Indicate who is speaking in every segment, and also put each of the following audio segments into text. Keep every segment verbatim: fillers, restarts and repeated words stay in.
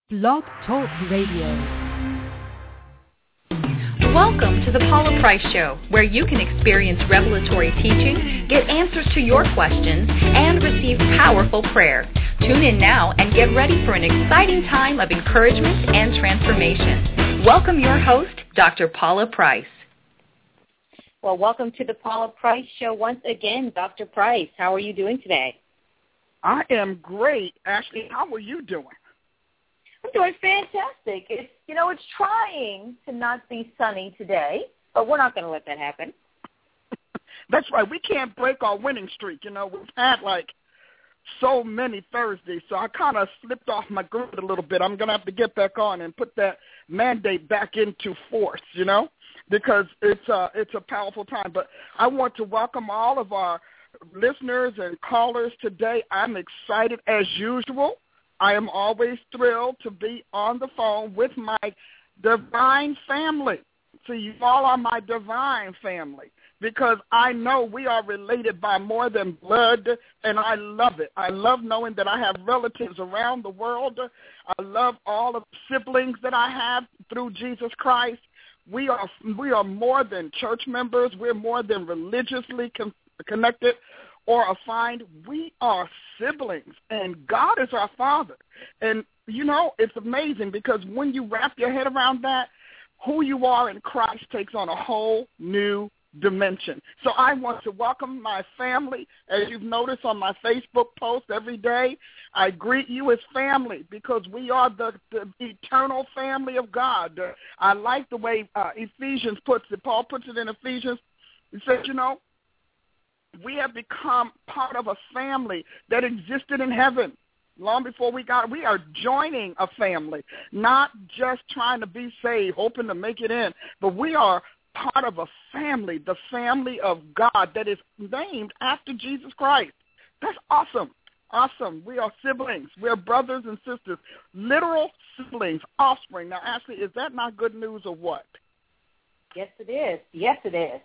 Speaker 1: Blog Talk Radio.
Speaker 2: Welcome to the Paula Price Show, where you can experience revelatory teaching, get answers to your questions, and receive powerful prayer. Tune in now and get ready for an exciting time of encouragement and transformation. Welcome your host, Doctor Paula Price.
Speaker 3: Well, welcome to the Paula Price Show once again, Doctor Price. How are you doing today?
Speaker 4: I am great. Ashley, how are you doing?
Speaker 3: I'm doing fantastic. It's, you know, it's trying to not be sunny today, but we're not going to let that happen.
Speaker 4: That's right. We can't break our winning streak. You know, we've had like so many Thursdays, so I kind of slipped off my grid a little bit. I'm going to have to get back on and put that mandate back into force, you know, because it's a, it's a powerful time. But I want to welcome all of our listeners and callers today. I'm excited as usual. I am always thrilled to be on the phone with my divine family. So you all are my divine family because I know we are related by more than blood, and I love it. I love knowing that I have relatives around the world. I love all of the siblings that I have through Jesus Christ. We are we are more than church members. We're more than religiously con- connected or assigned. We are siblings, and God is our Father. And, you know, it's amazing because when you wrap your head around that, who you are in Christ takes on a whole new dimension. So I want to welcome my family. As you've noticed on my Facebook post every day, I greet you as family because we are the, the eternal family of God. I like the way uh, Ephesians puts it. Paul puts it in Ephesians. He says, you know, we have become part of a family that existed in heaven long before we got. We are joining a family, not just trying to be saved, hoping to make it in, but we are part of a family, the family of God that is named after Jesus Christ. That's awesome. Awesome. We are siblings. We are brothers and sisters, literal siblings, offspring. Now, Ashley, is that not good news or what?
Speaker 3: Yes, it is. Yes, it is.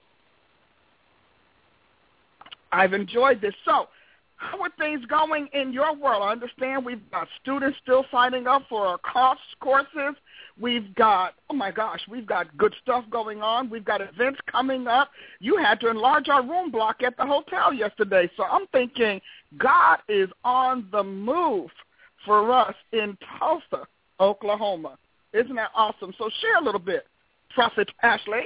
Speaker 4: I've enjoyed this. So how are things going in your world? I understand we've got students still signing up for our course, courses. We've got, oh, my gosh, we've got good stuff going on. We've got events coming up. You had to enlarge our room block at the hotel yesterday. So I'm thinking God is on the move for us in Tulsa, Oklahoma. Isn't that awesome? So share a little bit, Prophet Ashley.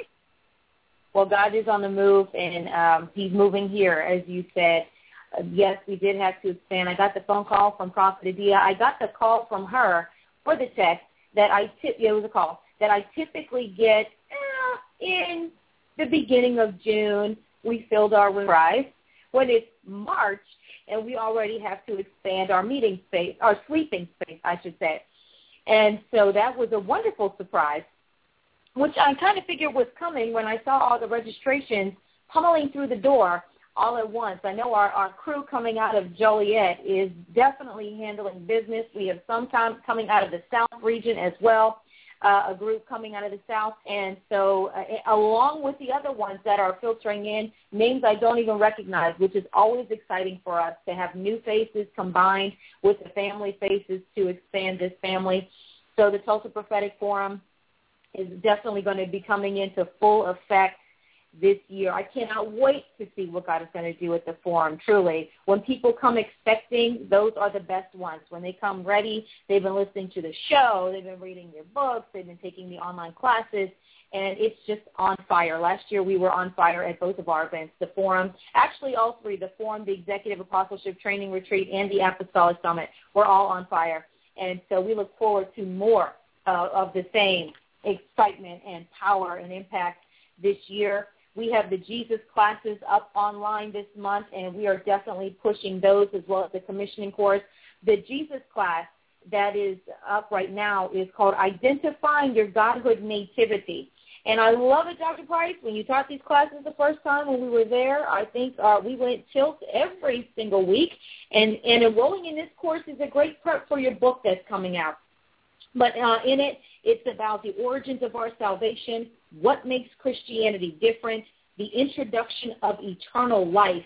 Speaker 3: Well, God is on the move, and um, he's moving here, as you said. Uh, yes, we did have to expand. I got the phone call from Prophet Adia. I got the call from her for the text that I tip. Yeah, it was a call that I typically get eh, in the beginning of June. We filled our room price. When it's March, and we already have to expand our meeting space, our sleeping space, I should say. And so that was a wonderful surprise, which I kind of figured was coming when I saw all the registrations pummeling through the door all at once. I know our, our crew coming out of Joliet is definitely handling business. We have some com- coming out of the South region as well, uh, a group coming out of the South. And so uh, along with the other ones that are filtering in, names I don't even recognize, which is always exciting for us to have new faces combined with the family faces to expand this family. So the Tulsa Prophetic Forum is definitely going to be coming into full effect this year. I cannot wait to see what God is going to do at the forum, truly. When people come expecting, those are the best ones. When they come ready, they've been listening to the show, they've been reading their books, they've been taking the online classes, and it's just on fire. Last year we were on fire at both of our events, the forum, actually all three, the forum, the Executive Apostleship Training Retreat, and the Apostolic Summit, were all on fire. And so we look forward to more uh, of the same excitement and power and impact this year. We have the Jesus classes up online this month, and we are definitely pushing those as well as the commissioning course. The Jesus class that is up right now is called Identifying Your Godhood Nativity. And I love it, Doctor Price. When you taught these classes the first time when we were there, I think uh, we went tilt every single week. And, and enrolling in this course is a great prep for your book that's coming out. But uh, in it, it's about the origins of our salvation, what makes Christianity different, the introduction of eternal life,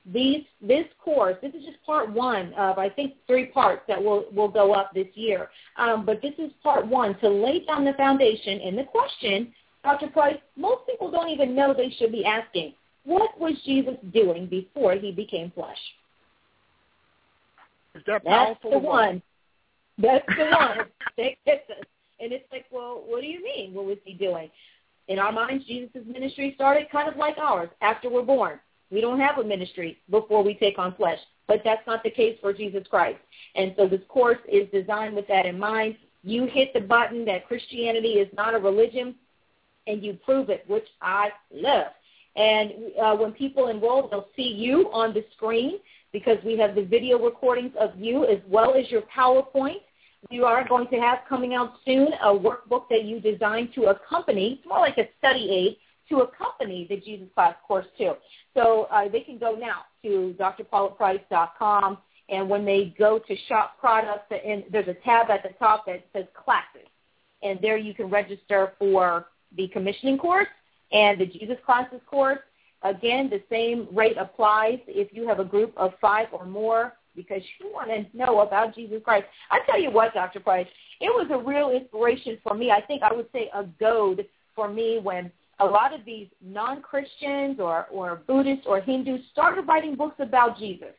Speaker 3: these this course, this is just part one of, I think, three parts that will, will go up this year. Um, but this is part one to lay down the foundation. And the question, Doctor Price, most people don't even know they should be asking, what was Jesus doing before he became flesh?
Speaker 4: Is that
Speaker 3: That's
Speaker 4: powerful?
Speaker 3: the one. That's the one. That gets us. And it's like, well, what do you mean? What was he doing? In our minds, Jesus' ministry started kind of like ours after we're born. We don't have a ministry before we take on flesh, but that's not the case for Jesus Christ. And so this course is designed with that in mind. You hit the button that Christianity is not a religion, and you prove it, which I love. And uh, when people enroll, they'll see you on the screen because we have the video recordings of you as well as your PowerPoint. You are going to have coming out soon a workbook that you designed to accompany, it's more like a study aid, to accompany the Jesus Class course too. So uh, they can go now to d r paula price dot com, and when they go to shop products, and there's a tab at the top that says classes, and there you can register for the commissioning course and the Jesus Classes course. Again, the same rate applies if you have a group of five or more because you want to know about Jesus Christ. I tell you what, Doctor Price, it was a real inspiration for me. I think I would say a goad for me when a lot of these non-Christians or, or Buddhists or Hindus started writing books about Jesus.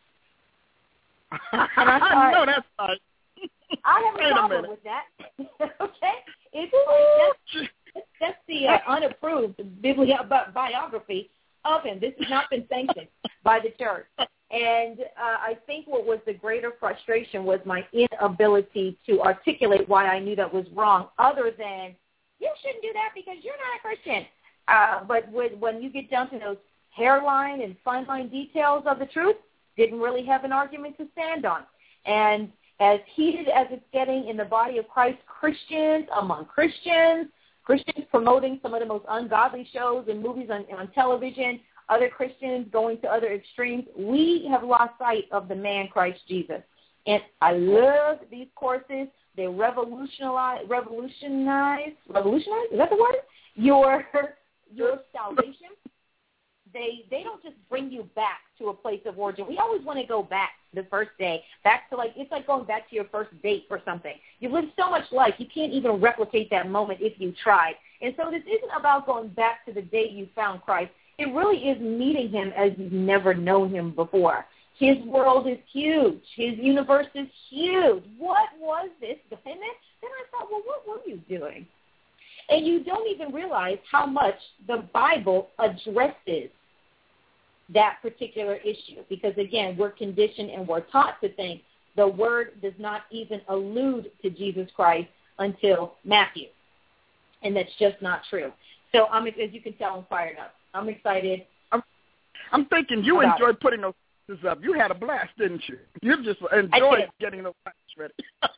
Speaker 3: And I thought,
Speaker 4: I know that's right.
Speaker 3: I have a problem with that. Okay? It's like that's, that's the uh, unapproved bibli- biography of him. This has not been sanctioned by the church. And uh, I think what was the greater frustration was my inability to articulate why I knew that was wrong, other than you shouldn't do that because you're not a Christian. Uh, but with, when you get down to those hairline and fine line details of the truth, didn't really have an argument to stand on. And as heated as it's getting in the body of Christ, Christians among Christians, Christians promoting some of the most ungodly shows and movies on, on television, other Christians going to other extremes, we have lost sight of the man Christ Jesus. And I love these courses. They revolutionize, revolutionize, revolutionize, is that the word? Your your salvation. They they don't just bring you back to a place of origin. We always want to go back the first day, back to like, it's like going back to your first date or something. You've lived so much life, you can't even replicate that moment if you tried. And so this isn't about going back to the day you found Christ. It really is meeting him as you've never known him before. His world is huge. His universe is huge. What was this? And then, then I thought, well, what were you doing? And you don't even realize how much the Bible addresses that particular issue because, again, we're conditioned and we're taught to think the word does not even allude to Jesus Christ until Matthew, and that's just not true. So, I'm, as you can tell, I'm fired up. I'm excited.
Speaker 4: I'm, I'm thinking you enjoyed it. Putting those pictures up. You had a blast, didn't you? You just enjoyed getting those pictures ready.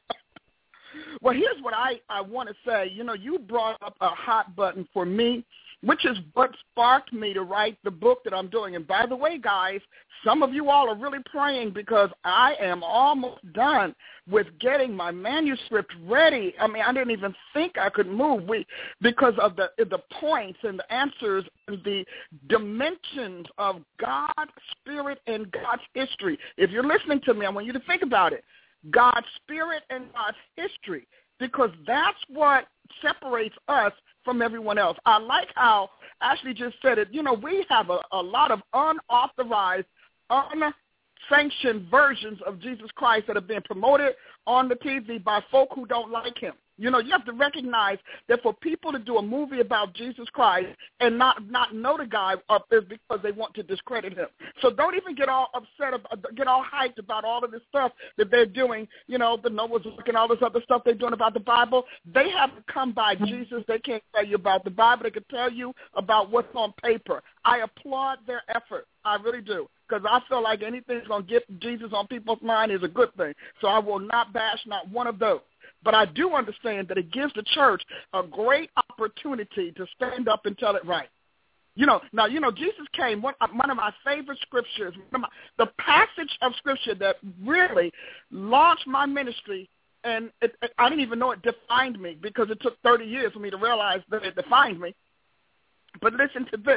Speaker 4: Well, here's what I, I want to say. You know, you brought up a hot button for me, which is what sparked me to write the book that I'm doing. And by the way, guys, some of you all are really praying because I am almost done with getting my manuscript ready. I mean, I didn't even think I could move we, because of the the points and the answers and the dimensions of God's Spirit and God's history. If you're listening to me, I want you to think about it. God's Spirit and God's history, because that's what separates us from everyone else. I like how Ashley just said it. You know, we have a, a lot of unauthorized, unsanctioned versions of Jesus Christ that have been promoted on the T V by folk who don't like him. You know, you have to recognize that for people to do a movie about Jesus Christ and not not know the guy is because they want to discredit him. So don't even get all upset, about, get all hyped about all of this stuff that they're doing, you know, the Noah's Ark and all this other stuff they're doing about the Bible. They haven't come by Jesus. They can't tell you about the Bible. They can tell you about what's on paper. I applaud their effort. I really do, because I feel like anything that's going to get Jesus on people's mind is a good thing. So I will not bash not one of those. But I do understand that it gives the church a great opportunity to stand up and tell it right. You know, now, you know, Jesus came, one, one of my favorite scriptures, one of my, the passage of scripture that really launched my ministry, and it, it, I didn't even know it defined me because it took thirty years for me to realize that it defined me. But listen to this.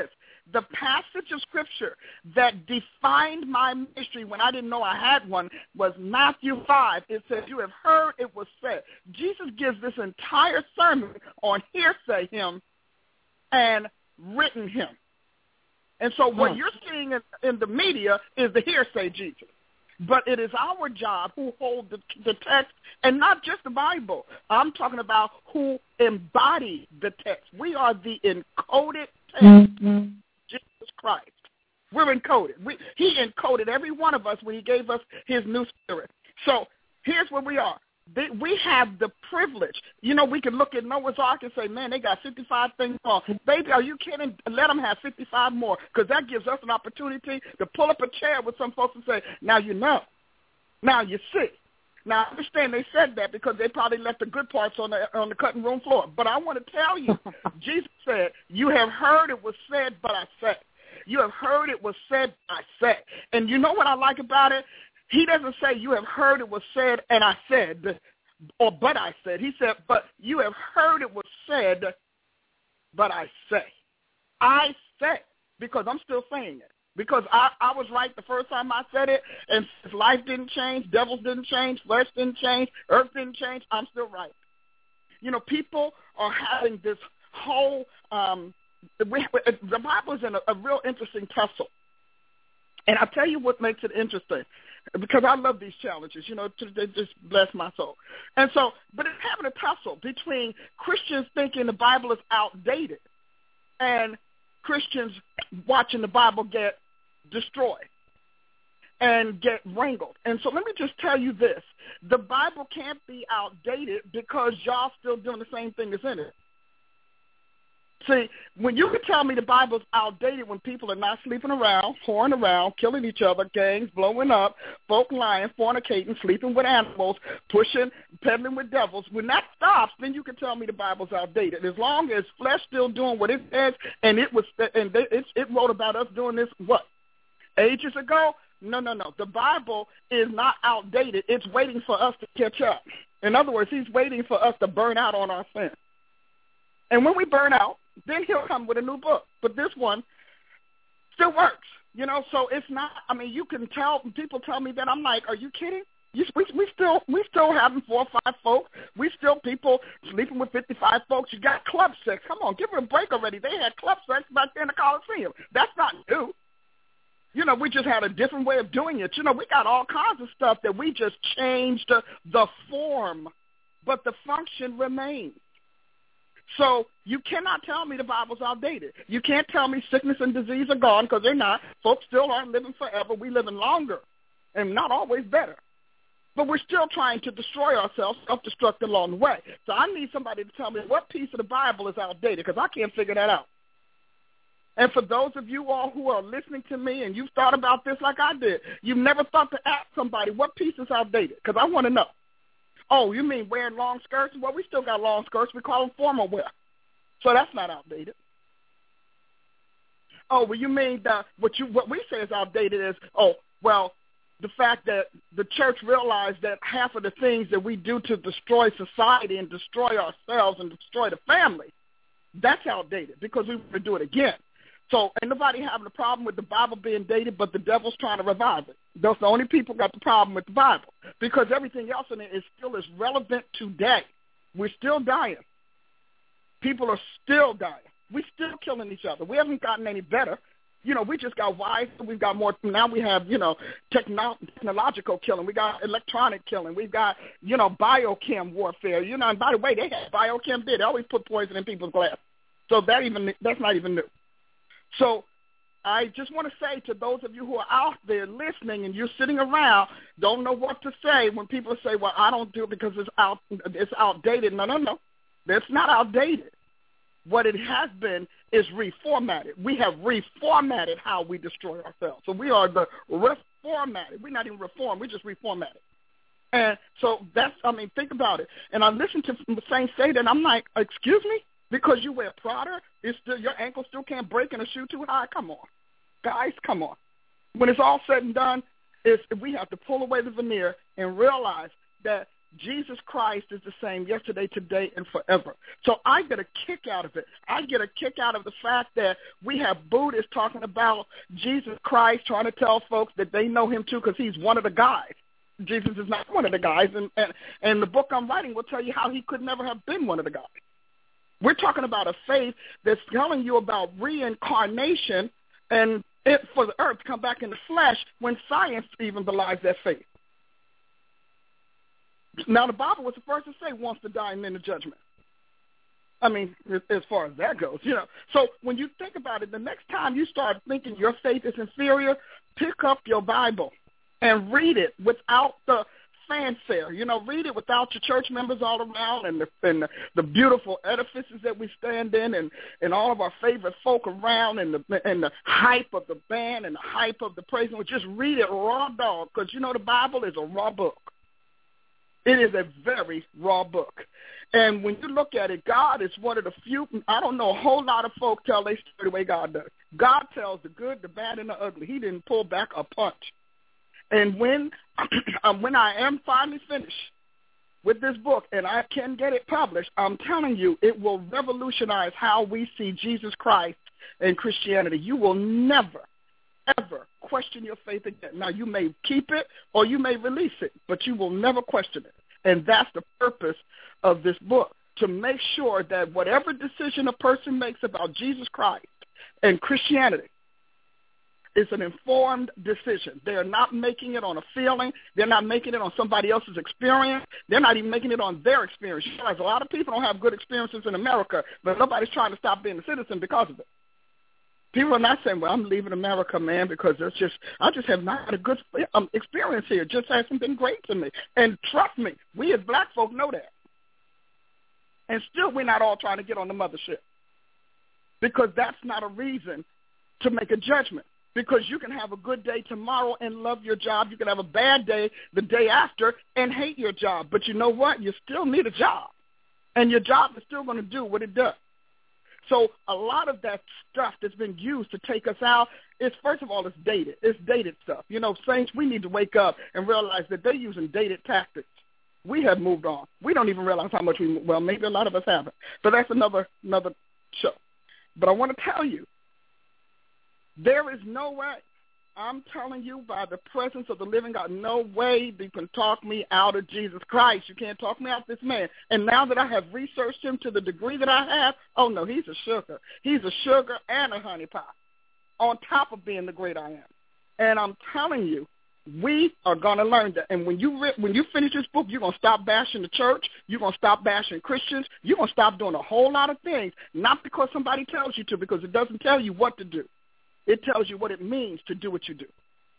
Speaker 4: the passage of Scripture that defined my ministry when I didn't know I had one was Matthew five. It says, you have heard it was said. Jesus gives this entire sermon on hearsay him and written him. And so what hmm. you're seeing in, in the media is the hearsay Jesus. But it is our job who hold the, the text, and not just the Bible. I'm talking about who embody the text. We are the encoded text, mm-hmm. Jesus Christ. We're encoded. We, he encoded every one of us when he gave us his new spirit. So here's where we are. They, we have the privilege. You know, we can look at Noah's Ark and say, man, they got fifty-five things wrong. Baby, are you kidding? Let them have fifty-five more, because that gives us an opportunity to pull up a chair with some folks and say, now you know. Now you see. Now, I understand they said that because they probably left the good parts on the on the cutting room floor. But I want to tell you, Jesus said, you have heard it was said, but I said. You have heard it was said, I said. And you know what I like about it? He doesn't say you have heard it was said and I said, or but I said. He said, but you have heard it was said, but I say. I say, because I'm still saying it. Because I, I was right the first time I said it, and life didn't change, devils didn't change, flesh didn't change, earth didn't change, I'm still right. You know, people are having this whole, um, we, the Bible is in a, a real interesting tussle. And I'll tell you what makes it interesting, because I love these challenges, you know, they just bless my soul. And so, but it's having a tussle between Christians thinking the Bible is outdated and Christians watching the Bible get destroyed and get wrangled. And so let me just tell you this. The Bible can't be outdated because y'all still doing the same thing that's in it. See, when you can tell me the Bible's outdated when people are not sleeping around, whoring around, killing each other, gangs blowing up, folk lying, fornicating, sleeping with animals, pushing, peddling with devils, when that stops, then you can tell me the Bible's outdated. As long as flesh still doing what it says, and it was, and they, it, it wrote about us doing this, what, ages ago? No, no, no. The Bible is not outdated. It's waiting for us to catch up. In other words, he's waiting for us to burn out on our sin. And when we burn out, then he'll come with a new book. But this one still works, you know. So it's not. I mean, you can tell. People tell me that. I'm like, are you kidding? You, we, we still we still having four or five folks. We still people sleeping with fifty-five folks. You got club sex. Come on, give it a break already. They had club sex back there in the Coliseum. That's not new. You know, we just had a different way of doing it. You know, we got all kinds of stuff that we just changed the, the form, but the function remains. So you cannot tell me the Bible's outdated. You can't tell me sickness and disease are gone, because they're not. Folks still aren't living forever. We're living longer and not always better. But we're still trying to destroy ourselves, self-destruct along the way. So I need somebody to tell me what piece of the Bible is outdated, because I can't figure that out. And for those of you all who are listening to me and you've thought about this like I did, you've never thought to ask somebody what piece is outdated, because I want to know. Oh, you mean wearing long skirts? Well, we still got long skirts. We call them formal wear. So that's not outdated. Oh, well, you mean the, what you what we say is outdated is, oh, well, the fact that the church realized that half of the things that we do to destroy society and destroy ourselves and destroy the family, that's outdated because we want to do it again. So ain't nobody having a problem with the Bible being dated, but the devil's trying to revive it. Those the only people got the problem with the Bible, because everything else in it is still as relevant today. We're still dying. People are still dying. We're still killing each other. We haven't gotten any better. You know, we just got wiser. We've got more. Now we have, you know, techno- technological killing. We got electronic killing. We've got, you know, biochem warfare. You know, and by the way, they had biochem did. They always put poison in people's glass. So that even that's not even new. So I just want to say to those of you who are out there listening and you're sitting around, don't know what to say when people say, well, I don't do it because it's out, it's outdated. No, no, no. That's not outdated. What it has been is reformatted. We have reformatted how we destroy ourselves. So we are the reformatted. We're not even reformed. We just reformatted. And so that's, I mean, think about it. And I listen to Saints say that, and I'm like, excuse me? Because you wear Prada, it's still, your ankle still can't break in a shoe too high? Come on. Guys, come on. When it's all said and done, it's, we have to pull away the veneer and realize that Jesus Christ is the same yesterday, today, and forever. So I get a kick out of it. I get a kick out of the fact that we have Buddhists talking about Jesus Christ, trying to tell folks that they know him too because he's one of the guys. Jesus is not one of the guys, and, and, and the book I'm writing will tell you how he could never have been one of the guys. We're talking about a faith that's telling you about reincarnation and it, for the earth to come back in the flesh when science even belies that faith. Now, the Bible was the first to say wants to die and then the judgment. I mean, as far as that goes, you know. So when you think about it, the next time you start thinking your faith is inferior, pick up your Bible and read it without the fanfare. You know, read it without your church members all around and the, and the, the beautiful edifices that we stand in and, and all of our favorite folk around and the, and the hype of the band and the hype of the praise. Just read it raw dog because, you know, the Bible is a raw book. It is a very raw book. And when you look at it, God is one of the few, I don't know, a whole lot of folk tell their story the way God does. God tells the good, the bad, and the ugly. He didn't pull back a punch. And when when I am finally finished with this book and I can get it published, I'm telling you, it will revolutionize how we see Jesus Christ and Christianity. You will never, ever question your faith again. Now, you may keep it or you may release it, but you will never question it. And that's the purpose of this book, to make sure that whatever decision a person makes about Jesus Christ and Christianity is an informed decision. They are not making it on a feeling. They're not making it on somebody else's experience. They're not even making it on their experience. You realize a lot of people don't have good experiences in America, but nobody's trying to stop being a citizen because of it. People are not saying, well, I'm leaving America, man, because it's just, I just have not had a good um, experience here. It just hasn't been great to me. And trust me, we as black folk know that. And still we're not all trying to get on the mothership, because that's not a reason to make a judgment, because you can have a good day tomorrow and love your job. You can have a bad day the day after and hate your job. But you know what? You still need a job, and your job is still going to do what it does. So a lot of that stuff that's been used to take us out is, first of all, it's dated. It's dated stuff. You know, saints, we need to wake up and realize that they're using dated tactics. We have moved on. We don't even realize how much we, well, maybe a lot of us haven't. But that's another another show. But I want to tell you, there is no way, I'm telling you by the presence of the living God, no way you can talk me out of Jesus Christ. You can't talk me out of this man. And now that I have researched him to the degree that I have, oh, no, he's a sugar. He's a sugar and a honey pie on top of being the great I am. And I'm telling you, we are going to learn that. And when you re- when you finish this book, you're going to stop bashing the church. You're going to stop bashing Christians. You're going to stop doing a whole lot of things, not because somebody tells you to, because it doesn't tell you what to do. It tells you what it means to do what you do.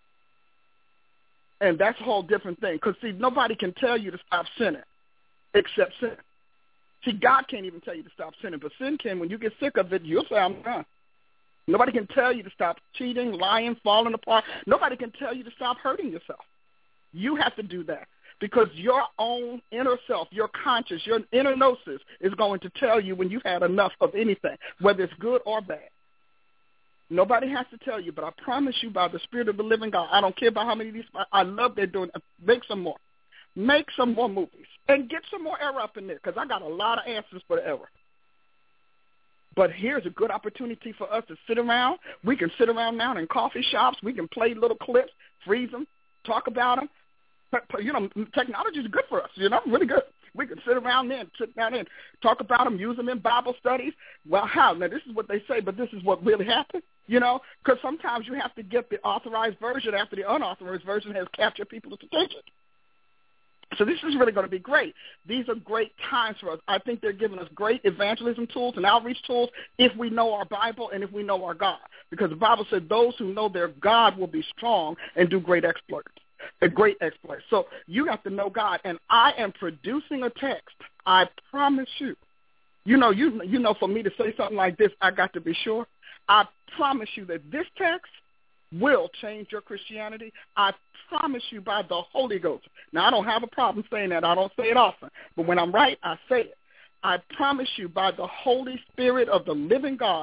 Speaker 4: And that's a whole different thing. Because, see, nobody can tell you to stop sinning except sin. See, God can't even tell you to stop sinning, but sin can. When you get sick of it, you'll say, I'm done. Nobody can tell you to stop cheating, lying, falling apart. Nobody can tell you to stop hurting yourself. You have to do that, because your own inner self, your conscience, your inner gnosis is going to tell you when you've had enough of anything, whether it's good or bad. Nobody has to tell you, but I promise you by the Spirit of the living God, I don't care about how many of these, I love they're doing, make some more. Make some more movies and get some more error up in there, because I got a lot of answers for the error. But here's a good opportunity for us to sit around. We can sit around now in coffee shops. We can play little clips, freeze them, talk about them. You know, technology is good for us, you know, really good. We can sit around there and sit down there and talk about them, use them in Bible studies. Well, how? Now, this is what they say, but this is what really happened, you know, because sometimes you have to get the authorized version after the unauthorized version has captured people's attention. So this is really going to be great. These are great times for us. I think they're giving us great evangelism tools and outreach tools if we know our Bible and if we know our God, because the Bible said those who know their God will be strong and do great exploits. A great exploit. So you have to know God, and I am producing a text. I promise you. You know, you you know, for me to say something like this, I got to be sure. I promise you that this text will change your Christianity. I promise you by the Holy Ghost. Now, I don't have a problem saying that. I don't say it often, but when I'm right, I say it. I promise you by the Holy Spirit of the living God,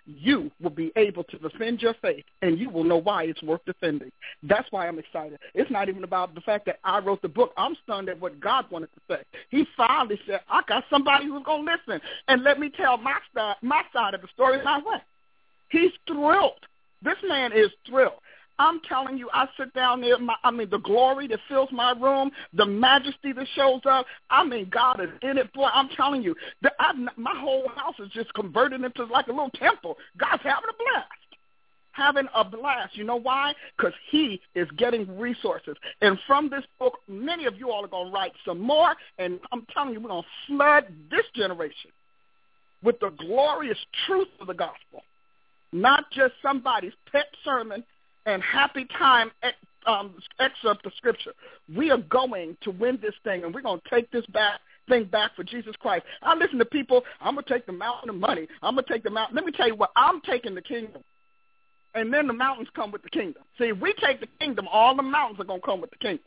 Speaker 4: you will be able to defend your faith, and you will know why it's worth defending. That's why I'm excited. It's not even about the fact that I wrote the book. I'm stunned at what God wanted to say. He finally said, I got somebody who's going to listen and let me tell my side, my side of the story my way. He's thrilled. This man is thrilled. I'm telling you, I sit down there, my, I mean, the glory that fills my room, the majesty that shows up, I mean, God is in it. Boy, I'm telling you, the, I, my whole house is just converted into like a little temple. God's having a blast. Having a blast. You know why? Because he is getting resources. And from this book, many of you all are going to write some more, and I'm telling you, we're going to flood this generation with the glorious truth of the gospel, not just somebody's pet sermon and happy time um, excerpt of Scripture. We are going to win this thing, and we're going to take this back thing back for Jesus Christ. I listen to people, I'm going to take the mountain of money. I'm going to take the mountain. Let me tell you what, I'm taking the kingdom, and then the mountains come with the kingdom. See, if we take the kingdom, all the mountains are going to come with the kingdom.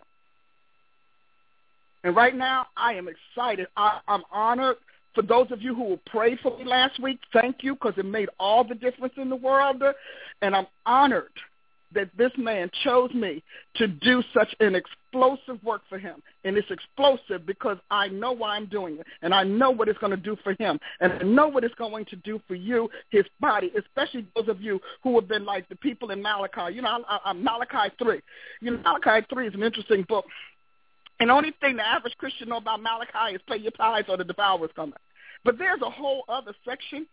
Speaker 4: And right now, I am excited. I, I'm honored. For those of you who prayed for me last week, thank you, because it made all the difference in the world, and I'm honored that this man chose me to do such an explosive work for him. And it's explosive because I know why I'm doing it, and I know what it's going to do for him, and I know what it's going to do for you, his body, especially those of you who have been like the people in Malachi. You know, I, I, Malachi three. You know, Malachi three is an interesting book. And the only thing the average Christian know about Malachi is pay your tithes or the devourer's coming. But there's a whole other section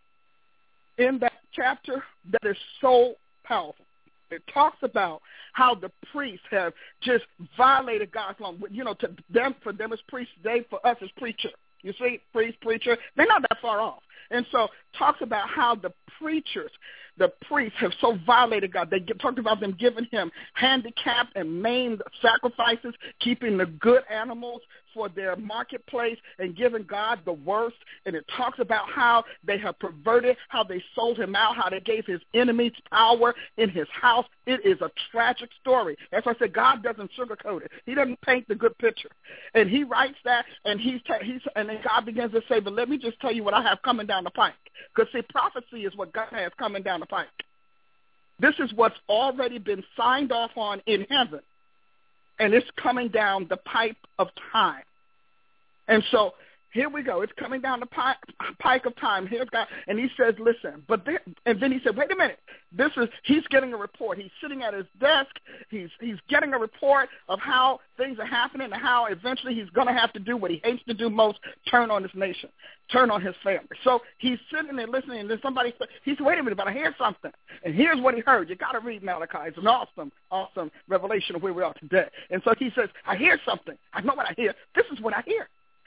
Speaker 4: in that chapter that is so powerful. It talks about how the priests have just violated God's law. You know, to them, for them as priests, they, for us as preacher. You see, priest, preacher, they're not that far off. And so talks about how the preachers, the priests have so violated God. They get, talked about them giving him handicapped and maimed sacrifices, keeping the good animals for their marketplace and giving God the worst. And it talks about how they have perverted, how they sold him out, how they gave his enemies power in his house. It is a tragic story. That's why I said God doesn't sugarcoat it. He doesn't paint the good picture. And he writes that, and he's, ta- he's and then God begins to say, but let me just tell you what I have coming down the pike. Because, see, prophecy is what God has coming down the pike. This is what's already been signed off on in heaven, and it's coming down the pipe of time. And so here we go. It's coming down the pike, pike of time. Here's God, and he says, listen. But then, and then he said, wait a minute. This is he's getting a report. He's sitting at his desk. He's he's getting a report of how things are happening and how eventually he's going to have to do what he hates to do most: turn on his nation, turn on his family. So he's sitting there listening, and then somebody said, he said, wait a minute, but I hear something. And here's what he heard. You got to read Malachi. It's an awesome, awesome revelation of where we are today. And so he says, I hear something. I know what I hear. This is what I hear.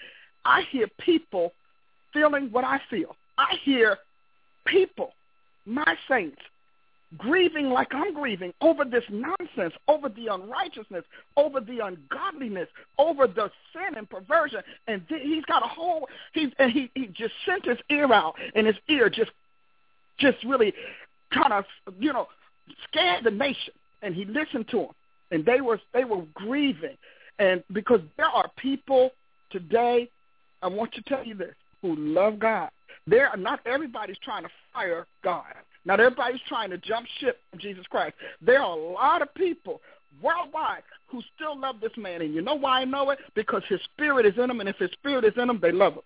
Speaker 4: I hear people feeling what I feel. I hear people, my saints, grieving like I'm grieving over this nonsense, over the unrighteousness, over the ungodliness, over the sin and perversion. And th- he's got a whole, he's, and he, he just sent his ear out, and his ear just, just really kind of, you know, scared the nation. And he listened to them, and they were, they were grieving. And because there are people today, I want to tell you this, who love God. There, not everybody's trying to fire God. Not everybody's trying to jump ship from Jesus Christ. There are a lot of people worldwide who still love this man. And you know why I know it? Because his spirit is in them, and if his spirit is in them, they love him.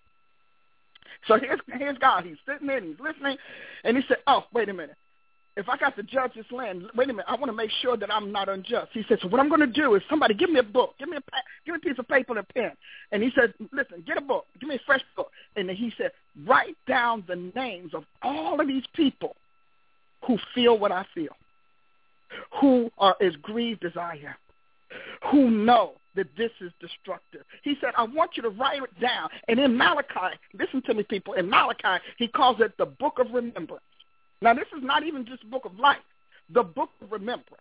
Speaker 4: So here's, here's God. He's sitting there, and he's listening, and he said, oh, wait a minute. If I got to judge this land, wait a minute, I want to make sure that I'm not unjust. He said, so what I'm going to do is somebody give me a book, give me a give me a piece of paper and a pen. And he said, listen, get a book, give me a fresh book. And then he said, write down the names of all of these people who feel what I feel, who are as grieved as I am, who know that this is destructive. He said, I want you to write it down. And in Malachi, listen to me, people, in Malachi, he calls it the book of remembrance. Now, this is not even just a book of life, the book of remembrance.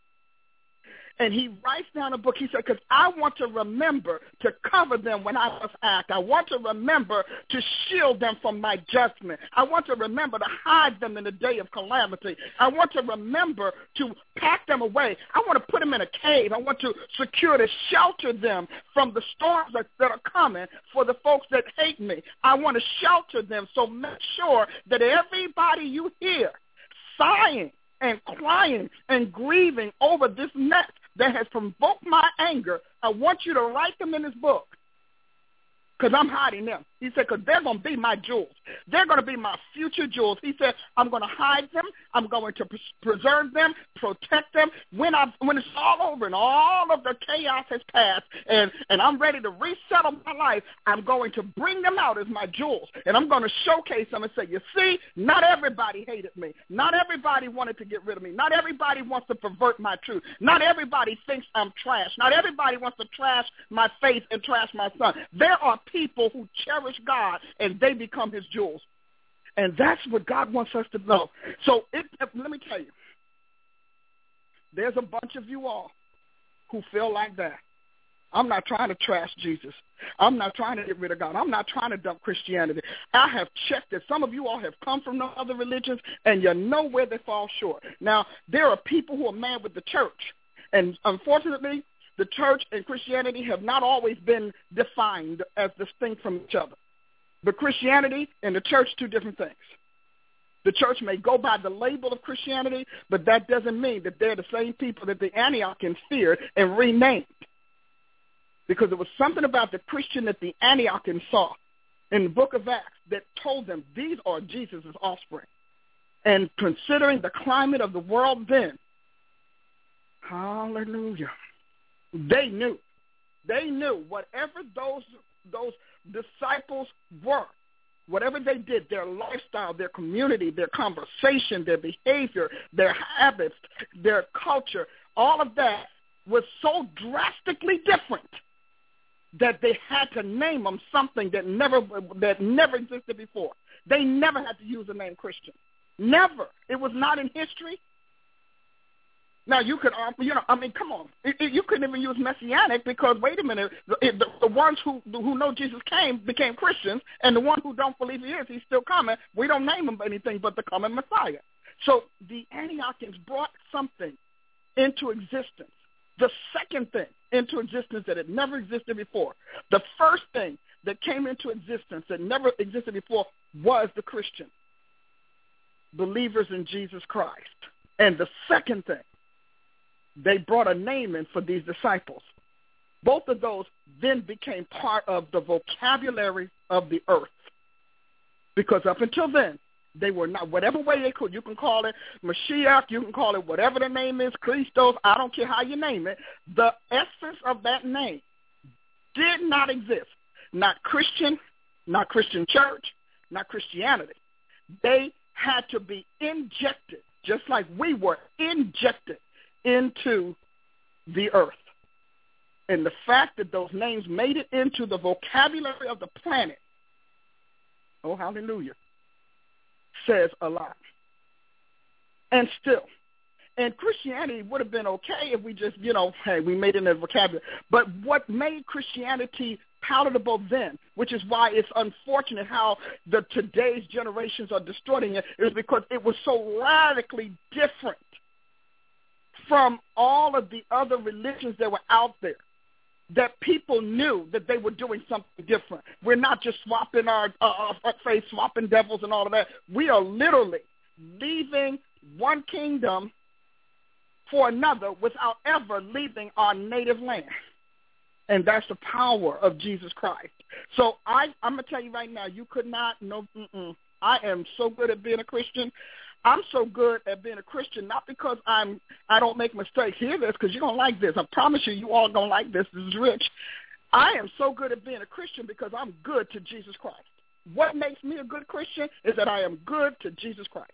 Speaker 4: And he writes down a book. He said, because I want to remember to cover them when I must act. I want to remember to shield them from my judgment. I want to remember to hide them in the day of calamity. I want to remember to pack them away. I want to put them in a cave. I want to secure to shelter them from the storms that, that are coming for the folks that hate me. I want to shelter them, so make sure that everybody you hear sighing and crying and grieving over this mess that has provoked my anger, I want you to write them in this book. Because I'm hiding them. He said, because they're going to be my jewels. They're going to be my future jewels. He said, I'm going to hide them. I'm going to pres- preserve them, protect them. When I when it's all over and all of the chaos has passed and, and I'm ready to resettle my life, I'm going to bring them out as my jewels. And I'm going to showcase them and say, you see, not everybody hated me. Not everybody wanted to get rid of me. Not everybody wants to pervert my truth. Not everybody thinks I'm trash. Not everybody wants to trash my faith and trash my son. There are people who cherish God, and they become his jewels. And that's what God wants us to know. So it, let me tell you, there's a bunch of you all who feel like that. I'm not trying to trash Jesus. I'm not trying to get rid of God. I'm not trying to dump Christianity. I have checked it. Some of you all have come from no other religions, and you know where they fall short. Now, there are people who are mad with the church, and unfortunately, the church and Christianity have not always been defined as distinct from each other. But Christianity and the church, two different things. The church may go by the label of Christianity, but that doesn't mean that they're the same people that the Antiochans feared and renamed. Because there was something about the Christian that the Antiochans saw in the book of Acts that told them these are Jesus' offspring. And considering the climate of the world then, hallelujah, they knew. They knew whatever those those disciples were, whatever they did, their lifestyle, their community, their conversation, their behavior, their habits, their culture, all of that was so drastically different that they had to name them something that never that never existed before. They never had to use the name Christian. Never. It was not in history. Now, you could, you know, I mean, come on. It, it, you couldn't even use Messianic because, wait a minute, the, the, the ones who who know Jesus came became Christians, and the one who don't believe he is, he's still coming. We don't name him anything but the coming Messiah. So the Antiochans brought something into existence. The second thing into existence that had never existed before. The first thing that came into existence that never existed before was the Christian. Believers in Jesus Christ. And the second thing, they brought a name in for these disciples. Both of those then became part of the vocabulary of the earth. Because up until then, they were not, whatever way they could, you can call it Mashiach, you can call it whatever the name is, Christos, I don't care how you name it. The essence of that name did not exist. Not Christian, not Christian church, not Christianity. They had to be injected, just like we were injected into the earth. And the fact that those names made it into the vocabulary of the planet, oh, hallelujah, says a lot. And still, and Christianity would have been okay if we just, you know, hey, we made it in the vocabulary. But what made Christianity palatable then, which is why it's unfortunate how the today's generations are distorting it, is because it was so radically different from all of the other religions that were out there, that people knew that they were doing something different. We're not just swapping our, uh, our faith, swapping devils and all of that. We are literally leaving one kingdom for another without ever leaving our native land. And that's the power of Jesus Christ. So I, I'm going to tell you right now, you could not, no, mm-mm. I am so good at being a Christian. I'm so good at being a Christian, not because I'm, I don't make mistakes. Hear this, because you're going to like this. I promise you, you all going to like this. This is rich. I am so good at being a Christian because I'm good to Jesus Christ. What makes me a good Christian is that I am good to Jesus Christ.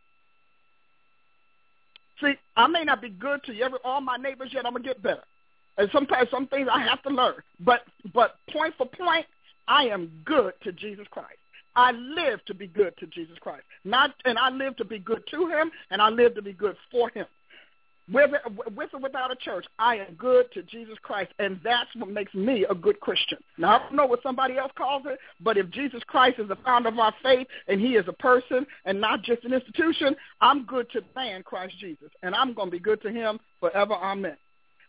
Speaker 4: See, I may not be good to every, all my neighbors yet. I'm going to get better. And sometimes some things I have to learn. But but point for point, I am good to Jesus Christ. I live to be good to Jesus Christ. Not, and I live to be good to him, and I live to be good for him. With, with or without a church, I am good to Jesus Christ, and that's what makes me a good Christian. Now, I don't know what somebody else calls it, but if Jesus Christ is the founder of our faith, and he is a person and not just an institution, I'm good to the man, Christ Jesus, and I'm going to be good to him forever, amen.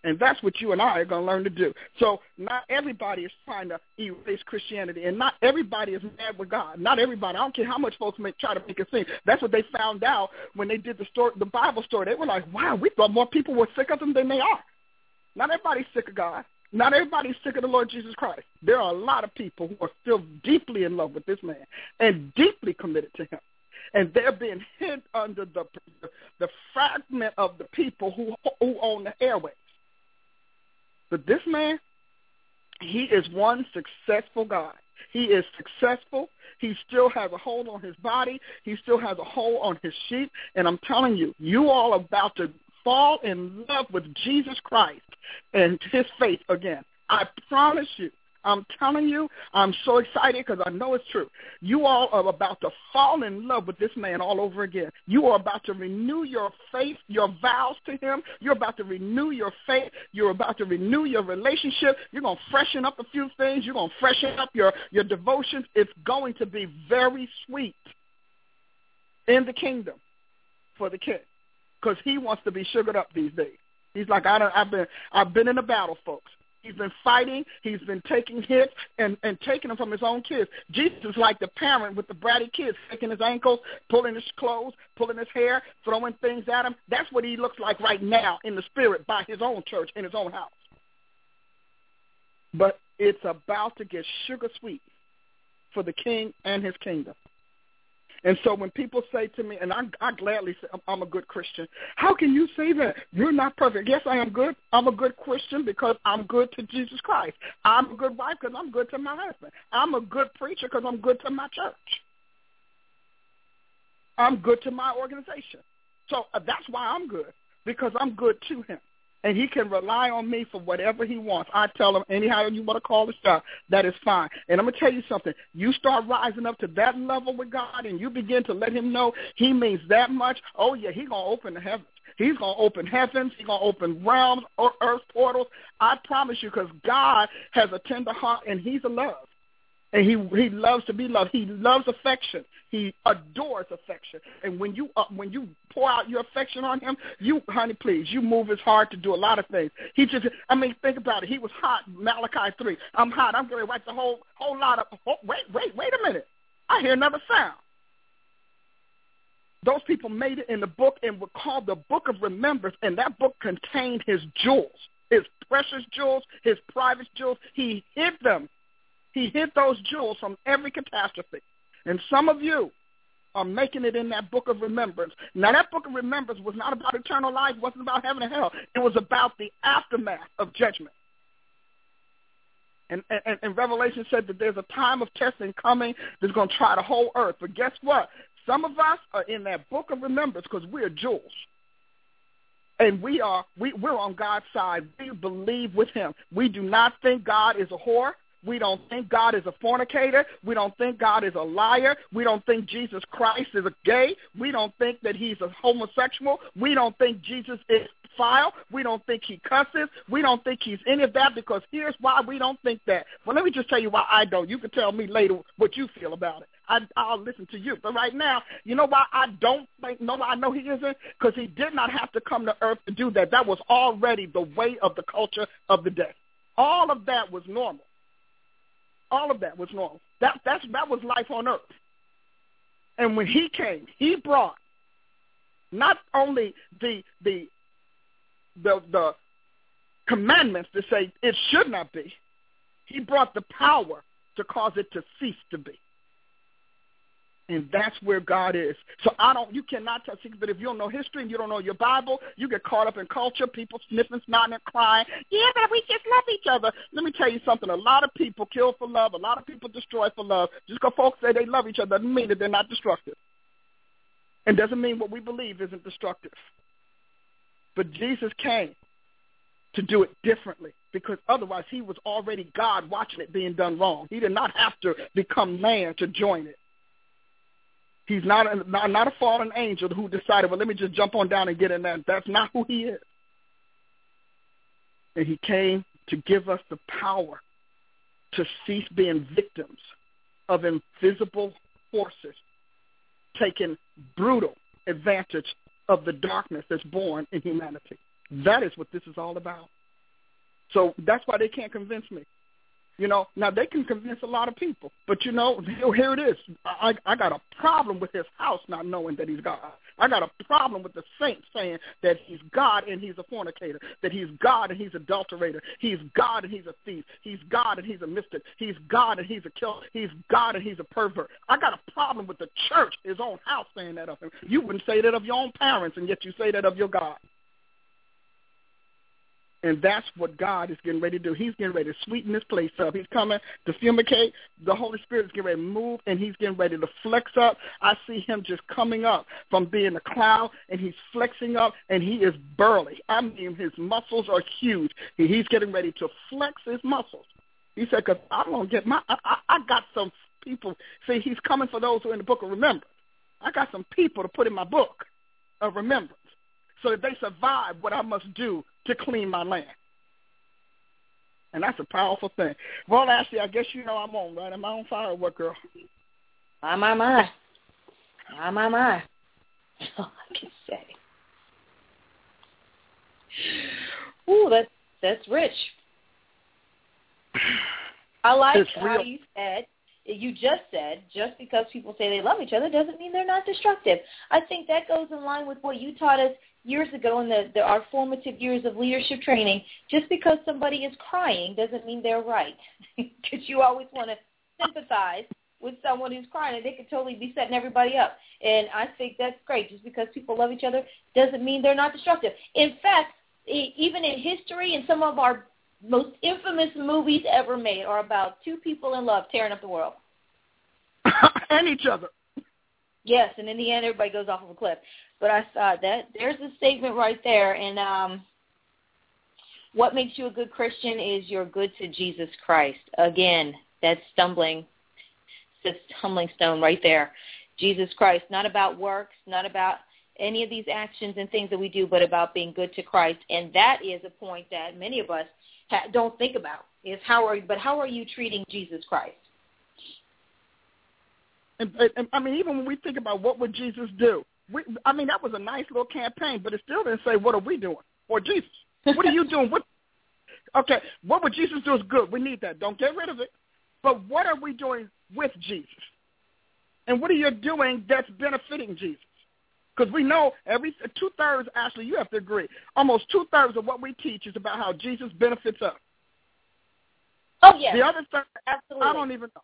Speaker 4: And that's what you and I are going to learn to do. So not everybody is trying to erase Christianity, and not everybody is mad with God. Not everybody. I don't care how much folks may try to make it seem. That's what they found out when they did the story, the Bible story. They were like, wow, we thought more people were sick of him than they are. Not everybody's sick of God. Not everybody's sick of the Lord Jesus Christ. There are a lot of people who are still deeply in love with this man and deeply committed to him. And they're being hid under the the fragment of the people who who own the airways. But this man, he is one successful guy. He is successful. He still has a hold on his body. He still has a hold on his sheep. And I'm telling you, you all are about to fall in love with Jesus Christ and his faith again. I promise you. I'm telling you, I'm so excited because I know it's true. You all are about to fall in love with this man all over again. You are about to renew your faith, your vows to him. You're about to renew your faith. You're about to renew your relationship. You're going to freshen up a few things. You're going to freshen up your, your devotions. It's going to be very sweet in the kingdom for the king because he wants to be sugared up these days. He's like, I don't, I've been, I've been in the battle, folks. He's been fighting. He's been taking hits and, and taking them from his own kids. Jesus is like the parent with the bratty kids, taking his ankles, pulling his clothes, pulling his hair, throwing things at him. That's what he looks like right now in the spirit by his own church, in his own house. But it's about to get sugar sweet for the king and his kingdom. And so when people say to me, and I, I gladly say I'm a good Christian, how can you say that? You're not perfect. Yes, I am good. I'm a good Christian because I'm good to Jesus Christ. I'm a good wife because I'm good to my husband. I'm a good preacher because I'm good to my church. I'm good to my organization. So uh, that's why I'm good, because I'm good to him. And he can rely on me for whatever he wants. I tell him, anyhow you want to call the shot, that is fine. And I'm going to tell you something. You start rising up to that level with God and you begin to let him know he means that much, oh, yeah, he's going to open the heavens. He's going to open heavens. He's going to open realms, or earth portals. I promise you, because God has a tender heart and he's a love. And he he loves to be loved. He loves affection. He adores affection. And when you uh, when you pour out your affection on him, you, honey, please, you move his heart to do a lot of things. He just, I mean, think about it. He was hot, Malachi three. I'm hot. I'm going to wipe the whole whole lot of, oh, wait, wait, wait a minute. I hear another sound. Those people made it in the book and were called the Book of Remembrance, and that book contained his jewels, his precious jewels, his private jewels. He hid them. He hid those jewels from every catastrophe. And some of you are making it in that book of remembrance. Now, that book of remembrance was not about eternal life, wasn't about heaven and hell. It was about the aftermath of judgment. And, and, and Revelation said that there's a time of testing coming that's going to try the whole earth. But guess what? Some of us are in that book of remembrance because we're jewels. And we are, we, we're on God's side. We believe with him. We do not think God is a whore. We don't think God is a fornicator. We don't think God is a liar. We don't think Jesus Christ is a gay. We don't think that he's a homosexual. We don't think Jesus is foul. We don't think he cusses. We don't think he's any of that, because here's why we don't think that. Well, let me just tell you why I don't. You can tell me later what you feel about it. I, I'll listen to you. But right now, you know why I don't think, no, I know he isn't? Because he did not have to come to earth to do that. That was already the way of the culture of the day. All of that was normal. All of that was normal. That that's that was life on earth. And when he came, he brought not only the the the the commandments to say it should not be, he brought the power to cause it to cease to be. And that's where God is. So I don't, you cannot touch it, but if you don't know history and you don't know your Bible, you get caught up in culture, people sniffing, snotting, and crying. Yeah, but we just love each other. Let me tell you something. A lot of people kill for love. A lot of people destroy for love. Just because folks say they love each other doesn't mean that they're not destructive. And doesn't mean what we believe isn't destructive. But Jesus came to do it differently, because otherwise he was already God watching it being done wrong. He did not have to become man to join it. He's not a, not, not a fallen angel who decided, well, let me just jump on down and get in there. That's not who he is. And he came to give us the power to cease being victims of invisible forces taking brutal advantage of the darkness that's born in humanity. That is what this is all about. So that's why they can't convince me. You know, now they can convince a lot of people, but you know, here it is. I, I got a problem with his house not knowing that he's God. I got a problem with the saints saying that he's God and he's a fornicator, that he's God and he's an adulterator, he's God and he's a thief, he's God and he's a mystic, he's God and he's a killer, he's God and he's a pervert. I got a problem with the church, his own house, saying that of him. You wouldn't say that of your own parents, and yet you say that of your God. And that's what God is getting ready to do. He's getting ready to sweeten this place up. He's coming to fumigate. The Holy Spirit is getting ready to move, and he's getting ready to flex up. I see him just coming up from being a cloud, and he's flexing up, and he is burly. I mean, his muscles are huge. He's getting ready to flex his muscles. He said, because I'm going to get my, I, I, I got some people. See, he's coming for those who are in the book of remembrance. I got some people to put in my book of remembrance so that they survive what I must do to clean my land. And that's a powerful thing. Well, Ashley, I guess you know I'm on, right? Am I on fire or what, girl?
Speaker 3: My, my, my. My, my, my. All I can say. Ooh, that's, that's rich. I like
Speaker 4: It's
Speaker 3: how
Speaker 4: real.
Speaker 3: you said, you just said, just because people say they love each other doesn't mean they're not destructive. I think that goes in line with what you taught us years ago in the, the, our formative years of leadership training. Just because somebody is crying doesn't mean they're right. Because you always want to sympathize with someone who's crying, and they could totally be setting everybody up. And I think that's great. Just because people love each other doesn't mean they're not destructive. In fact, even in history, and some of our most infamous movies ever made are about two people in love tearing up the world.
Speaker 4: And each other.
Speaker 3: Yes, and in the end, everybody goes off of a cliff. But I saw that. There's a statement right there. And um, what makes you a good Christian is you're good to Jesus Christ. Again, that's stumbling, that's stumbling stone right there. Jesus Christ, not about works, not about any of these actions and things that we do, but about being good to Christ. And that is a point that many of us ha- don't think about, is how are, but how are you treating Jesus Christ?
Speaker 4: And, and I mean, even when we think about what would Jesus do, we, I mean, that was a nice little campaign, but it still didn't say, what are we doing? Or Jesus, what are you doing? What? Okay, what would Jesus do is good. We need that. Don't get rid of it. But what are we doing with Jesus? And what are you doing that's benefiting Jesus? Because we know every two-thirds, Ashley, you have to agree, almost two-thirds of what we teach is about how Jesus benefits us.
Speaker 3: Oh, yeah.
Speaker 4: The other third,
Speaker 3: absolutely.
Speaker 4: I don't even know.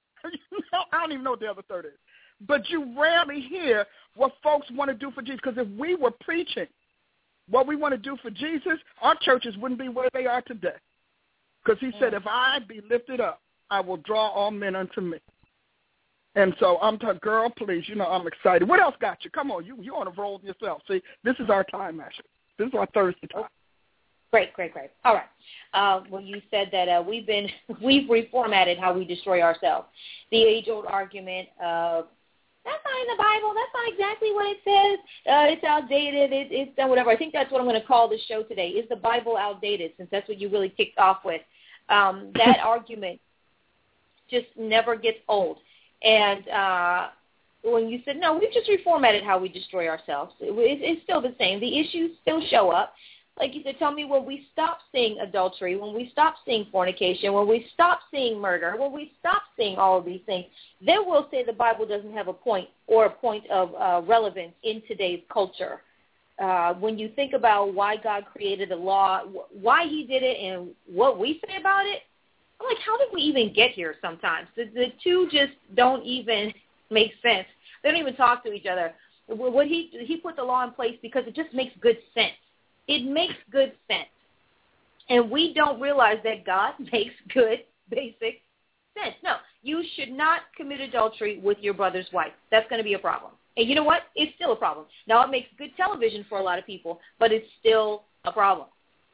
Speaker 4: I don't even know what the other third is. But you rarely hear what folks want to do for Jesus. Because if we were preaching what we want to do for Jesus, our churches wouldn't be where they are today. Because he said, if I be lifted up, I will draw all men unto me. And so I'm talking, girl, please, you know, I'm excited. What else got you? Come on, you, you're on a roll yourself. See, this is our time, Ashley. This is our Thursday time.
Speaker 3: Great, great, great. All right. Uh, well, you said that uh, we've been we've reformatted how we destroy ourselves. The age-old argument of that's not in the Bible. That's not exactly what it says. Uh, it's outdated. It, it's done whatever. I think that's what I'm going to call the show today. Is the Bible outdated? Since that's what you really kicked off with. Um, that argument just never gets old. And uh, when you said no, we've just reformatted how we destroy ourselves. It, it, it's still the same. The issues still show up. Like you said, tell me when we stop seeing adultery, when we stop seeing fornication, when we stop seeing murder, when we stop seeing all of these things, then we'll say the Bible doesn't have a point or a point of uh, relevance in today's culture. Uh, when you think about why God created the law, why he did it, and what we say about it, I'm like, how did we even get here sometimes? The, the two just don't even make sense. They don't even talk to each other. What he, he put the law in place because it just makes good sense. It makes good sense. And we don't realize that God makes good, basic sense. No, you should not commit adultery with your brother's wife. That's going to be a problem. And you know what? It's still a problem. Now, it makes good television for a lot of people, but it's still a problem.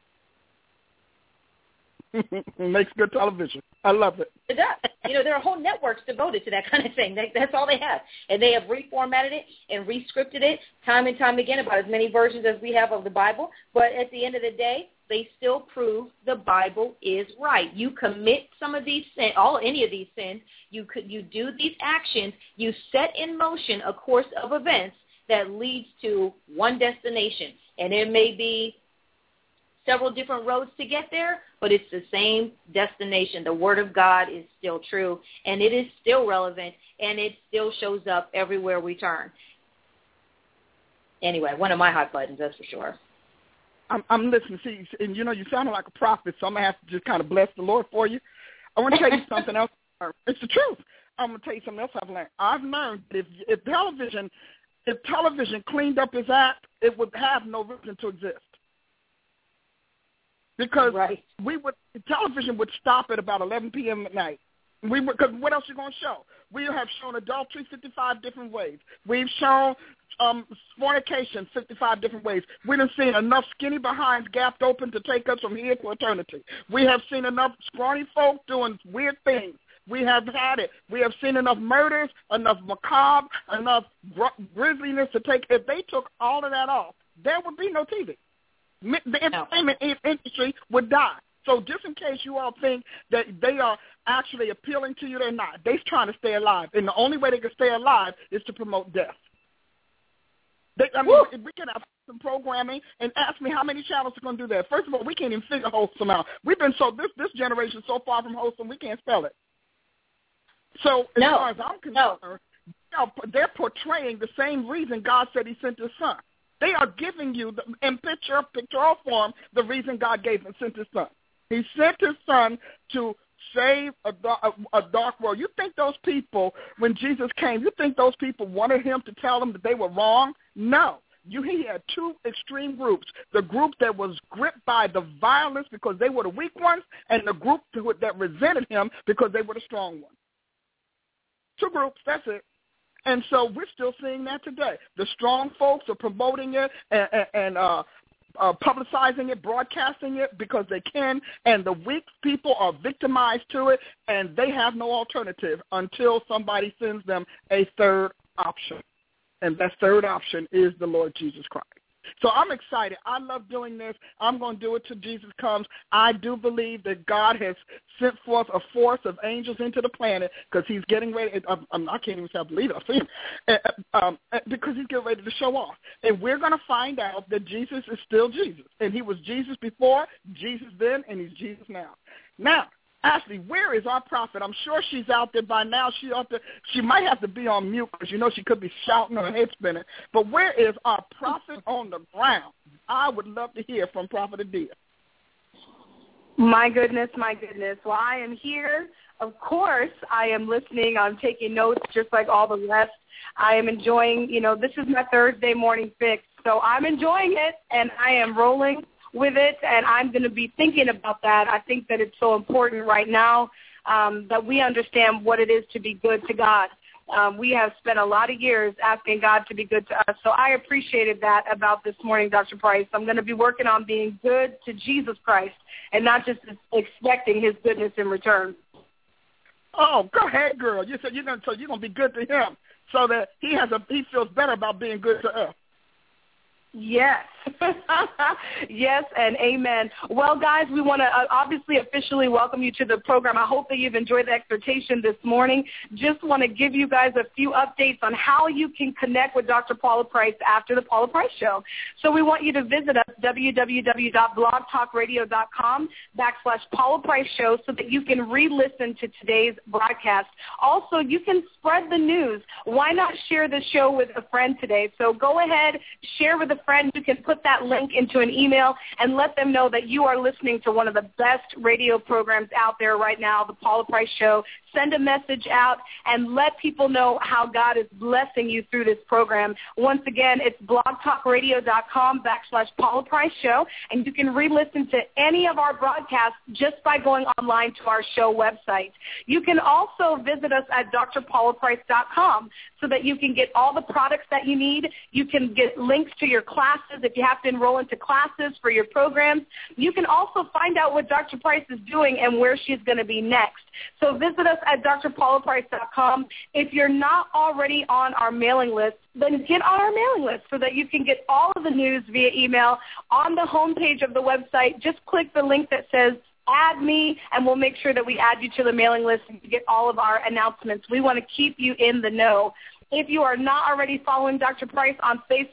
Speaker 4: Makes good television. I love it.
Speaker 3: It does. You know, there are whole networks devoted to that kind of thing. That, that's all they have. And they have reformatted it and re-scripted it time and time again, about as many versions as we have of the Bible. But at the end of the day, they still prove the Bible is right. You commit some of these sins, all any of these sins, you could you do these actions, you set in motion a course of events that leads to one destination. And it may be several different roads to get there, but it's the same destination. The Word of God is still true, and it is still relevant, and it still shows up everywhere we turn. Anyway, one of my hot buttons, that's for sure.
Speaker 4: I'm, I'm listening. See, and you know, you sound like a prophet, so I'm going to have to just kind of bless the Lord for you. I want to tell you something else. It's the truth. I'm going to tell you something else I've learned. I've learned that if, if television, if television cleaned up its act, it would have no reason to exist. Because
Speaker 3: right. we
Speaker 4: would, television would stop at about eleven p.m. at night. We because what else are you going to show? We have shown adultery fifty-five different ways. We've shown um, fornication fifty-five different ways. We have seen enough skinny behinds gapped open to take us from here to eternity. We have seen enough scrawny folk doing weird things. We have had it. We have seen enough murders, enough macabre, enough gr- grisliness to take. If they took all of that off, there would be no T V. The entertainment industry would die. So just in case you all think that they are actually appealing to you, they're not. They're trying to stay alive. And the only way they can stay alive is to promote death. They, I mean, Woo! We can have some programming and ask me how many channels are going to do that. First of all, we can't even figure wholesome out. We've been so, this, this generation is so far from wholesome, we can't spell it. So as
Speaker 3: no.
Speaker 4: far as I'm concerned, no. they're portraying the same reason God said he sent his son. They are giving you, the, in picture, pictorial form, the reason God gave and sent his son. He sent his son to save a, a, a dark world. You think those people, when Jesus came, you think those people wanted him to tell them that they were wrong? No. You, he had two extreme groups, the group that was gripped by the violence because they were the weak ones, and the group that resented him because they were the strong ones. Two groups, that's it. And so we're still seeing that today. The strong folks are promoting it and, and, and uh, uh, publicizing it, broadcasting it because they can, and the weak people are victimized to it, and they have no alternative until somebody sends them a third option. And that third option is the Lord Jesus Christ. So I'm excited. I love doing this. I'm going to do it till Jesus comes. I do believe that God has sent forth a force of angels into the planet because he's getting ready. I, I can't even say I believe it. I see him. Um, because he's getting ready to show off. And we're going to find out that Jesus is still Jesus. And he was Jesus before, Jesus then, and he's Jesus now. Now, Ashley, where is our prophet? I'm sure she's out there by now. She ought to, she might have to be on mute because you know she could be shouting or her head spinning. But where is our prophet on the ground? I would love to hear from Prophet Adia.
Speaker 5: My goodness, my goodness. Well, I am here. Of course, I am listening. I'm taking notes just like all the rest. I am enjoying, you know, this is my Thursday morning fix. So I'm enjoying it, and I am rolling with it, and I'm going to be thinking about that. I think that it's so important right now um, that we understand what it is to be good to God. Um, we have spent a lot of years asking God to be good to us, so I appreciated that about this morning, Doctor Price. I'm going to be working on being good to Jesus Christ and not just expecting his goodness in return.
Speaker 4: Oh, go ahead, girl. You said you're going to, so you're going to be good to him so that he has a he feels better about being good to us.
Speaker 5: Yes. Yes, and amen. Well, guys, we want to uh, obviously officially welcome you to the program. I hope that you've enjoyed the exhortation this morning. Just want to give you guys a few updates on how you can connect with Doctor Paula Price after the Paula Price Show. So we want you to visit us, www.blogtalkradio.com backslash Paula Price Show, so that you can re-listen to today's broadcast. Also, you can spread the news. Why not share the show with a friend today? So go ahead, share with a friend. You can put that link into an email and let them know that you are listening to one of the best radio programs out there right now, the Paula Price Show. Send a message out and let people know how God is blessing you through this program. Once again, it's blogtalkradio.com backslash Paula Price Show, and you can re-listen to any of our broadcasts just by going online to our show website. You can also visit us at d r paula price dot com so that you can get all the products that you need. You can get links to your classes if you have to enroll into classes for your programs. You can also find out what Doctor Price is doing and where she's going to be next. So visit us at d r paula price dot com. If you're not already on our mailing list, then get on our mailing list so that you can get all of the news via email. On the homepage of the website, just click the link that says add me, and we'll make sure that we add you to the mailing list and you get all of our announcements. We want to keep you in the know. If you are not already following Doctor Price on Facebook,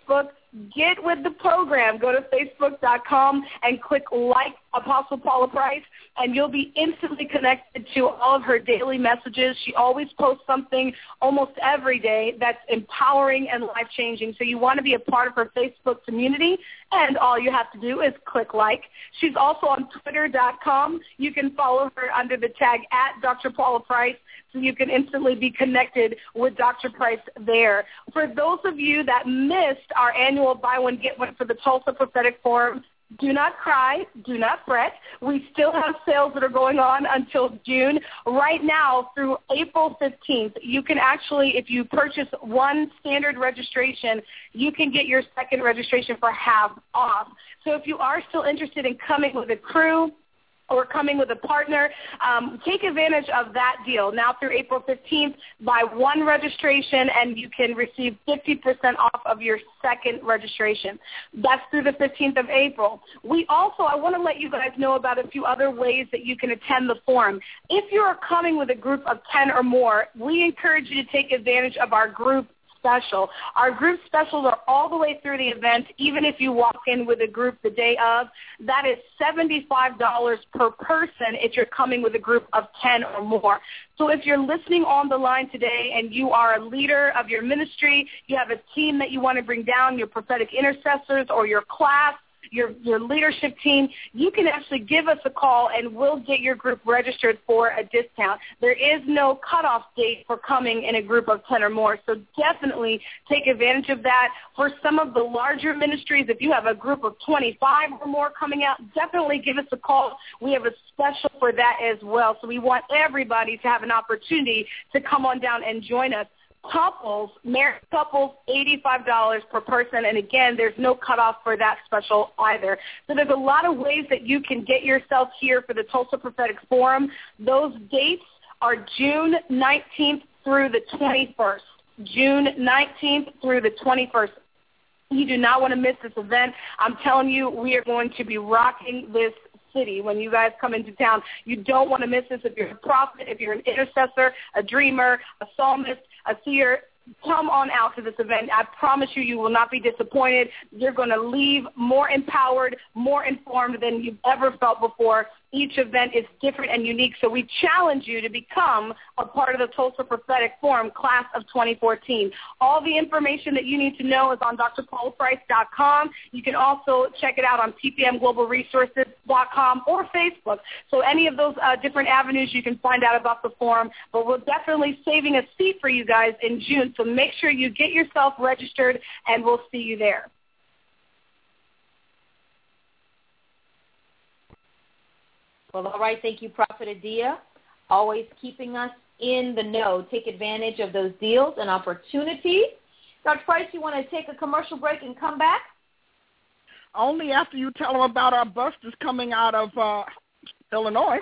Speaker 5: get with the program. Go to facebook dot com and click like Apostle Paula Price, and you'll be instantly connected to all of her daily messages. She always posts something almost every day that's empowering and life-changing. So you want to be a part of her Facebook community, and all you have to do is click like. She's also on twitter dot com. You can follow her under the tag at Doctor Paula Price, so you can instantly be connected with Doctor Price there. For those of you that missed our annual buy one, get one for the Tulsa Prophetic Forum, do not cry, do not fret. We still have sales that are going on until June. Right now, through April fifteenth, you can actually, if you purchase one standard registration, you can get your second registration for half off. So if you are still interested in coming with a crew, or coming with a partner, um, take advantage of that deal. Now through April fifteenth, buy one registration and you can receive fifty percent off of your second registration. That's through the fifteenth of April. We also, I want to let you guys know about a few other ways that you can attend the forum. If you are coming with a group of ten or more, we encourage you to take advantage of our group special. Our group specials are all the way through the event, even if you walk in with a group the day of. That is seventy-five dollars per person if you're coming with a group of ten or more. So if you're listening on the line today and you are a leader of your ministry, you have a team that you want to bring down, your prophetic intercessors or your class, your your leadership team, you can actually give us a call and we'll get your group registered for a discount. There is no cutoff date for coming in a group of ten or more, so definitely take advantage of that. For some of the larger ministries, if you have a group of twenty-five or more coming out, definitely give us a call. We have a special for that as well, so we want everybody to have an opportunity to come on down and join us. Couples, married couples, eighty-five dollars per person. And again, there's no cutoff for that special either. So there's a lot of ways that you can get yourself here for the Tulsa Prophetic Forum. Those dates are June nineteenth through the twenty-first. June nineteenth through the twenty-first. You do not want to miss this event. I'm telling you, we are going to be rocking this city when you guys come into town. You don't want to miss this. If you're a prophet, if you're an intercessor, a dreamer, a psalmist, a seer, come on out to this event. I promise you, you will not be disappointed. You're going to leave more empowered, more informed than you've ever felt before. Each event is different and unique, so we challenge you to become a part of the Tulsa Prophetic Forum Class of twenty fourteen. All the information that you need to know is on D R paula price dot com. You can also check it out on p p m global resources dot com or Facebook. So any of those uh, different avenues you can find out about the forum, but we're definitely saving a seat for you guys in June, so make sure you get yourself registered, and we'll see you there.
Speaker 3: Well, all right. Thank you, Prophet Adia. Always keeping us in the know. Take advantage of those deals and opportunities. Doctor Price, you want to take a commercial break and come back?
Speaker 4: Only after you tell them about our bus that's coming out of uh, Illinois.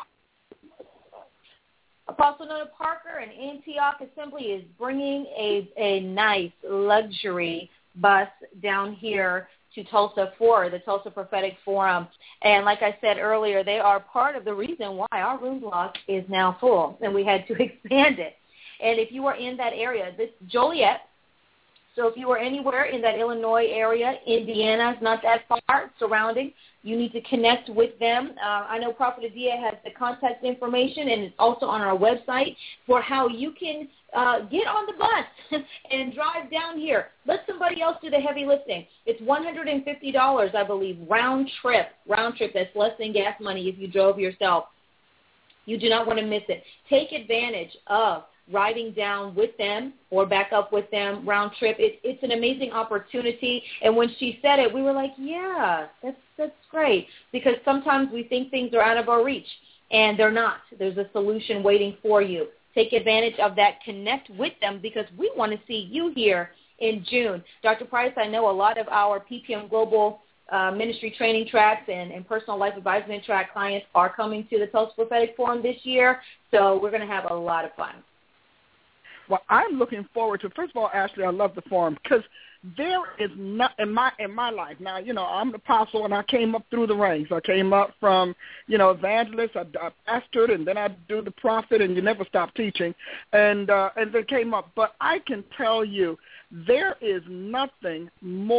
Speaker 3: Apostle Nona Parker and Antioch Assembly is bringing a, a nice luxury bus down here to Tulsa for the Tulsa Prophetic Forum. And like I said earlier, they are part of the reason why our room block is now full, and we had to expand it. And if you are in that area, this Joliet, so if you are anywhere in that Illinois area, Indiana is not that far surrounding, you need to connect with them. Uh, I know Prophet Adia has the contact information, and it's also on our website for how you can uh, get on the bus and drive down here. Let somebody else do the heavy lifting. It's one hundred fifty dollars, I believe, round trip. Round trip, that's less than gas money if you drove yourself. You do not want to miss it. Take advantage of riding down with them or back up with them round trip. It, it's an amazing opportunity. And when she said it, we were like, yeah, that's that's great. Because sometimes we think things are out of our reach, and they're not. There's a solution waiting for you. Take advantage of that. Connect with them, because we want to see you here in June. Doctor Price, I know a lot of our P P M Global uh, ministry training tracks and, and personal life advisement track clients are coming to the Tulsa Prophetic Forum this year, so we're going to have a lot of fun.
Speaker 4: Well, I'm looking forward to, first of all, Ashley, I love the forum because there is not, in my in my life, now, you know, I'm an apostle and I came up through the ranks. I came up from, you know, evangelist, I, I pastored, and then I do the prophet, and you never stop teaching, and, uh, and then came up. But I can tell you there is nothing more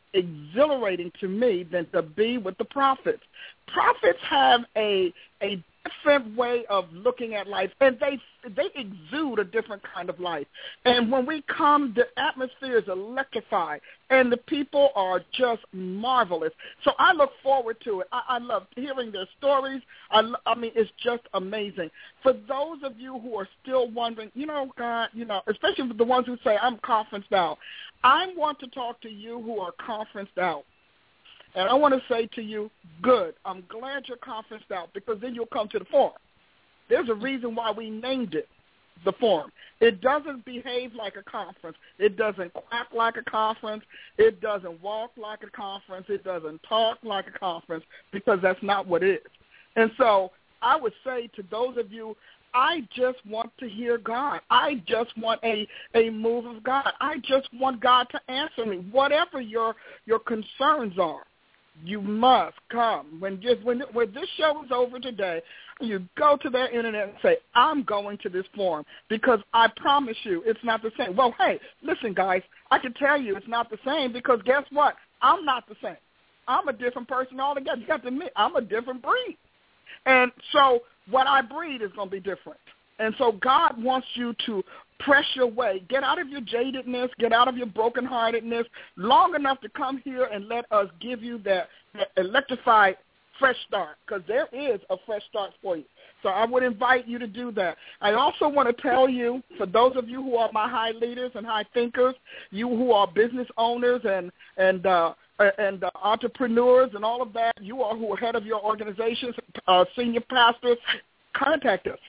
Speaker 4: exhilarating to me than to be with the prophets. Prophets have a a different way of looking at life, and they they exude a different kind of life. And when we come, the atmosphere is electrified, and the people are just marvelous. So I look forward to it. I, I love hearing their stories. I, I mean, it's just amazing. For those of you who are still wondering, you know, God, you know, especially the ones who say, I'm conferenced out, I want to talk to you who are conferenced out. And I want to say to you, good, I'm glad you're conferenced out, because then you'll come to the forum. There's a reason why we named it the forum. It doesn't behave like a conference. It doesn't quack like a conference. It doesn't walk like a conference. It doesn't talk like a conference, because that's not what it is. And so I would say to those of you, I just want to hear God. I just want a, a move of God. I just want God to answer me. Whatever your your concerns are, you must come. When just when when this show is over today, you go to their internet and say, I'm going to this forum, because I promise you it's not the same. Well, hey, listen, guys, I can tell you it's not the same, because guess what? I'm not the same. I'm a different person altogether. You have to admit, I'm a different breed. And so what I breed is going to be different. And so God wants you to press your way. Get out of your jadedness. Get out of your brokenheartedness long enough to come here and let us give you that, that electrified fresh start, because there is a fresh start for you. So I would invite you to do that. I also want to tell you, for those of you who are my high leaders and high thinkers, you who are business owners and and uh, and uh, entrepreneurs and all of that, you all who are head of your organizations, uh, senior pastors, contact us.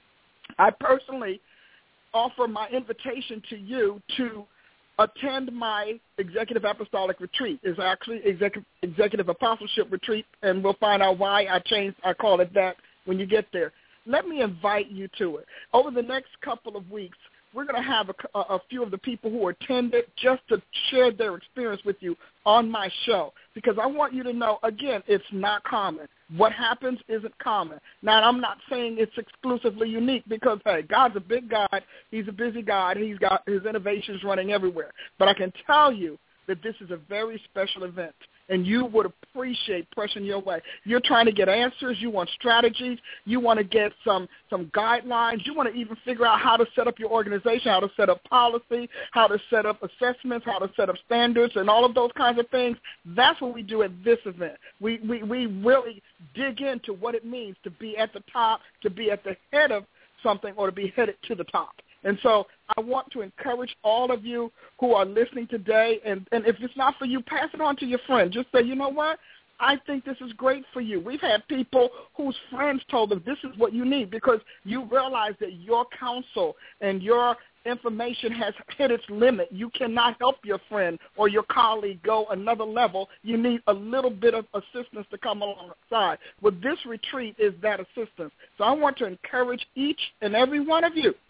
Speaker 4: I personally offer my invitation to you to attend my Executive Apostolic Retreat. It's actually Executive, Executive Apostleship Retreat, and we'll find out why I changed, I call it that when you get there. Let me invite you to it. Over the next couple of weeks, we're going to have a, a few of the people who attended just to share their experience with you on my show, because I want you to know, again, it's not common. What happens isn't common. Now, I'm not saying it's exclusively unique, because, hey, God's a big God. He's a busy God. He's got his innovations running everywhere. But I can tell you that this is a very special event, and you would appreciate pressing your way. You're trying to get answers. You want strategies. You want to get some, some guidelines. You want to even figure out how to set up your organization, how to set up policy, how to set up assessments, how to set up standards, and all of those kinds of things. That's what we do at this event. We, we, we really dig into what it means to be at the top, to be at the head of something, or to be headed to the top. And so I want to encourage all of you who are listening today, and, and if it's not for you, pass it on to your friend. Just say, you know what? I think this is great for you. We've had people whose friends told them this is what you need, because you realize that your counsel and your information has hit its limit. You cannot help your friend or your colleague go another level. You need a little bit of assistance to come alongside. Well, this retreat is that assistance. So I want to encourage each and every one of you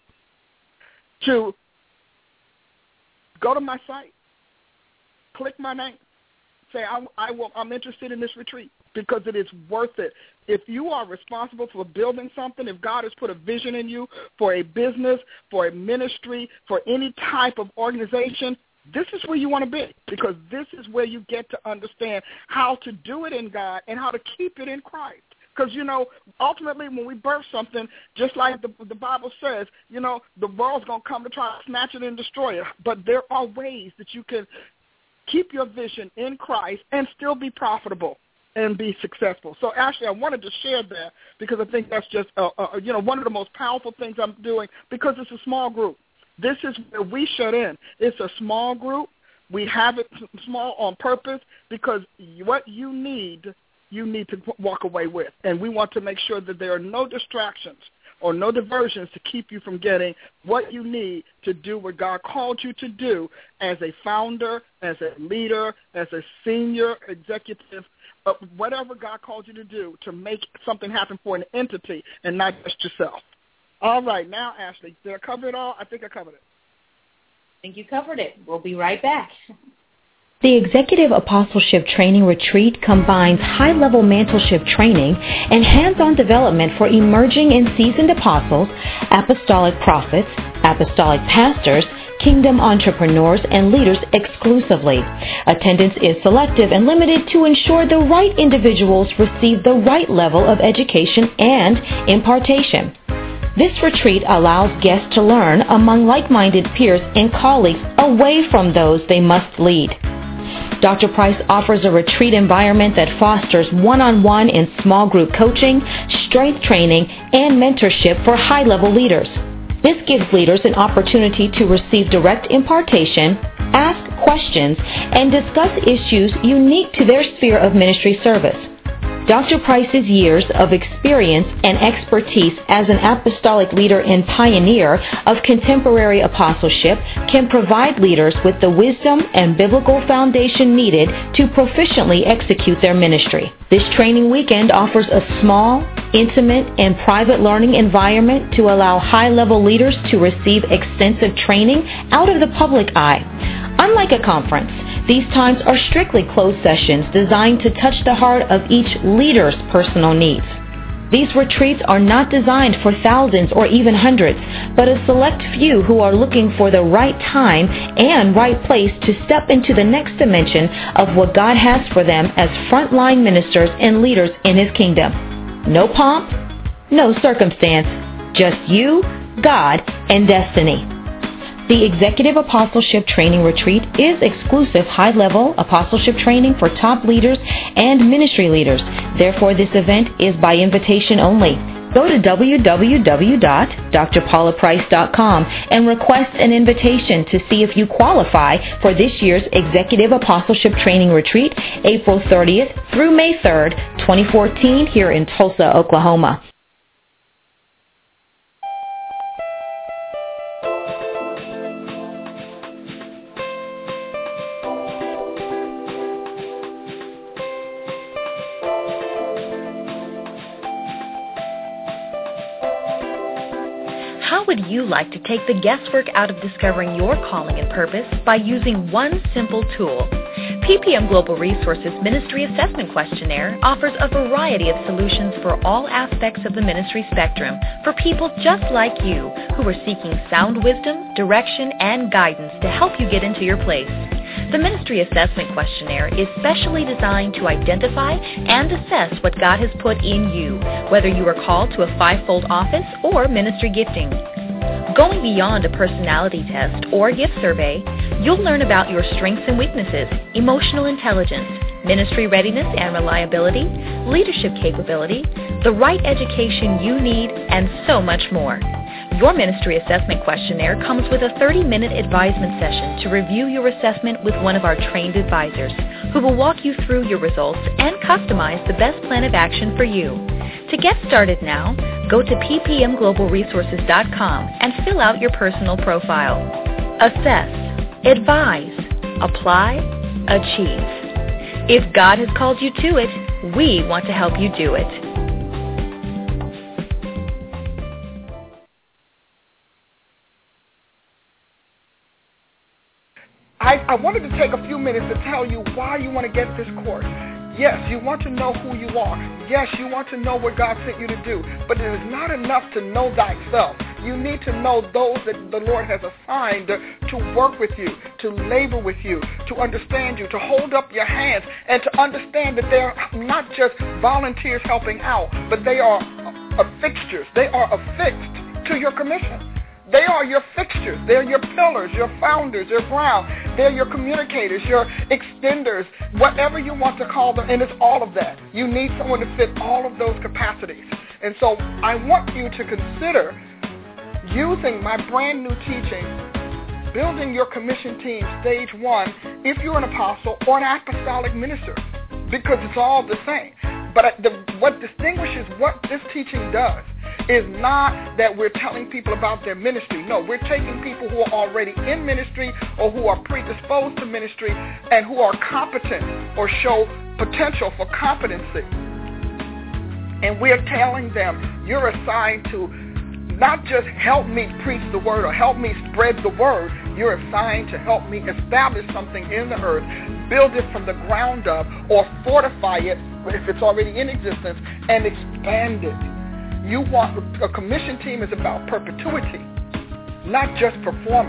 Speaker 4: to go to my site, click my name, say I, I will, I'm interested in this retreat, because it is worth it. If you are responsible for building something, if God has put a vision in you for a business, for a ministry, for any type of organization, this is where you want to be, because this is where you get to understand how to do it in God and how to keep it in Christ. Because, you know, ultimately when we birth something, just like the, the Bible says, you know, the world's going to come to try to snatch it and destroy it. But there are ways that you can keep your vision in Christ and still be profitable and be successful. So, Ashley, I wanted to share that, because I think that's just, uh, uh, you know, one of the most powerful things I'm doing, because it's a small group. This is where we shut in. It's a small group. We have it small on purpose, because what you need you need to walk away with. And we want to make sure that there are no distractions or no diversions to keep you from getting what you need to do what God called you to do as a founder, as a leader, as a senior executive, uh, whatever God called you to do to make something happen for an entity and not just yourself. All right. Now, Ashley, did I cover it all? I think I covered it.
Speaker 3: I think you covered it. We'll be right back.
Speaker 2: The Executive Apostleship Training Retreat combines high-level mentorship training and hands-on development for emerging and seasoned apostles, apostolic prophets, apostolic pastors,
Speaker 6: kingdom entrepreneurs and leaders exclusively. Attendance is selective and limited to ensure the right individuals receive the right level of education and impartation. This retreat allows guests to learn among like-minded peers and colleagues away from those they must lead. Doctor Price offers a retreat environment that fosters one-on-one and small group coaching, strength training, and mentorship for high-level leaders. This gives leaders an opportunity to receive direct impartation, ask questions, and discuss issues unique to their sphere of ministry service. Doctor Price's years of experience and expertise as an apostolic leader and pioneer of contemporary apostleship can provide leaders with the wisdom and biblical foundation needed to proficiently execute their ministry. This training weekend offers a small, intimate, and private learning environment to allow high-level leaders to receive extensive training out of the public eye. Unlike a conference, these times are strictly closed sessions designed to touch the heart of each leader's personal needs. These retreats are not designed for thousands or even hundreds, but a select few who are looking for the right time and right place to step into the next dimension of what God has for them as frontline ministers and leaders in His kingdom. No pomp, no circumstance, just you, God, and destiny. The Executive Apostleship Training Retreat is exclusive high-level apostleship training for top leaders and ministry leaders. Therefore, this event is by invitation only. Go to w w w dot dr paula price dot com and request an invitation to see if you qualify for this year's Executive Apostleship Training Retreat, April thirtieth through May third, twenty fourteen, here in Tulsa, Oklahoma.
Speaker 2: How would you like to take the guesswork out of discovering your calling and purpose by using one simple tool? P P M Global Resources Ministry Assessment Questionnaire offers a variety of solutions for all aspects of the ministry spectrum for people just like you who are seeking sound wisdom, direction, and guidance to help you get into your place. The Ministry Assessment Questionnaire is specially designed to identify and assess what God has put in you, whether you are called to a fivefold office or ministry gifting. Going beyond a personality test or gift survey, you'll learn about your strengths and weaknesses, emotional intelligence, ministry readiness and reliability, leadership capability, the right education you need, and so much more. Your Ministry Assessment Questionnaire comes with a thirty-minute advisement session to review your assessment with one of our trained advisors, who will walk you through your results and customize the best plan of action for you. To get started now, go to p p m global resources dot com and fill out your personal profile. Assess, advise, apply, achieve. If God has called you to it, we want to help you do it.
Speaker 4: I, I wanted to take a few minutes to tell you why you want to get this course. Yes, you want to know who you are. Yes, you want to know what God sent you to do. But it is not enough to know thyself. You need to know those that the Lord has assigned to work with you, to labor with you, to understand you, to hold up your hands, and to understand that they're not just volunteers helping out, but they are fixtures. They are affixed to your commission. They are your fixtures. They're your pillars, your founders, your ground. They're your communicators, your extenders, whatever you want to call them, and it's all of that. You need someone to fit all of those capacities. And so I want you to consider using my brand new teaching, Building Your Commission Team, Stage one, if you're an apostle or an apostolic minister, because it's all the same. But the, what distinguishes what this teaching does is not that we're telling people about their ministry. No, we're taking people who are already in ministry or who are predisposed to ministry and who are competent or show potential for competency. And we're telling them, you're assigned to not just help me preach the word or help me spread the word. You're assigned to help me establish something in the earth, build it from the ground up, or fortify it if it's already in existence, and expand it. You want a commission team is about perpetuity, not just performance.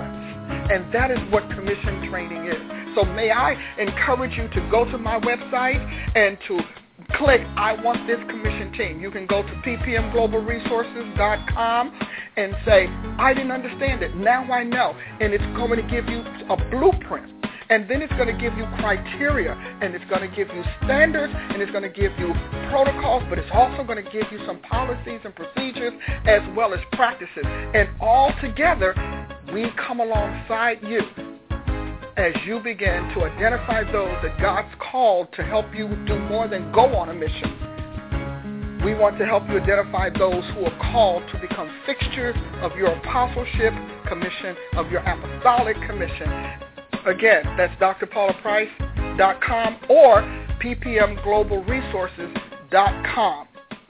Speaker 4: And that is what commission training is. So may I encourage you to go to my website and to click I want this commission team. You can go to p p m global resources dot com and say, I didn't understand it. Now I know. And it's going to give you a blueprint. And then it's going to give you criteria, and it's going to give you standards, and it's going to give you protocols, but it's also going to give you some policies and procedures as well as practices. And all together, we come alongside you as you begin to identify those that God's called to help you do more than go on a mission. We want to help you identify those who are called to become fixtures of your apostleship commission, of your apostolic commission. Again, that's D R paula price dot com or p p m global resources dot com.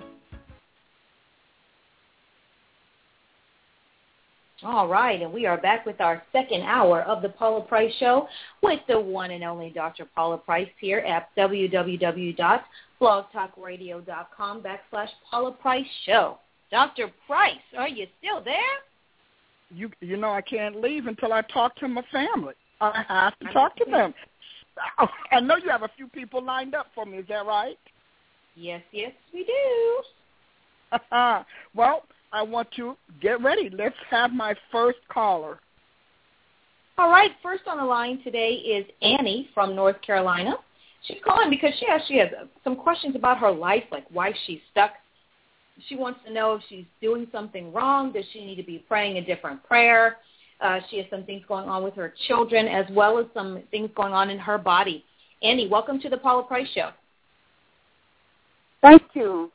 Speaker 3: All right, and we are back with our second hour of the Paula Price Show with the one and only Doctor Paula Price here at w w w dot blog talk radio dot com backslash Paula Price Show. Doctor Price, are you still there?
Speaker 4: You you know I can't leave until I talk to my family. I have to talk to them. I know you have a few people lined up for me. Is that right?
Speaker 3: Yes, yes, we do.
Speaker 4: Well, I want to get ready. Let's have my first caller.
Speaker 3: All right, first on the line today is Annie from North Carolina. She's calling because she actually has some questions about her life, like why she's stuck. She wants to know if she's doing something wrong. Does she need to be praying a different prayer? Uh, she has some things going on with her children as well as some things going on in her body. Annie, welcome to the Paula Price Show.
Speaker 7: Thank you.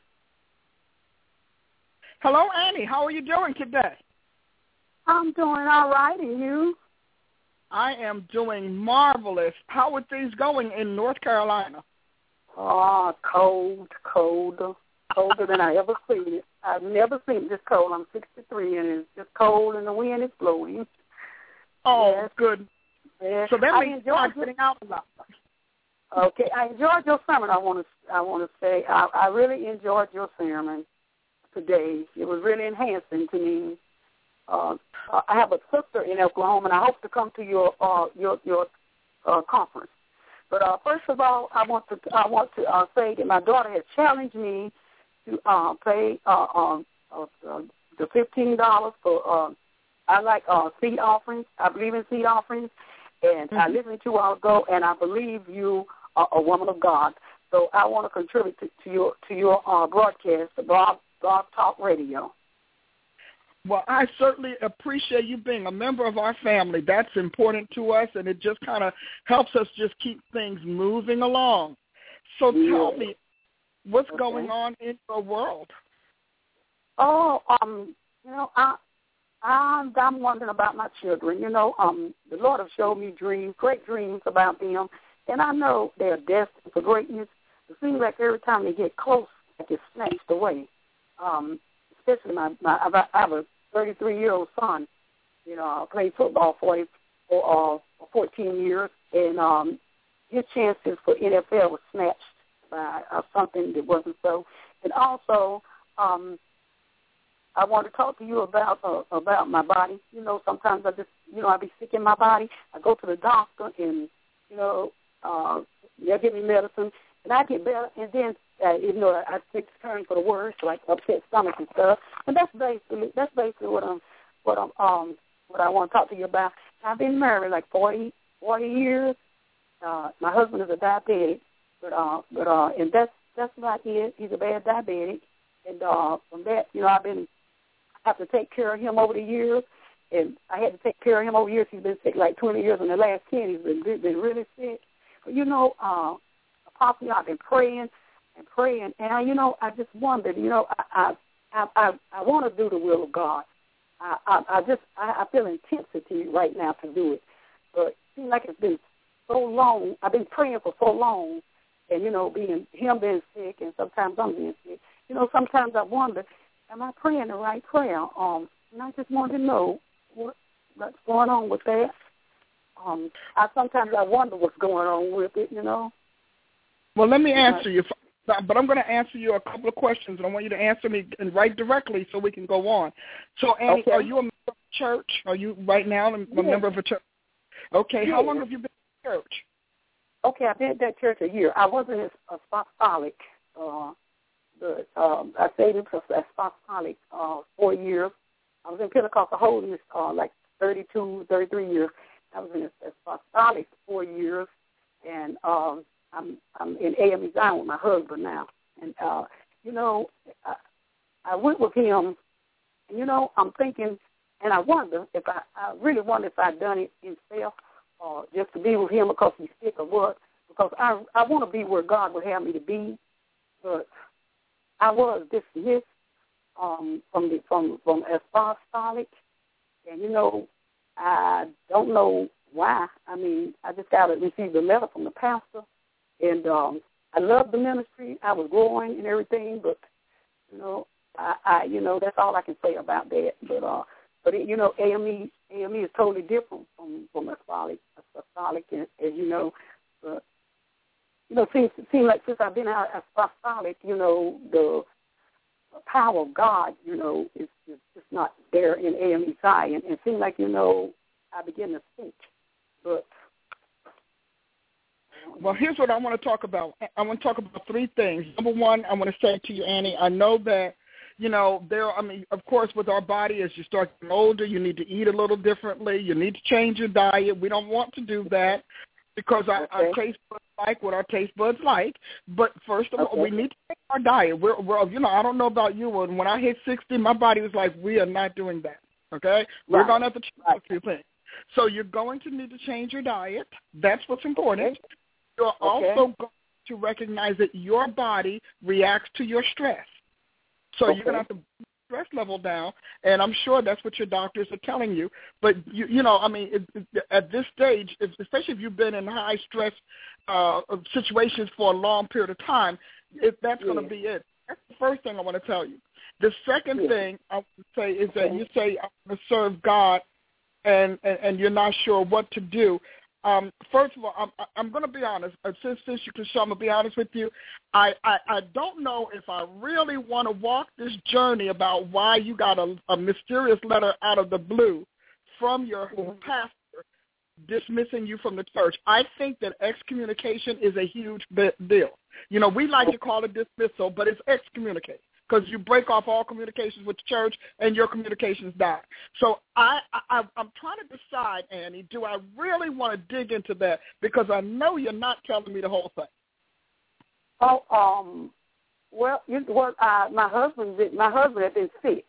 Speaker 4: Hello, Annie. How are you doing today?
Speaker 7: I'm doing all right, and you?
Speaker 4: I am doing marvelous. How are things going in North Carolina?
Speaker 7: Oh, cold, colder, colder than I ever seen it. I've never seen it this cold. I'm sixty-three, and it's just cold, and the wind is blowing.
Speaker 4: Oh,
Speaker 7: yes.
Speaker 4: Good.
Speaker 7: Yes.
Speaker 4: So that
Speaker 7: I
Speaker 4: means you're getting out a lot.
Speaker 7: Okay, I enjoyed your sermon. I want to, I want to say, I, I really enjoyed your sermon today. It was really enhancing to me. Uh, I have a sister in Oklahoma, and I hope to come to your uh, your your uh, conference. But uh, first of all, I want to I want to uh, say that my daughter has challenged me to uh, pay uh, um, uh, uh, the fifteen dollars for. Uh, I like uh, seed offerings. I believe in seed offerings, and mm-hmm. I listened to you all ago, and I believe you are a woman of God. So I want to contribute to, to your to your uh, broadcast, the Blog Blog Talk Radio.
Speaker 4: Well, I certainly appreciate you being a member of our family. That's important to us, and it just kind of helps us just keep things moving along. So
Speaker 7: yeah.
Speaker 4: tell me, what's
Speaker 7: okay.
Speaker 4: going on in your world?
Speaker 7: Oh, um, you know, I, I'm, I'm wondering about my children. You know, um, the Lord has showed me dreams, great dreams about them, and I know they're destined for greatness. It seems like every time they get close, they get snatched away. Um, especially my, my I have a thirty-three-year-old son. You know, I played football for him for uh, fourteen years, and um, his chances for N F L were snatched by uh, something that wasn't so. And also, um, I want to talk to you about uh, about my body. You know, sometimes I just, you know, I be sick in my body. I go to the doctor, and you know, uh, they'll give me medicine, and I get better, and then. Uh, even though I, I take turn for the worst, like upset stomach and stuff, and that's basically that's basically what I'm what I'm um what I want to talk to you about. I've been married like forty, forty years. Uh, my husband is a diabetic, but uh but uh and that's that's about it. He's a bad diabetic, and uh from that, you know, I've been I have to take care of him over the years, and I had to take care of him over the years. He's been sick like twenty years, and the last ten he's been been really sick. But you know, uh, Apostle, I've been praying. And praying, and I, you know, I just wondered, you know, I I I, I want to do the will of God. I I, I just I, I feel intensity right now to do it, but it seems like it's been so long. I've been praying for so long, and you know, being him being sick, and sometimes I'm being sick. You know, sometimes I wonder, am I praying the right prayer? Um, and I just wanted to know what what's going on with that. Um, I sometimes I wonder what's going on with it. You know.
Speaker 4: Well, let me answer you. But I'm going to answer you a couple of questions, and I want you to answer me and write directly so we can go on. So, Annie,
Speaker 7: okay.
Speaker 4: are you a member, church? Are you right now a
Speaker 7: yes.
Speaker 4: member of a church? Okay.
Speaker 7: Yes.
Speaker 4: How long have you been in church?
Speaker 7: Okay, I've been at that church a year. I wasn't as apostolic, uh, but um, I stayed in apostolic uh, four years. I was in Pentecostal holiness uh, like thirty-two, thirty-three years. I was in apostolic for four years, and um, I'm I'm in A M E Zion with my husband now. And uh, you know, I, I went with him. And, you know, I'm thinking, and I wonder if I, I really wonder if I'd done it in self or just to be with him because he's sick or what. Because I I want to be where God would have me to be, but I was dismissed um, from the from from apostolic, and you know, I don't know why. I mean, I just got to receive a letter from the pastor, and um, I love the ministry. I was growing and everything, but you know, I, I you know that's all I can say about that. But uh, but it, you know, A M E A M E is totally different from from apostolic, apostolic, as, as you know. But you know, seems seems like since I've been out apostolic, you know, the power of God, you know, is is just not there in A M E Zion, and it seems like you know I begin to think, but.
Speaker 4: Well, here's what I want to talk about. I want to talk about three things. Number one, I want to say to you, Annie, I know that, you know, there, I mean, of course, with our body, as you start getting older, you need to eat a little differently. You need to change your diet. We don't want to do that because our,
Speaker 7: okay.
Speaker 4: our taste buds like what our taste buds like. But first of all,
Speaker 7: okay.
Speaker 4: we need to change our diet. We're, we're, you know, I don't know about you, but when I hit sixty, my body was like, we are not doing that, okay? Right. We're going to have to change right. a few things. So you're going to need to change your diet. That's what's important. Okay. You're
Speaker 7: okay.
Speaker 4: also going to recognize that your body reacts to your stress. So
Speaker 7: okay.
Speaker 4: you're going to have to bring the stress level down, and I'm sure that's what your doctors are telling you. But, you, you know, I mean, it, it, at this stage, if, especially if you've been in high-stress uh, situations for a long period of time, it, that's yeah. going to be it. That's the first thing I want to tell you. The second yeah. thing I want to say is okay. that you say, I'm going to serve God, and, and, and you're not sure what to do. Um, first of all, I'm, I'm going to be honest. Since, since you can show, I'm going to be honest with you. I, I, I don't know if I really want to walk this journey about why you got a, a mysterious letter out of the blue from your mm-hmm. pastor dismissing you from the church. I think that excommunication is a huge deal. You know, we like to call it dismissal, but it's excommunicate. Because you break off all communications with the church and your communications die. So I, I, I'm trying to decide, Annie, do I really want to dig into that? Because I know you're not telling me the whole thing.
Speaker 7: Oh, um, well, you, well, uh, my husband, my husband has been sick.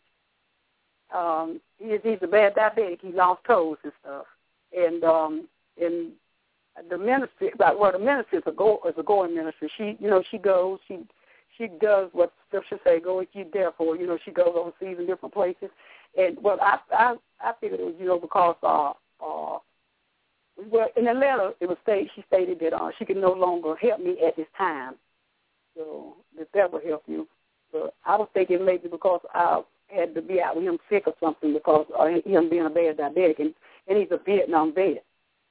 Speaker 7: Um, he's he's a bad diabetic. He lost toes and stuff, and um, and the ministry, well, the ministry is a go is a going ministry. She, you know, she goes, she. She does what Scripture say, go and ye therefore. You know, she goes overseas in different places. And, well, I I, I figured it was, you know, because, uh, uh, well, in the letter, it was state, she stated that uh, she could no longer help me at this time. So that that would help you. But I was thinking maybe because I had to be out with him sick or something because of him being a bad diabetic, and, and he's a Vietnam vet.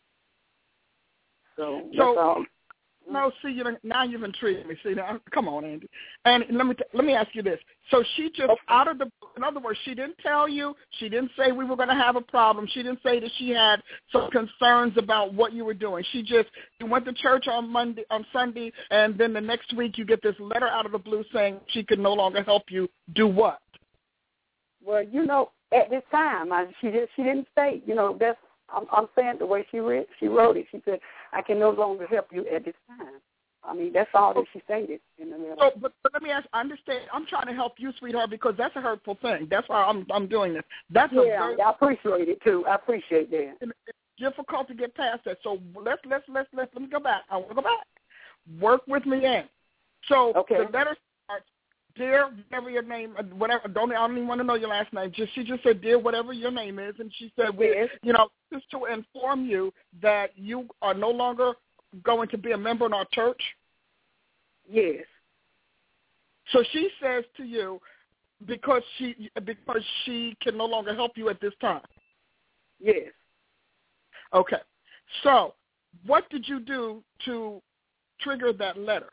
Speaker 7: So,
Speaker 4: so
Speaker 7: that's all.
Speaker 4: No, see, you now you've intrigued me. See, now, come on, Andy. And let me t- let me ask you this. So she just okay. out of the, in other words, she didn't tell you. She didn't say we were going to have a problem. She didn't say that she had some concerns about what you were doing. She just, you went to church on Monday, on Sunday, and then the next week you get this letter out of the blue saying she could no longer help you do what?
Speaker 7: Well, you know, at this time, I, she did, she didn't state. You know, that's. I'm, I'm saying the way she read, she wrote it. She said, I can no longer help you at this time. I mean, that's all that she stated in the letter.
Speaker 4: So, but, but let me ask, I understand. I'm trying to help you, sweetheart, because that's a hurtful thing. That's why I'm I'm doing this. That's
Speaker 7: yeah,
Speaker 4: a very,
Speaker 7: I appreciate it, too. I appreciate that.
Speaker 4: It's difficult to get past that. So let's, let's, let's, let's, let me go back. I want to go back. Work with me in. So
Speaker 7: okay.
Speaker 4: the letter starts, dear, whatever your name, whatever, don't, I don't even want to know your last name. Just She just said, dear, whatever your name is. And she said, we,
Speaker 7: yes.
Speaker 4: you know, just to inform you that you are no longer going to be a member in our church.
Speaker 7: Yes.
Speaker 4: So she says to you, because she because she can no longer help you at this time.
Speaker 7: Yes.
Speaker 4: Okay. So what did you do to trigger that letter?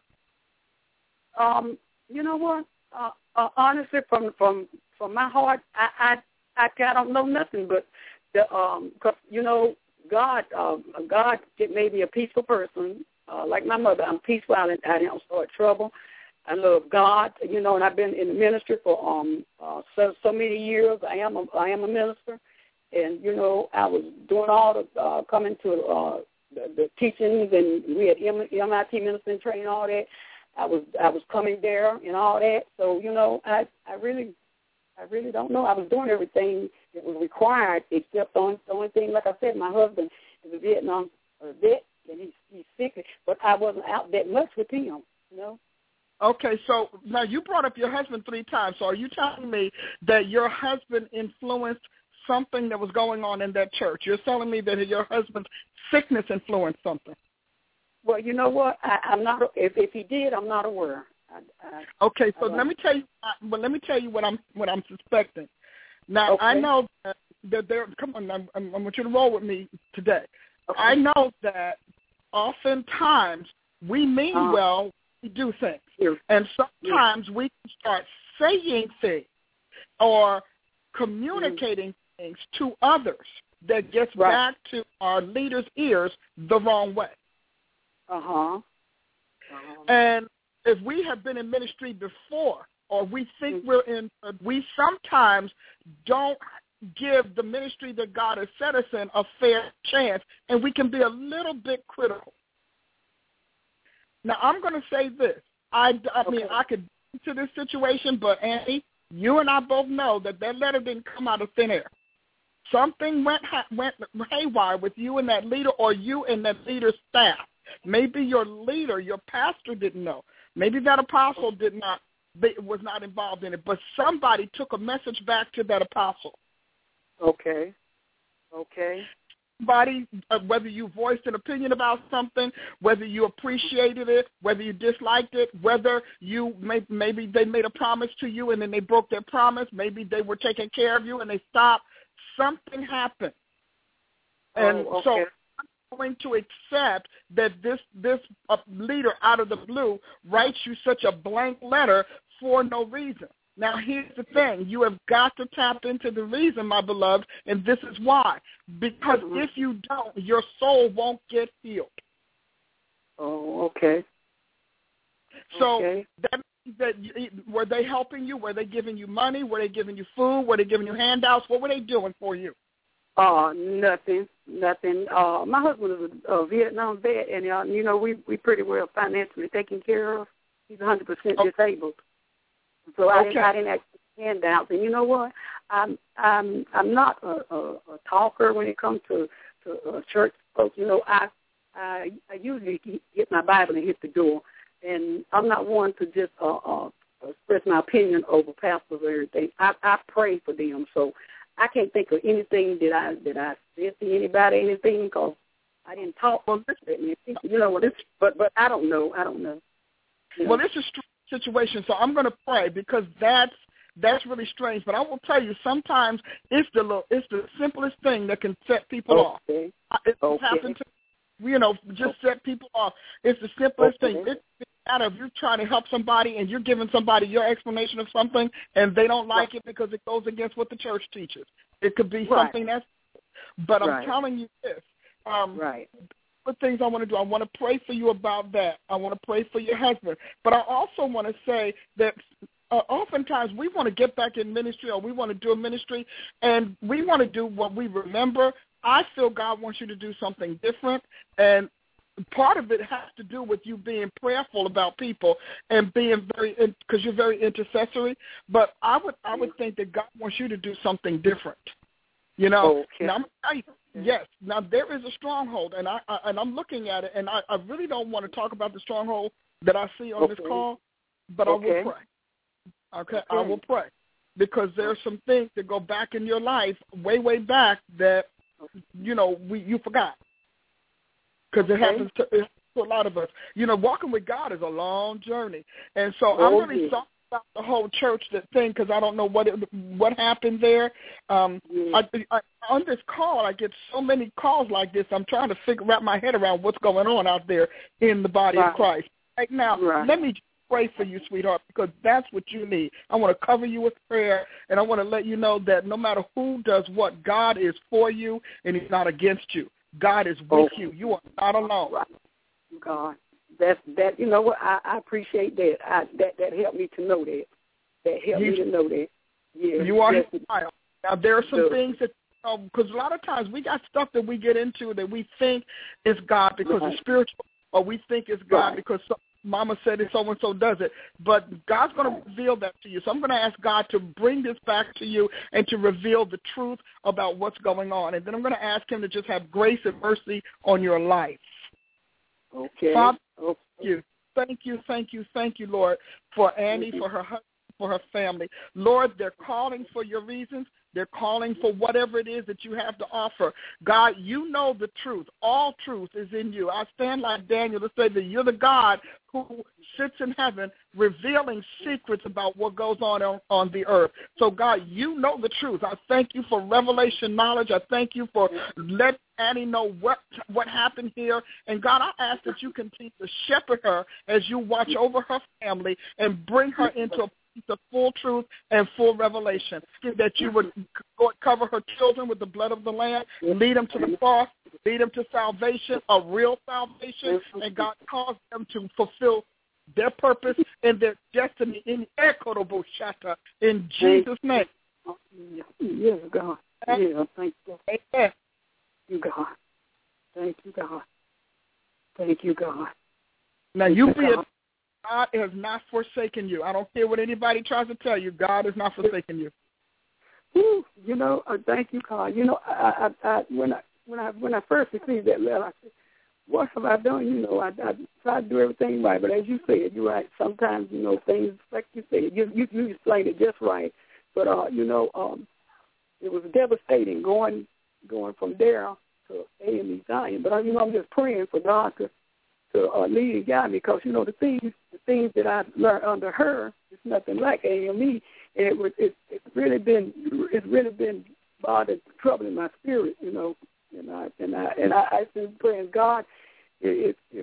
Speaker 7: Um, you know what? Uh, uh, honestly, from from from my heart, I, I I, I don't know nothing but the um, cause you know, God, uh, God made me a peaceful person, uh, like my mother. I'm peaceful. I didn't, I didn't start trouble. I love God, you know, and I've been in the ministry for um uh, so so many years. I am a, I am a minister, and you know, I was doing all the uh, coming to uh, the, the teachings, and we had M I T ministering training, all that. I was I was coming there and all that. So you know, I I really I really don't know. I was doing everything that was required, except on the only thing, like I said, my husband is a Vietnam a vet, and he's he's sick, but I wasn't out that much with him, you know.
Speaker 4: Okay, so now you brought up your husband three times. So are you telling me that your husband influenced something that was going on in that church? You're telling me that your husband's sickness influenced something?
Speaker 7: Well, you know what? I, I'm not. If, if he did, I'm not aware. I, I,
Speaker 4: okay, so
Speaker 7: I
Speaker 4: let me tell you. Well, let me tell you what I'm what I'm suspecting. Now
Speaker 7: okay.
Speaker 4: I know that, that there. Come on, I'm, I'm, I want you to roll with me today.
Speaker 7: Okay.
Speaker 4: I know that oftentimes we mean
Speaker 7: uh-huh.
Speaker 4: well. We do things.
Speaker 7: Yeah.
Speaker 4: And sometimes
Speaker 7: yeah.
Speaker 4: we can start saying things or communicating mm. things to others that gets
Speaker 7: right.
Speaker 4: back to our leaders' ears the wrong way.
Speaker 7: Uh-huh. uh-huh.
Speaker 4: And if we have been in ministry before or we think mm. we're in, we sometimes don't give the ministry that God has set us in a fair chance, and we can be a little bit critical. Now, I'm going to say this. I, I okay. mean, I could get into this situation, but, Annie, you and I both know that that letter didn't come out of thin air. Something went went haywire with you and that leader or you and that leader's staff. Maybe your leader, your pastor didn't know. Maybe that apostle did not was not involved in it, but somebody took a message back to that apostle.
Speaker 7: Okay. Okay.
Speaker 4: Somebody, uh, whether you voiced an opinion about something, whether you appreciated it, whether you disliked it, whether you may, maybe they made a promise to you and then they broke their promise, maybe they were taking care of you and they stopped. Something happened, and
Speaker 7: oh, okay.
Speaker 4: so I'm going to accept that this this uh, leader out of the blue writes you such a blank letter for no reason. Now, here's the thing. You have got to tap into the reason, my beloved, and this is why. Because mm-hmm. if you don't, your soul won't get healed.
Speaker 7: Oh, okay.
Speaker 4: So
Speaker 7: okay.
Speaker 4: that means that you, were they helping you? Were they giving you money? Were they giving you food? Were they giving you handouts? What were they doing for you?
Speaker 7: Uh, nothing, nothing. Uh, my husband is a, a Vietnam vet, and, uh, you know, we we pretty well financially taken care of. He's one hundred percent
Speaker 4: okay.
Speaker 7: disabled. So I,
Speaker 4: okay.
Speaker 7: didn't, I didn't actually handouts. And you know what? I'm I'm I'm not a, a, a talker when it comes to to uh, church folks. You know, I I I usually get my Bible and hit the door, and I'm not one to just uh, uh, express my opinion over pastors or everything. I I pray for them, so I can't think of anything that I that I said to anybody, anything, because I didn't talk. Well, you know, this, but but I don't know. I don't know. You know?
Speaker 4: Well, this is true. Situation, so I'm going to pray because that's that's really strange. But I will tell you, sometimes it's the little, it's the simplest thing that can set people
Speaker 7: okay.
Speaker 4: off. It's
Speaker 7: okay.
Speaker 4: happened to you know just
Speaker 7: okay.
Speaker 4: set people off. It's the simplest
Speaker 7: okay.
Speaker 4: thing. It's matter if you're trying to help somebody and you're giving somebody your explanation of something and they don't like right. it because it goes against what the church teaches. It could be
Speaker 7: right.
Speaker 4: something that's. But I'm
Speaker 7: right.
Speaker 4: telling you this. Um,
Speaker 7: right.
Speaker 4: Things I want to do. I want to pray for you about that. I want to pray for your husband. But I also want to say that uh, oftentimes we want to get back in ministry or we want to do a ministry and we want to do what we remember. I feel God wants you to do something different, and part of it has to do with you being prayerful about people and being very, because you're very intercessory. But I would, I would think that God wants you to do something different. You know,
Speaker 7: okay.
Speaker 4: now I'm gonna tell you, yes. Now there is a stronghold, and I, I and I'm looking at it, and I, I really don't want to talk about the stronghold that I see on
Speaker 7: okay.
Speaker 4: this call, but
Speaker 7: okay.
Speaker 4: I will pray. Okay? okay, I will pray because there are some things that go back in your life, way, way back that you know we you forgot because
Speaker 7: okay.
Speaker 4: it happens to, it happens to a lot of us. You know, walking with God is a long journey, and so
Speaker 7: oh,
Speaker 4: I'm really
Speaker 7: yeah.
Speaker 4: sorry about the whole church that thing because I don't know what it, what happened there. Um,
Speaker 7: yeah.
Speaker 4: I, I, on this call, I get so many calls like this. I'm trying to figure wrap my head around what's going on out there in the body
Speaker 7: right.
Speaker 4: of Christ. Right now,
Speaker 7: right.
Speaker 4: let me pray for you, sweetheart, because that's what you need. I want to cover you with prayer, and I want to let you know that no matter who does what, God is for you, and he's not against you. God is with you. You are not alone.
Speaker 7: Right. God, that's that. You know what? I, I appreciate that. I, that that helped me to know that. That helped
Speaker 4: He's,
Speaker 7: me to know that. Yeah.
Speaker 4: You are
Speaker 7: yes,
Speaker 4: his child. Now there are some
Speaker 7: so,
Speaker 4: things that, because um, a lot of times we got stuff that we get into that we think is God because
Speaker 7: right.
Speaker 4: it's spiritual, or we think it's God
Speaker 7: right.
Speaker 4: because so, Mama said it, so and so does it. But God's going to reveal that to you. So I'm going to ask God to bring this back to you and to reveal the truth about what's going on. And then I'm going to ask him to just have grace and mercy on your life.
Speaker 7: Okay.
Speaker 4: Father,
Speaker 7: okay.
Speaker 4: thank you. Thank you, thank you, thank you, Lord, for Annie, for her husband, for her family. Lord, they're calling for your reasons. They're calling for whatever it is that you have to offer. God, you know the truth. All truth is in you. I stand like Daniel to say that you're the God who sits in heaven revealing secrets about what goes on, on on the earth. So, God, you know the truth. I thank you for revelation knowledge. I thank you for letting Annie know what what happened here. And, God, I ask that you continue to shepherd her as you watch over her family and bring her into a the full truth and full revelation, that you would cover her children with the blood of the Lamb, lead them to the cross, lead them to salvation, a real salvation, and God cause them to fulfill their purpose and their destiny in Equitable Shatta, in Jesus' name.
Speaker 7: Yes, God. Yeah, thank you.
Speaker 4: Amen.
Speaker 7: You God. Thank you, God. Thank you, God.
Speaker 4: Now you be a God has not forsaken you. I don't care what anybody tries to tell you. God has not forsaken you.
Speaker 7: Ooh, you know, uh, thank you, God. You know, I, I, I, when I when I when I first received that letter, I said, "What have I done?" You know, I, I tried to do everything right, but as you said, you're right. Sometimes, you know, things like you said, you you, you explained it just right. But uh, you know, um, it was devastating going going from there to A M E Zion. But uh, you know, I'm just praying for God to. to uh, lead and guide me, because you know the things the things that I learned under her is nothing like A M E, and it was it, it's really been it's really been bothered, troubling my spirit, you know, and I and I and I I've been praying, God, if if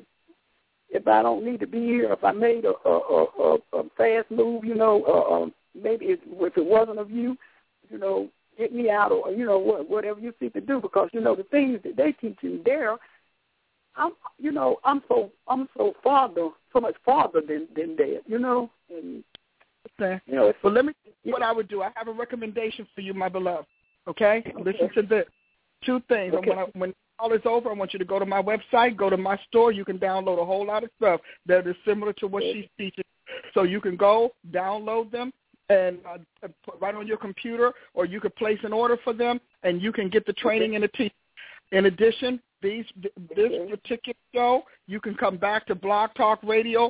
Speaker 7: if I don't need to be here, if I made a a, a, a fast move, you know, uh, um, maybe it, if it wasn't of you, you know, get me out, or you know what whatever you see to do, because you know the things that they teach in there. I'm, you know, I'm so, I'm so farther, so much farther than than that, you know. And
Speaker 4: okay.
Speaker 7: You know,
Speaker 4: well, let me. What I would do, I have a recommendation for you, my beloved. Okay, okay. Listen to this. Two things.
Speaker 7: Okay.
Speaker 4: When, I, when all is over, I want you to go to my website, go to my store. You can download a whole lot of stuff that is similar to what okay. she's teaching. So you can go download them and uh, put right on your computer, or you could place an order for them, and you can get the training okay. and the teaching. In addition, these this particular show, you can come back to blog talk radio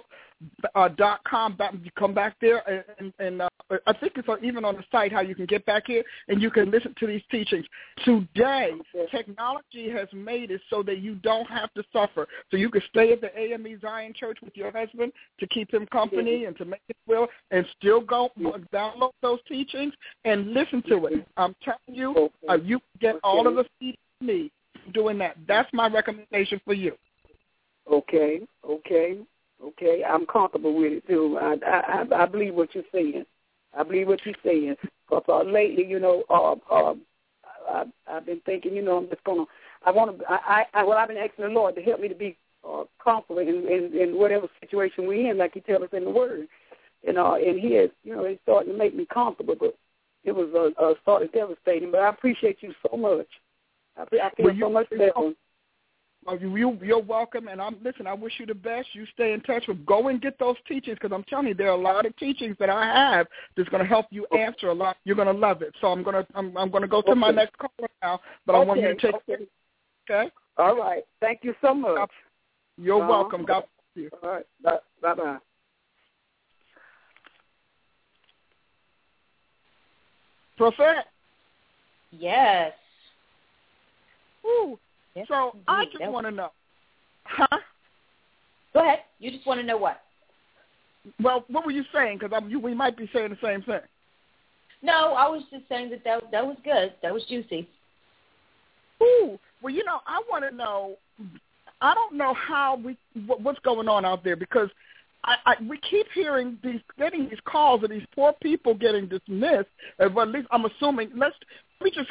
Speaker 4: dot com. Uh, come back there, and, and, and uh, I think it's even on the site how you can get back here, and you can listen to these teachings. Today, technology has made it so that you don't have to suffer. So you can stay at the A M E Zion Church with your husband to keep him company and to make it well, and still go download those teachings and listen to it. I'm telling you, uh, you get all of the feed you need. Doing that. That's my recommendation for you.
Speaker 7: Okay, okay, okay. I'm comfortable with it too. I I, I believe what you're saying. I believe what you're saying. Because uh, lately, you know, uh, uh, I, I've been thinking, you know, I'm just gonna. I want to. I, I well, I've been asking the Lord to help me to be uh, comfortable in, in in whatever situation we're in, like He tells us in the Word. And uh, and He is, you know, He's starting to make me comfortable. But it was uh, uh, started devastating. But I appreciate you so much. I feel
Speaker 4: well, you,
Speaker 7: so much better.
Speaker 4: Uh, you, you're welcome, and I'm listen. I wish you the best. You stay in touch with. Go and get those teachings, because I'm telling you, there are a lot of teachings that I have that's going to help you answer a lot. You're going to love it. So I'm going to I'm, I'm going to go to okay. my next caller now, but okay. I want you to take
Speaker 7: okay.
Speaker 4: it. Okay.
Speaker 7: All right. Thank you so much.
Speaker 4: You're
Speaker 7: uh,
Speaker 4: welcome. God bless you.
Speaker 7: All right. Bye bye.
Speaker 4: Prophet.
Speaker 3: Yes.
Speaker 4: Ooh.
Speaker 3: Yes,
Speaker 4: so
Speaker 3: indeed.
Speaker 4: I just want to know. Huh?
Speaker 3: Go ahead. You just want to know what?
Speaker 4: Well, what were you saying? Because we might be saying the same thing.
Speaker 3: No, I was just saying that that, that was good. That was juicy.
Speaker 4: Ooh. Well, you know, I want to know. I don't know how we what, what's going on out there, because I, I, we keep hearing these, getting these calls of these poor people getting dismissed. Uh, well, at least I'm assuming. Let's let me just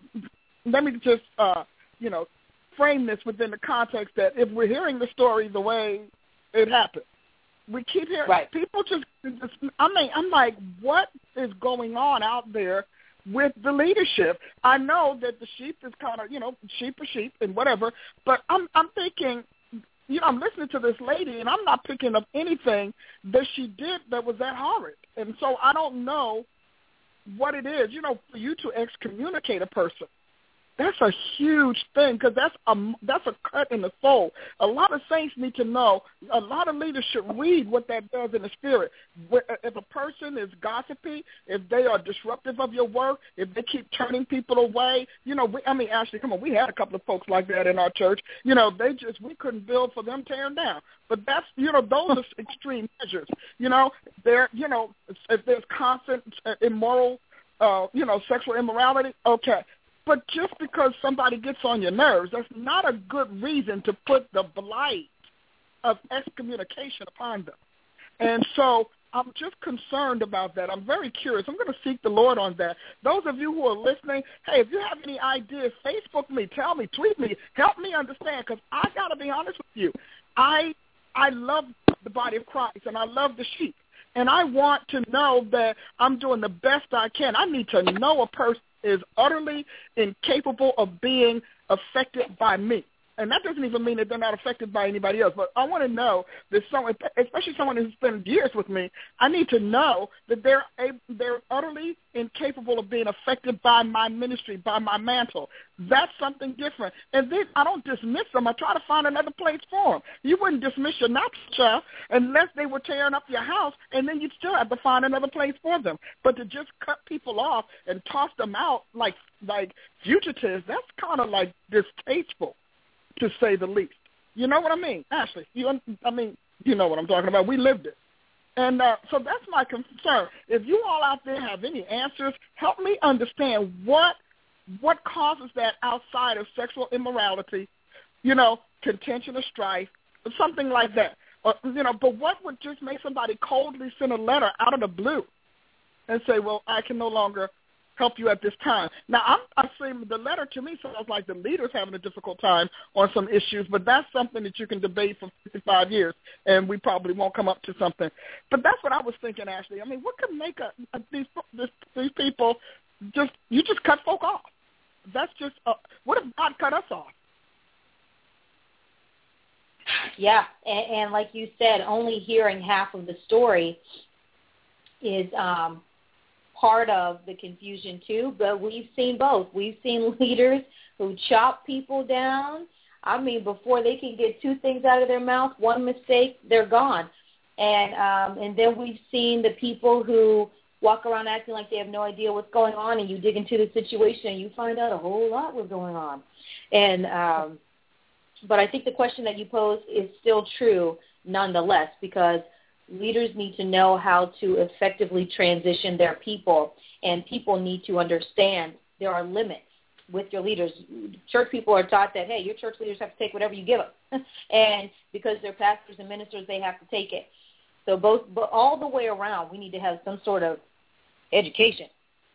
Speaker 4: let me just uh, you know frame this within the context that if we're hearing the story the way it happened, we keep hearing
Speaker 3: right.
Speaker 4: people just. just I mean, I'm like, what is going on out there with the leadership? I know that the sheep is kind of, you know, sheep are sheep and whatever, but I'm I'm thinking. You know, I'm listening to this lady, and I'm not picking up anything that she did that was that horrid. And so I don't know what it is. You know, for you to excommunicate a person, that's a huge thing because that's a, that's a cut in the soul. A lot of saints need to know, a lot of leaders should read what that does in the spirit. If a person is gossipy, if they are disruptive of your work, if they keep turning people away, you know, we, I mean, Ashley, come on, we had a couple of folks like that in our church. You know, they just, we couldn't build for them tearing down. But that's, you know, those are extreme measures. You know, there, you know, if there's constant immoral, uh, you know, sexual immorality, okay. But just because somebody gets on your nerves, that's not a good reason to put the blight of excommunication upon them. And so I'm just concerned about that. I'm very curious. I'm going to seek the Lord on that. Those of you who are listening, hey, if you have any ideas, Facebook me, tell me, tweet me, help me understand, because I got to be honest with you. I I love the body of Christ, and I love the sheep. And I want to know that I'm doing the best I can. I need to know a person is utterly incapable of being affected by me. And that doesn't even mean that they're not affected by anybody else. But I want to know that someone, especially someone who's spent years with me, I need to know that they're a, they're utterly incapable of being affected by my ministry, by my mantle. That's something different. And then I don't dismiss them. I try to find another place for them. You wouldn't dismiss your natural child unless they were tearing up your house, and then you'd still have to find another place for them. But to just cut people off and toss them out like like fugitives, that's kind of like distasteful, to say the least. You know what I mean? Ashley, you, I mean, you know what I'm talking about. We lived it. And uh, so that's my concern. If you all out there have any answers, help me understand what what causes that outside of sexual immorality, you know, contention or strife, or something like that. Or, you know, but what would just make somebody coldly send a letter out of the blue and say, well, I can no longer help you at this time. Now, I'm, I'm saying the letter to me sounds like the leader's having a difficult time on some issues, but that's something that you can debate for fifty-five years, and we probably won't come up to something. But that's what I was thinking, Ashley. I mean, what could make a, a, these, this, these people just, you just cut folk off? That's just, uh, what if God cut us off?
Speaker 3: Yeah, and, and like you said, only hearing half of the story is um, part of the confusion too, but we've seen both. We've seen leaders who chop people down. I mean, before they can get two things out of their mouth, one mistake, they're gone. And um, and then we've seen the people who walk around acting like they have no idea what's going on, and you dig into the situation and you find out a whole lot was going on. And um, but I think the question that you posed is still true nonetheless, because leaders need to know how to effectively transition their people, and people need to understand there are limits with your leaders. Church people are taught that, hey, your church leaders have to take whatever you give them. And because they're pastors and ministers, they have to take it. So both, but all the way around, we need to have some sort of education.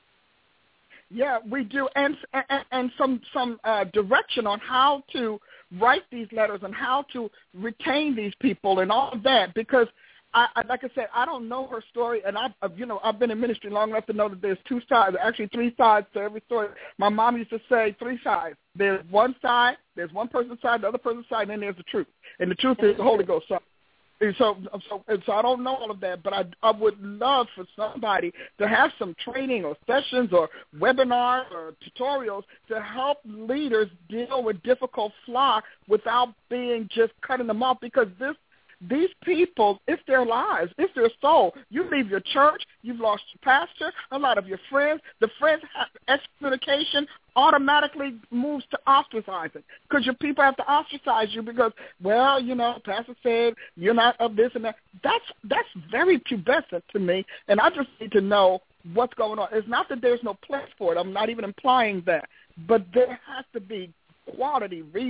Speaker 4: Yeah, we do, and and, and some some uh, direction on how to write these letters and how to retain these people and all of that. Because, I, I like I said, I don't know her story, and I, you know, I've been in ministry long enough to know that there's two sides, actually three sides to every story. My mom used to say three sides. There's one side, there's one person's side, the other person's side, and then there's the truth. And the truth is the Holy Ghost side. And so, so, and so I don't know all of that, but I, I would love for somebody to have some training or sessions or webinars or tutorials to help leaders deal with difficult flock without being just cutting them off, because this these people, it's their lives, it's their soul. You leave your church, you've lost your pastor, a lot of your friends. The friends have excommunication automatically moves to ostracizing, because your people have to ostracize you because, well, you know, pastor said you're not of this and that. That's that's very pubescent to me, and I just need to know what's going on. It's not that there's no place for it. I'm not even implying that, but there has to be quality reasons.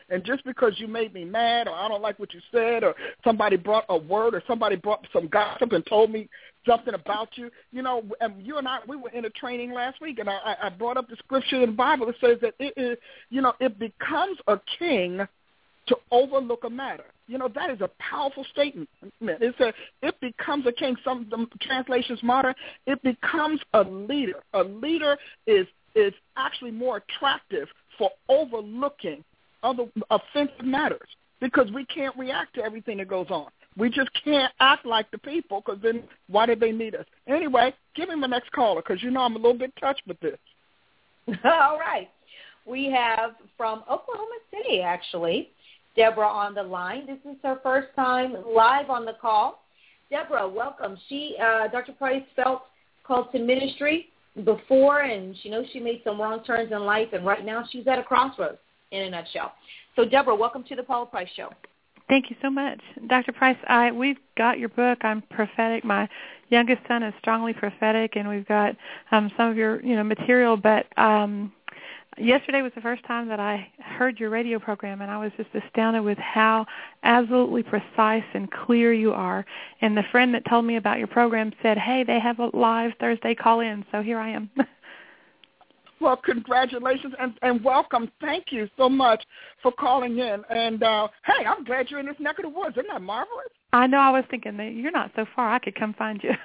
Speaker 4: And just because you made me mad or I don't like what you said or somebody brought a word or somebody brought some gossip and told me something about you, you know, and you and I, we were in a training last week, and I, I brought up the scripture in the Bible that says that it is, you know, it becomes a king to overlook a matter. You know, that is a powerful statement. It says it becomes a king. Some the translations modern, it becomes a leader. A leader is is actually more attractive for overlooking other offensive matters because we can't react to everything that goes on. We just can't act like the people because then why did they need us? Anyway, give him the next caller because, you know, I'm a little bit touched with this.
Speaker 3: All right. We have from Oklahoma City, actually, Deborah on the line. This is her first time live on the call. Deborah, welcome. She, uh, Doctor Price felt called to ministry before, and she knows she made some wrong turns in life, and right now she's at a crossroads, in a nutshell. So, Deborah, welcome to the Paula Price Show.
Speaker 8: Thank you so much. Doctor Price, I, we've got your book. I'm prophetic. My youngest son is strongly prophetic, and we've got um, some of your, you know, material. But um, yesterday was the first time that I heard your radio program, and I was just astounded with how absolutely precise and clear you are. And the friend that told me about your program said, hey, they have a live Thursday call-in, so here I am.
Speaker 4: Well, congratulations and, and welcome. Thank you so much for calling in. And, uh, hey, I'm glad you're in this neck of the woods. Isn't that marvelous?
Speaker 8: I know. I was thinking that you're not so far. I could come find you.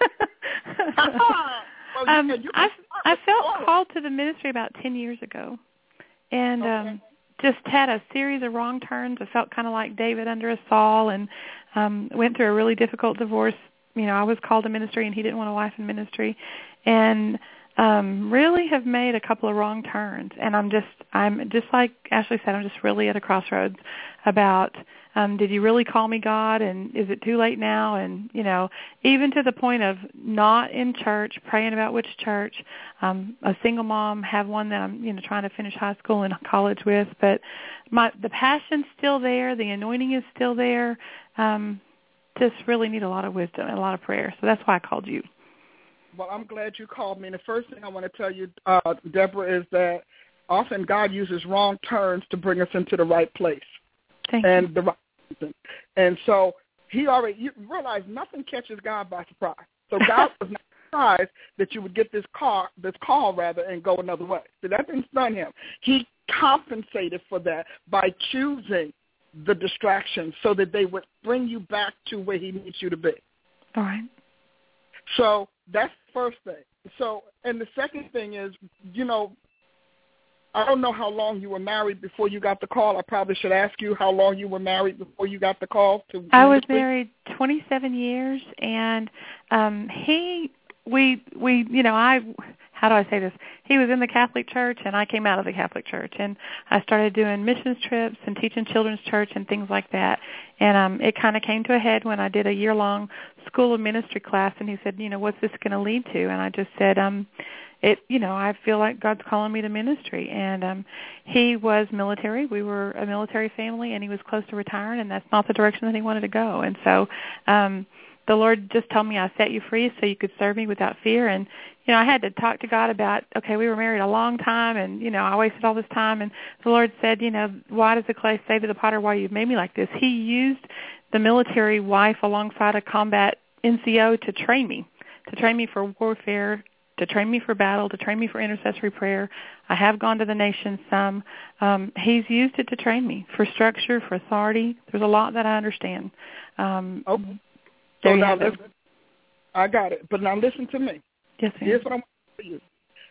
Speaker 4: well,
Speaker 8: um,
Speaker 4: you, you
Speaker 8: I, I felt called to the ministry about ten years ago and
Speaker 4: okay.
Speaker 8: um, just had a series of wrong turns. I felt kind of like David under a Saul and um, went through a really difficult divorce. You know, I was called to ministry, and he didn't want a wife in ministry. And Um, really have made a couple of wrong turns, and I'm just, I'm just like Ashley said, I'm just really at a crossroads about, um, did you really call me, God, and is it too late now? And, you know, even to the point of not in church, praying about which church, um, a single mom, have one that I'm, you know, trying to finish high school and college with, but my, the passion's still there, the anointing is still there, um, just really need a lot of wisdom and a lot of prayer, so that's why I called you.
Speaker 4: Well, I'm glad you called me. And the first thing I want to tell you, uh, Deborah, is that often God uses wrong turns to bring us into the right place.
Speaker 8: Thank
Speaker 4: and
Speaker 8: you.
Speaker 4: the right person. And so he already, you realize nothing catches God by surprise. So God was not surprised that you would get this call, this call rather, and go another way. So that didn't stun him. He compensated for that by choosing the distractions so that they would bring you back to where he needs you to be.
Speaker 8: All right.
Speaker 4: So that's the first thing. So, and the second thing is, you know, I don't know how long you were married before you got the call. I probably should ask you how long you were married before you got the call. To
Speaker 8: I was married twenty-seven years, and um, he, we, we, you know, I, how do I say this? He was in the Catholic Church, and I came out of the Catholic Church, and I started doing missions trips and teaching children's church and things like that. And um, it kind of came to a head when I did a year-long school of ministry class, and he said, you know, what's this going to lead to? And I just said, um, it, you know, I feel like God's calling me to ministry. And um, he was military. We were a military family, and he was close to retiring, and that's not the direction that he wanted to go. And so um, the Lord just told me, I set you free so you could serve me without fear. And, you know, I had to talk to God about, okay, we were married a long time, and, you know, I wasted all this time. And the Lord said, you know, why does the clay say to the potter, why you've made me like this? He used the military wife alongside a combat N C O to train me, to train me for warfare, to train me for battle, to train me for intercessory prayer. I have gone to the nations some. Um, he's used it to train me for structure, for authority. There's a lot that I understand. Um,
Speaker 4: okay.
Speaker 8: There
Speaker 4: so
Speaker 8: you
Speaker 4: now
Speaker 8: have it.
Speaker 4: Listen, I got it. But now listen to me.
Speaker 8: Yes, ma'am.
Speaker 4: Here's what I want to tell you.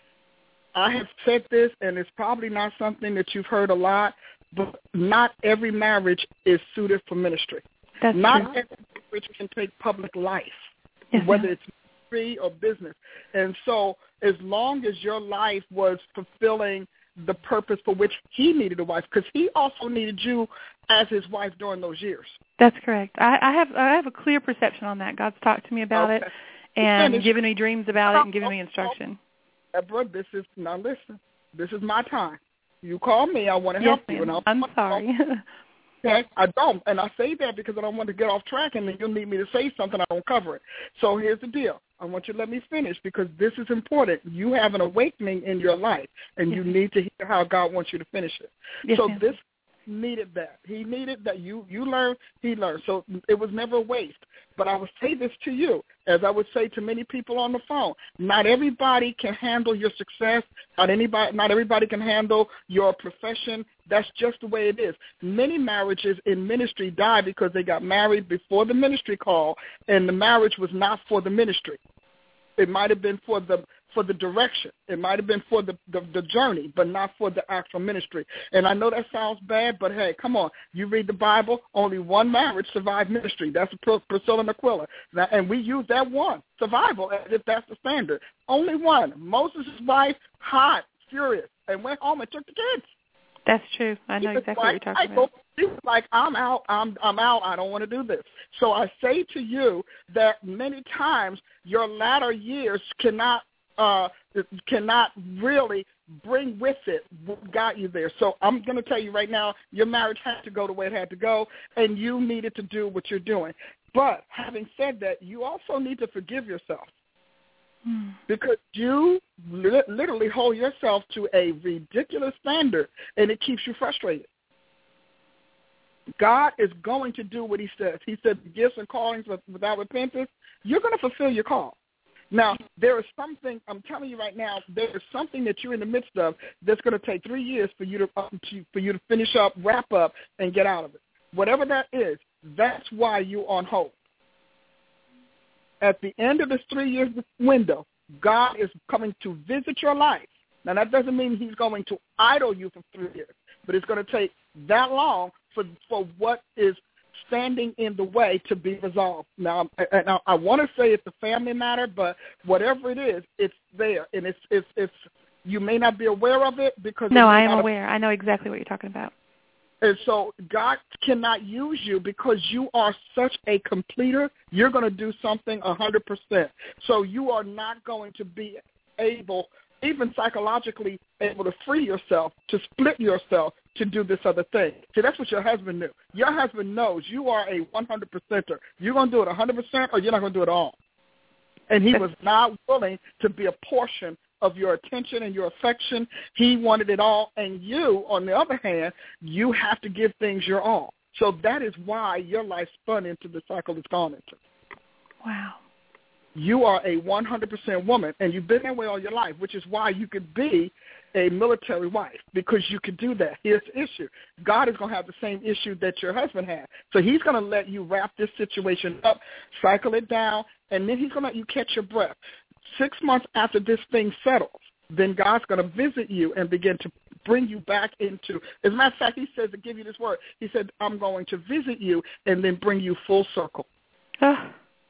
Speaker 4: I have said this, and it's probably not something that you've heard a lot, but not every marriage is suited for ministry.
Speaker 8: That's
Speaker 4: not
Speaker 8: true.
Speaker 4: every marriage can take public life,
Speaker 8: Yes,
Speaker 4: whether
Speaker 8: ma'am.
Speaker 4: it's ministry or business. And so as long as your life was fulfilling the purpose for which he needed a wife, because he also needed you as his wife during those years.
Speaker 8: That's correct. I, I have I have a clear perception on that. God's talked to me about
Speaker 4: Okay.
Speaker 8: it and
Speaker 4: Finish.
Speaker 8: given me dreams about it and given me instruction.
Speaker 4: Deborah, this is, now listen, this is my time. You call me, I want to
Speaker 8: Yes,
Speaker 4: help you.
Speaker 8: ma'am.
Speaker 4: And I'll,
Speaker 8: I'm sorry.
Speaker 4: Okay, I don't, and I say that because I don't want to get off track, and then you'll need me to say something, I don't cover it. So here's the deal. I want you to let me finish because this is important. You have an awakening in your life, and
Speaker 8: Yes,
Speaker 4: you
Speaker 8: ma'am.
Speaker 4: need to hear how God wants you to finish it.
Speaker 8: Yes,
Speaker 4: so
Speaker 8: ma'am.
Speaker 4: this needed that. He needed that. You you learned, he learned. So it was never a waste. But I would say this to you, as I would say to many people on the phone, not everybody can handle your success. Not anybody, not everybody can handle your profession. That's just the way it is. Many marriages in ministry die because they got married before the ministry call, and the marriage was not for the ministry. It might have been for the for the direction. It might have been for the, the, the journey, but not for the actual ministry. And I know that sounds bad, but hey, come on. You read the Bible, only one marriage survived ministry. That's Priscilla and Aquila. Now, and we use that one, survival, as if that's the standard. Only one. Moses' wife, hot, furious, and went home and took the kids.
Speaker 8: That's true. I know exactly what you're talking about.
Speaker 4: She was like, I'm out, I'm I'm out, I don't want to do this. So I say to you that many times your latter years cannot uh, cannot really bring with it what got you there. So I'm going to tell you right now, your marriage had to go the way it had to go, and you needed to do what you're doing. But having said that, you also need to forgive yourself. Because you li- literally hold yourself to a ridiculous standard, and it keeps you frustrated. God is going to do what he says. He said the gifts and callings without repentance, you're going to fulfill your call. Now, there is something, I'm telling you right now, there is something that you're in the midst of that's going to take three years for you to, uh, to for you to finish up, wrap up, and get out of it. Whatever that is, that's why you're on hold. At the end of this three-year window, God is coming to visit your life. Now, that doesn't mean he's going to idle you for three years, but it's going to take that long for, for what is standing in the way to be resolved. Now, I, I, I want to say it's a family matter, but whatever it is, it's there, and it's it's it's. You may not be aware of it because
Speaker 8: no, I am aware. I know exactly what you're talking about.
Speaker 4: And so God cannot use you because you are such a completer. You're going to do something one hundred percent. So you are not going to be able, even psychologically, able to free yourself, to split yourself, to do this other thing. See, that's what your husband knew. Your husband knows you are a one hundred percenter. You're going to do it one hundred percent or you're not going to do it all. And he was not willing to be a portion of your attention and your affection. He wanted it all. And you, on the other hand, you have to give things your all. So that is why your life spun into the cycle it's gone into.
Speaker 8: Wow.
Speaker 4: You are a one hundred percent woman, and you've been that way all your life, which is why you could be a military wife, because you could do that. Here's the issue. God is going to have the same issue that your husband had. So he's going to let you wrap this situation up, cycle it down, and then he's going to let you catch your breath. Six months after this thing settles, then God's going to visit you and begin to bring you back into, as a matter of fact, he says to give you this word. He said, I'm going to visit you and then bring you full circle.
Speaker 8: Oh,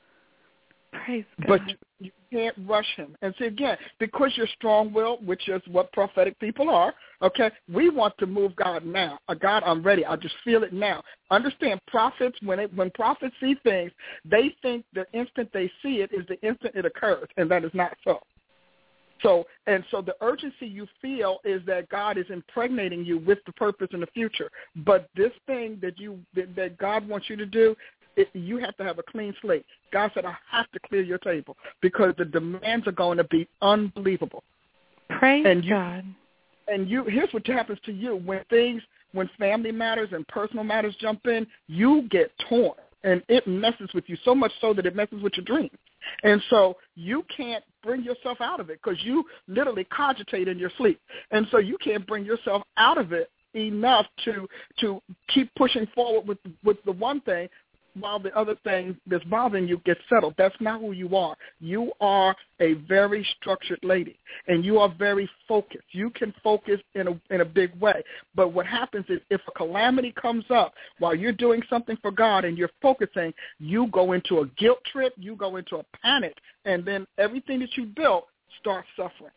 Speaker 8: praise God.
Speaker 4: But you, you can't rush him. And see, again, because you're strong-willed, which is what prophetic people are, okay, we want to move God now. Uh, God, I'm ready. I just feel it now. Understand, prophets, when it, when prophets see things, they think the instant they see it is the instant it occurs, and that is not so. So, and so the urgency you feel is that God is impregnating you with the purpose in the future. But this thing that you that, that God wants you to do, it, you have to have a clean slate. God said, I have to clear your table because the demands are going to be unbelievable.
Speaker 8: Praise
Speaker 4: and you,
Speaker 8: God.
Speaker 4: And you, here's what happens to you when things, when family matters and personal matters jump in, you get torn, and it messes with you so much so that it messes with your dreams. And so you can't bring yourself out of it because you literally cogitate in your sleep. And so you can't bring yourself out of it enough to to keep pushing forward with with the one thing while the other thing that's bothering you gets settled. That's not who you are. You are a very structured lady, and you are very focused. You can focus in a in a big way. But what happens is if a calamity comes up while you're doing something for God and you're focusing, you go into a guilt trip, you go into a panic, and then everything that you built starts suffering.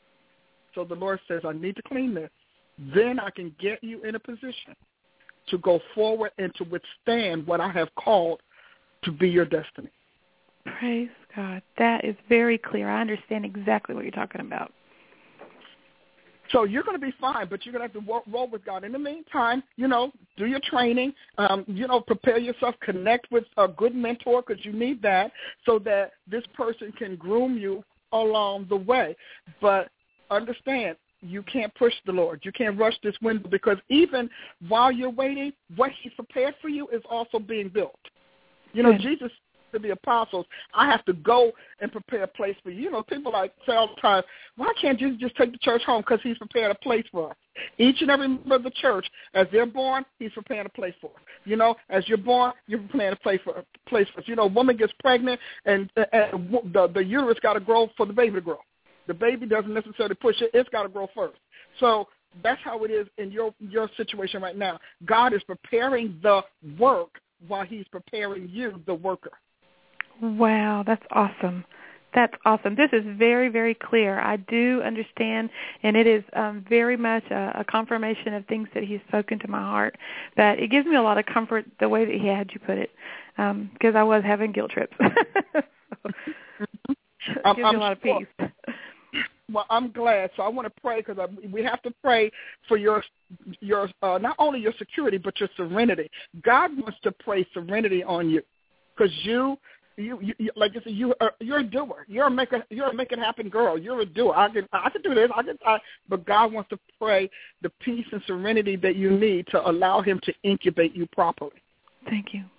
Speaker 4: So the Lord says, I need to clean this. Then I can get you in a position to go forward and to withstand what I have called to be your destiny.
Speaker 8: Praise God. That is very clear. I understand exactly what you're talking about.
Speaker 4: So you're going to be fine, but you're going to have to roll with God. In the meantime, you know, do your training, um, you know, prepare yourself, connect with a good mentor because you need that so that this person can groom you along the way. But understand, you can't push the Lord. You can't rush this window, because even while you're waiting, what he's prepared for you is also being built. You know, Good. Jesus to the apostles, I have to go and prepare a place for you. You know, people like say all the time, why can't Jesus just take the church home? Because he's prepared a place for us. Each and every member of the church, as they're born, he's preparing a place for us. You know, as you're born, you're preparing a place for a place for us. You know, a woman gets pregnant, and, and the, the uterus got to grow for the baby to grow. The baby doesn't necessarily push it. It's got to grow first. So that's how it is in your, your situation right now. God is preparing the work while he's preparing you, the worker.
Speaker 8: Wow, that's awesome. That's awesome. This is very, very clear. I do understand, and it is um, very much a, a confirmation of things that he's spoken to my heart. But it gives me a lot of comfort the way that he had you put it, because um, I was having guilt trips. So, it gives
Speaker 4: I'm,
Speaker 8: me
Speaker 4: I'm
Speaker 8: a lot
Speaker 4: sure.
Speaker 8: of peace.
Speaker 4: Well, I'm glad. So I want to pray, because we have to pray for your your uh, not only your security but your serenity. God wants to pray serenity on you, because you. You, you, you, like you said, you are, you're a doer. You're a make it, you're a make it happen girl. You're a doer. I can, I can do this. I can, I, but God wants to pray the peace and serenity that you need to allow him to incubate you properly.
Speaker 8: Thank you.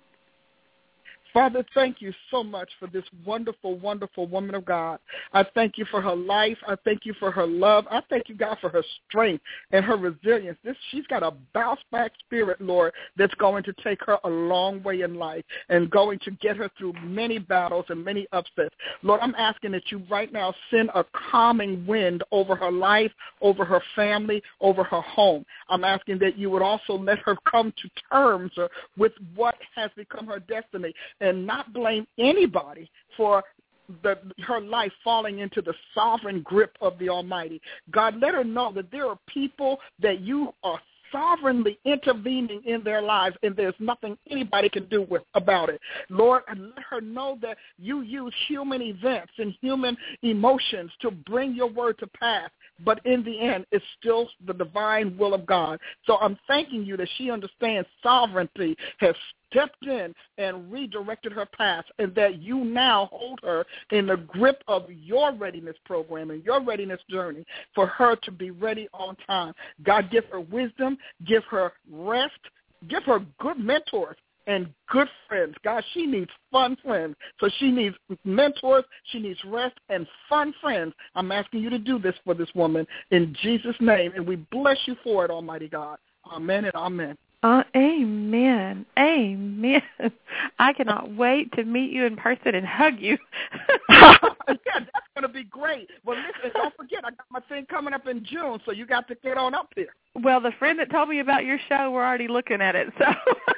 Speaker 4: Father, thank you so much for this wonderful, wonderful woman of God. I thank you for her life. I thank you for her love. I thank you, God, for her strength and her resilience. This, she's got a bounce-back spirit, Lord, that's going to take her a long way in life and going to get her through many battles and many upsets. Lord, I'm asking that you right now send a calming wind over her life, over her family, over her home. I'm asking that you would also let her come to terms with what has become her destiny, and not blame anybody for the, her life falling into the sovereign grip of the Almighty. God, let her know that there are people that you are sovereignly intervening in their lives, and there's nothing anybody can do with about it. Lord, let her know that you use human events and human emotions to bring your word to pass. But in the end, it's still the divine will of God. So I'm thanking you that she understands sovereignty has stepped in and redirected her path, and that you now hold her in the grip of your readiness program and your readiness journey for her to be ready on time. God, give her wisdom, give her rest, give her good mentors and good friends. God, she needs fun friends. So she needs mentors, she needs rest, and fun friends. I'm asking you to do this for this woman in Jesus' name, and we bless you for it, Almighty God. Amen and amen.
Speaker 8: Uh, amen. Amen. I cannot wait to meet you in person and hug you.
Speaker 4: Yeah, that's going to be great. Well, listen, don't forget, I got my thing coming up in June, so you got to get on up there.
Speaker 8: Well, the friend that told me about your show, we're already looking at it, so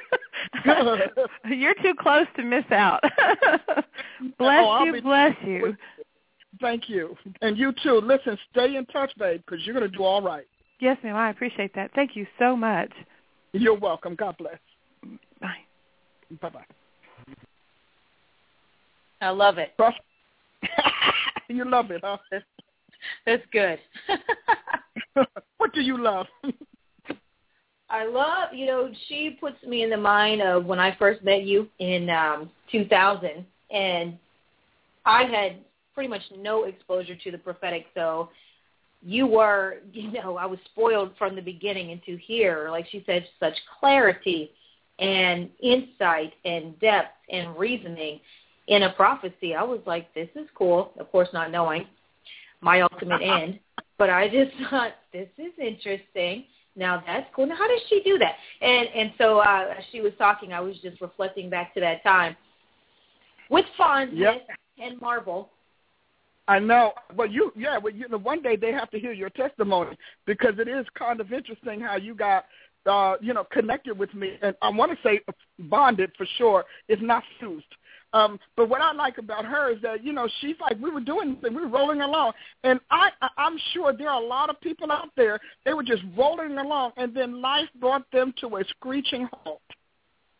Speaker 8: you're too close to miss out. Bless
Speaker 4: oh,
Speaker 8: you, bless you.
Speaker 4: Thank you. And you too. Listen, stay in touch, babe, because you're going to do all right.
Speaker 8: Yes, ma'am. I appreciate that. Thank you so much.
Speaker 4: You're welcome. God bless.
Speaker 8: Bye.
Speaker 4: Bye-bye.
Speaker 3: I love it.
Speaker 4: You love it, huh?
Speaker 3: That's good.
Speaker 4: What do you love?
Speaker 3: I love, you know, she puts me in the mind of when I first met you in um, two thousand, and I had pretty much no exposure to the prophetic, so you were, you know, I was spoiled from the beginning, and to hear, like she said, such clarity and insight and depth and reasoning in a prophecy. I was like, this is cool, of course not knowing my ultimate end, but I just thought, this is interesting. Now, that's cool. Now, how does she do that? And and so uh, as she was talking, I was just reflecting back to that time with fondness
Speaker 4: yep.
Speaker 3: and marvel.
Speaker 4: I know. Well, you, yeah, well, you know, one day they have to hear your testimony, because it is kind of interesting how you got, uh, you know, connected with me. And I want to say bonded for sure, if not fused. Um, but what I like about her is that, you know, she's like, we were doing this, we were rolling along. And I, I'm sure there are a lot of people out there, they were just rolling along, and then life brought them to a screeching halt.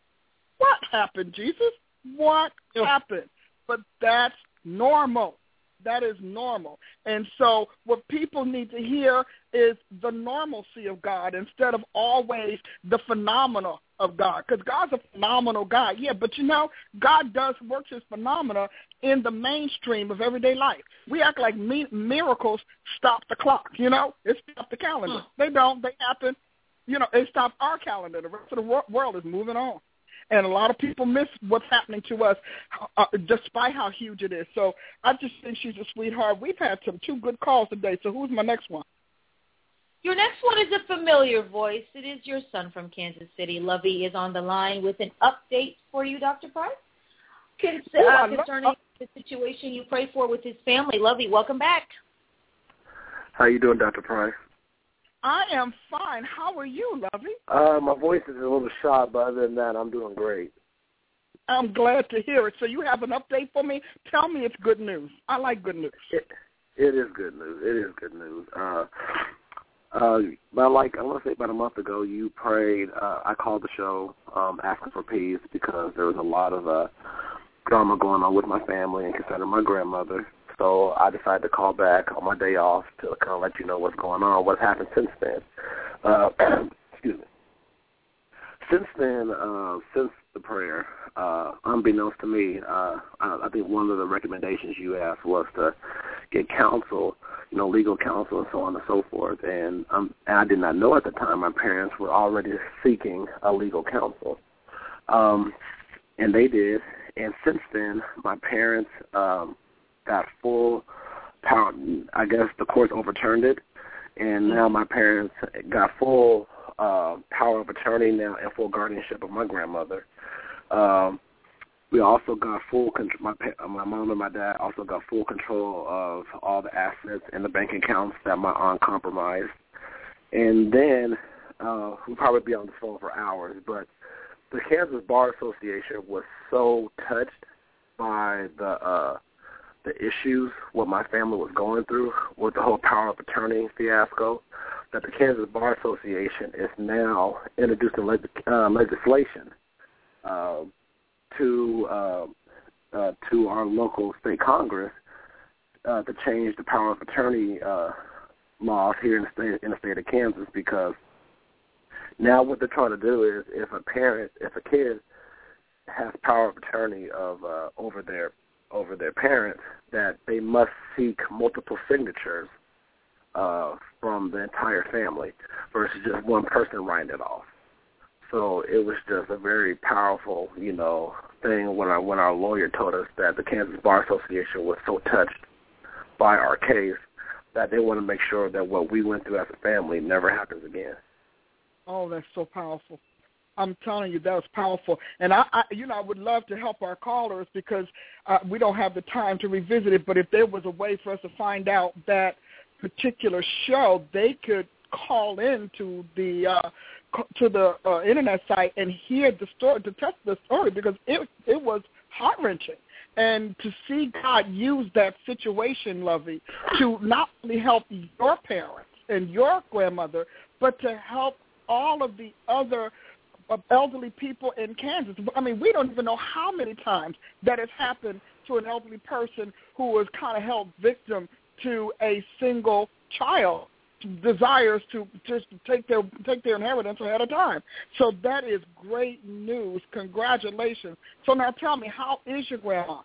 Speaker 4: What happened, Jesus? What happened? But that's normal. That is normal. And so what people need to hear is the normalcy of God instead of always the phenomena of God. Because God's a phenomenal God. Yeah, but you know, God does work his phenomena in the mainstream of everyday life. We act like mi- miracles stop the clock, you know? It stopped the calendar. They don't. They happen. You know, it stopped our calendar. The rest of the wor- world is moving on. And a lot of people miss what's happening to us uh, despite how huge it is. So I just think she's a sweetheart. We've had some two good calls today. So who's my next one?
Speaker 3: Your next one is a familiar voice. It is your son from Kansas City. Lovey is on the line with an update for you, Doctor Price, Con- uh, concerning the situation you pray for with his family. Lovey, welcome back.
Speaker 9: How you doing, Doctor Price?
Speaker 4: I am fine. How are you, Lovey?
Speaker 9: Uh, my voice is a little shot, but other than that, I'm doing great.
Speaker 4: I'm glad to hear it. So you have an update for me? Tell me it's good news. I like good news.
Speaker 9: It, it is good news. It is good news. Uh, uh, but like I want to say about a month ago, you prayed. Uh, I called the show um, asking for peace because there was a lot of uh, drama going on with my family and concerning my grandmother. So I decided to call back on my day off to kind of let you know what's going on, what's happened since then. Uh, excuse me. Since then, uh, since the prayer, uh, unbeknownst to me, uh, I, I think one of the recommendations you asked was to get counsel, you know, legal counsel and so on and so forth. And, um, and I did not know at the time my parents were already seeking a legal counsel. Um, and they did. And since then, my parents um, got full power. I guess the court overturned it, and now my parents got full uh, power of attorney now and full guardianship of my grandmother. Um, we also got full control. My, my mom and my dad also got full control of all the assets and the bank accounts that my aunt compromised. And then uh, we'll probably be on the phone for hours, but the Kansas Bar Association was so touched by the uh, the issues, what my family was going through with the whole power of attorney fiasco, that the Kansas Bar Association is now introducing leg- uh, legislation uh, to uh, uh, to our local state Congress uh, to change the power of attorney uh, laws here in the state in the state of Kansas, because now what they're trying to do is if a parent, if a kid has power of attorney of uh, over their over their parents, that they must seek multiple signatures uh, from the entire family versus just one person writing it off. So it was just a very powerful, you know, thing when our when our lawyer told us that the Kansas Bar Association was so touched by our case that they want to make sure that what we went through as a family never happens again.
Speaker 4: Oh, that's so powerful. I'm telling you, that was powerful. And, I, I, you know, I would love to help our callers because uh, we don't have the time to revisit it, but if there was a way for us to find out that particular show, they could call in to the uh, to the uh, Internet site and hear the story, to test the story, because it it was heart-wrenching. And to see God use that situation, Lovey, to not only help your parents and your grandmother, but to help all of the other of elderly people in Kansas. I mean, we don't even know how many times that has happened to an elderly person who was kind of held victim to a single child desires to just take their take their inheritance ahead of time. So that is great news. Congratulations. So now tell me, how is your grandma?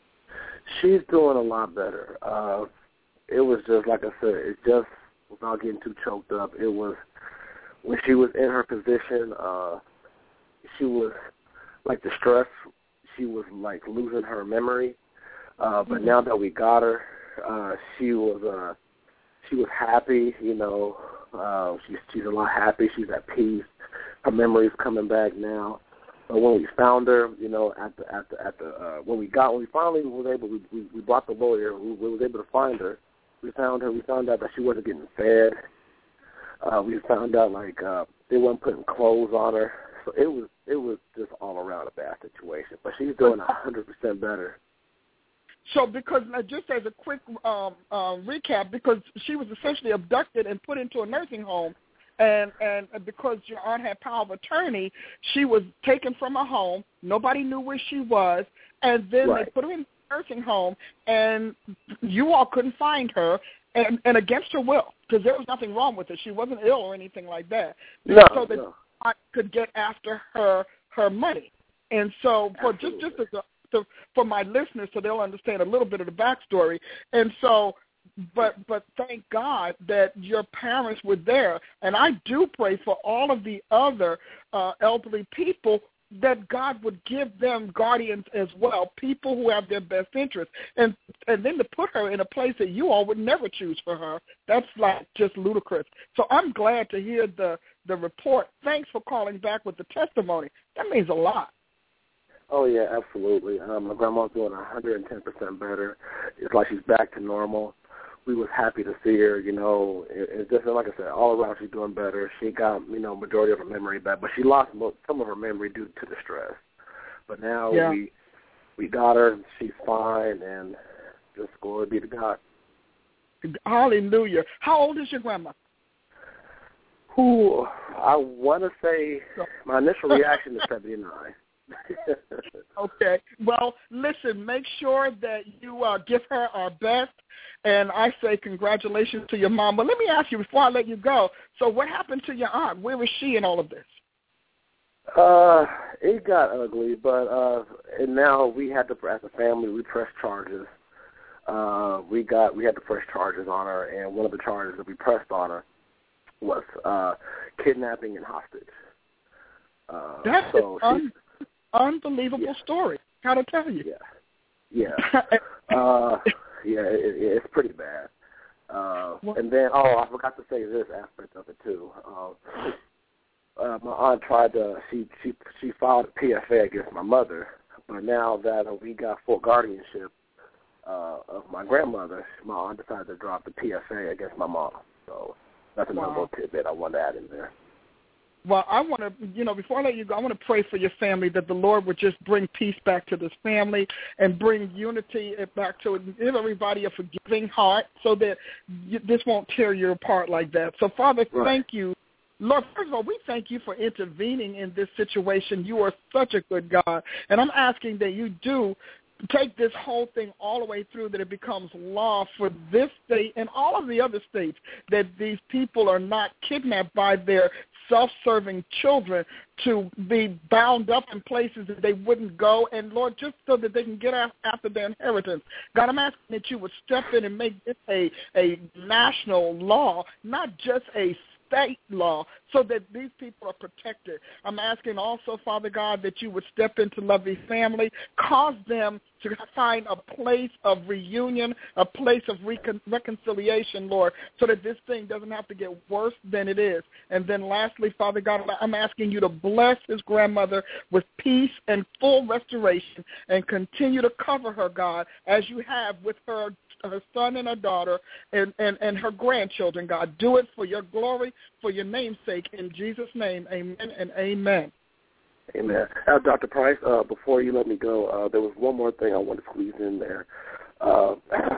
Speaker 9: She's doing a lot better. Uh, it was just, like I said, it just, without getting too choked up, it was, when she was in her position, uh, she was, like, the stress, she was, like, losing her memory. Uh, but now that we got her, uh, she was uh, she was happy, you know. Uh, she's, she's a lot happy. She's at peace. Her memory's coming back now. But when we found her, you know, at the, at the, at the, uh, when we got, when we finally was able, we, we, we brought the lawyer, we, we was able to find her. We found her, we found out that she wasn't getting fed. Uh, we found out, like, uh, they weren't putting clothes on her. So it was, it was just all around a bad situation. But she's doing one hundred percent better.
Speaker 4: So because, uh, just as a quick um, uh, recap, because she was essentially abducted and put into a nursing home, and, and because your aunt had power of attorney, she was taken from her home. Nobody knew where she was, and then
Speaker 9: right.
Speaker 4: they put her in nursing home, and you all couldn't find her, and, and against her will, because there was nothing wrong with her. She wasn't ill or anything like that.
Speaker 9: No,
Speaker 4: so that
Speaker 9: no.
Speaker 4: I could get after her her money. And so for
Speaker 9: Absolutely.
Speaker 4: just, just as a, to, for my listeners so they'll understand a little bit of the backstory. And so, but but thank God that your parents were there. And I do pray for all of the other uh, elderly people that God would give them guardians as well, people who have their best interest. And and then to put her in a place that you all would never choose for her, that's like just ludicrous. So I'm glad to hear the, the report. Thanks for calling back with the testimony. That means a lot.
Speaker 9: Oh, yeah, absolutely. Um, my grandma's doing one hundred ten percent better. It's like she's back to normal. We was happy to see her, you know. It, it's just, like I said, all around she's doing better. She got, you know, majority of her memory back, but she lost most, some of her memory due to the stress. But now
Speaker 4: yeah.
Speaker 9: we we got her. She's fine, and just glory be to God.
Speaker 4: Hallelujah. How old is your grandma?
Speaker 9: Who I want to say my initial reaction is seventy-nine.
Speaker 4: Okay. Well, listen, make sure that you uh, give her our best, and I say congratulations to your mom. But let me ask you before I let you go, so what happened to your aunt? Where was she in all of this?
Speaker 9: Uh, it got ugly, but uh, and now we had to, as a family, we pressed charges. Uh, we got we had to press charges on her, and one of the charges that we pressed on her was uh, kidnapping and hostage. Uh,
Speaker 4: That's
Speaker 9: so
Speaker 4: an un- unbelievable
Speaker 9: yeah.
Speaker 4: story. How to tell you?
Speaker 9: Yeah, yeah, uh, yeah. It, it, it's pretty bad. Uh, and then, oh, I forgot to say this aspect of it too. Uh, uh, my aunt tried to she she she filed a P F A against my mother, but now that uh, we got full guardianship uh, of my grandmother, my aunt decided to drop the P F A against my mom. So that's another
Speaker 4: Wow.
Speaker 9: little tidbit I wanted to add in there.
Speaker 4: Well, I want to, you know, before I let you go, I want to pray for your family that the Lord would just bring peace back to this family and bring unity back to it. Give everybody a forgiving heart so that you, this won't tear you apart like that. So, Father,
Speaker 9: Right.
Speaker 4: thank you. Lord, first of all, we thank you for intervening in this situation. You are such a good God. And I'm asking that you do take this whole thing all the way through, that it becomes law for this state and all of the other states, that these people are not kidnapped by their self-serving children to be bound up in places that they wouldn't go, and, Lord, just so that they can get after their inheritance. God, I'm asking that you would step in and make this a, a national law, not just a state law, so that these people are protected. I'm asking also, Father God, that you would step into Lovey's family, cause them to find a place of reunion, a place of recon- reconciliation, Lord, so that this thing doesn't have to get worse than it is. And then lastly, Father God, I'm asking you to bless his grandmother with peace and full restoration, and continue to cover her, God, as you have with her her son and her daughter and, and, and her grandchildren, God. Do it for your glory, for your name's sake. In Jesus' name, amen and amen.
Speaker 9: Amen. Uh, Doctor Price, uh, before you let me go, uh, there was one more thing I wanted to squeeze in there. Uh,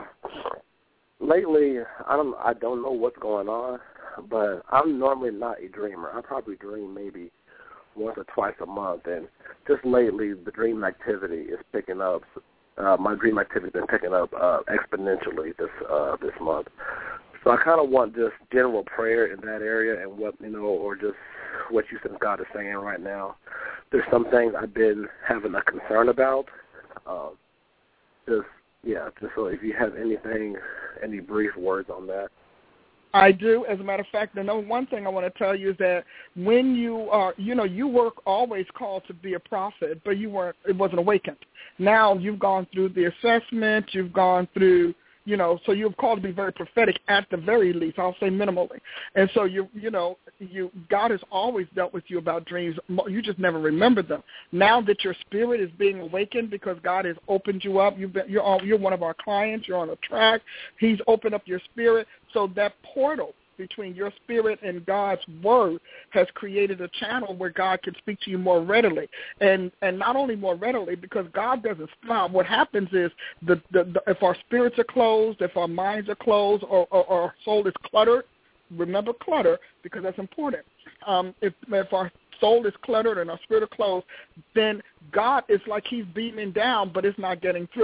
Speaker 9: lately, I don't, I don't know what's going on, but I'm normally not a dreamer. I probably dream maybe once or twice a month, and just lately the dream activity is picking up. Uh, my dream activity has been picking up uh, exponentially this uh, this month. So I kind of want just general prayer in that area, and what, you know, or just what you think God is saying right now. There's some things I've been having a concern about. Um, just, yeah, just so if you have anything, any brief words on that.
Speaker 4: I do. As a matter of fact, the number one thing I want to tell you is that when you are, you know, you were always called to be a prophet, but you weren't, it wasn't awakened. Now you've gone through the assessment, you've gone through, you know, so you're called to be very prophetic at the very least. I'll say minimally. And so, you you know, you God has always dealt with you about dreams. You just never remembered them. Now that your spirit is being awakened because God has opened you up, you've been, you're, on, you're one of our clients, you're on a track. He's opened up your spirit. So that portal between your spirit and God's word has created a channel where God can speak to you more readily. And and not only more readily, because God doesn't stop. What happens is the, the, the if our spirits are closed, if our minds are closed, or, or, or our soul is cluttered, remember clutter, because that's important. Um, if, if our soul is cluttered and our spirit is closed, then God is like he's beaming down, but it's not getting through.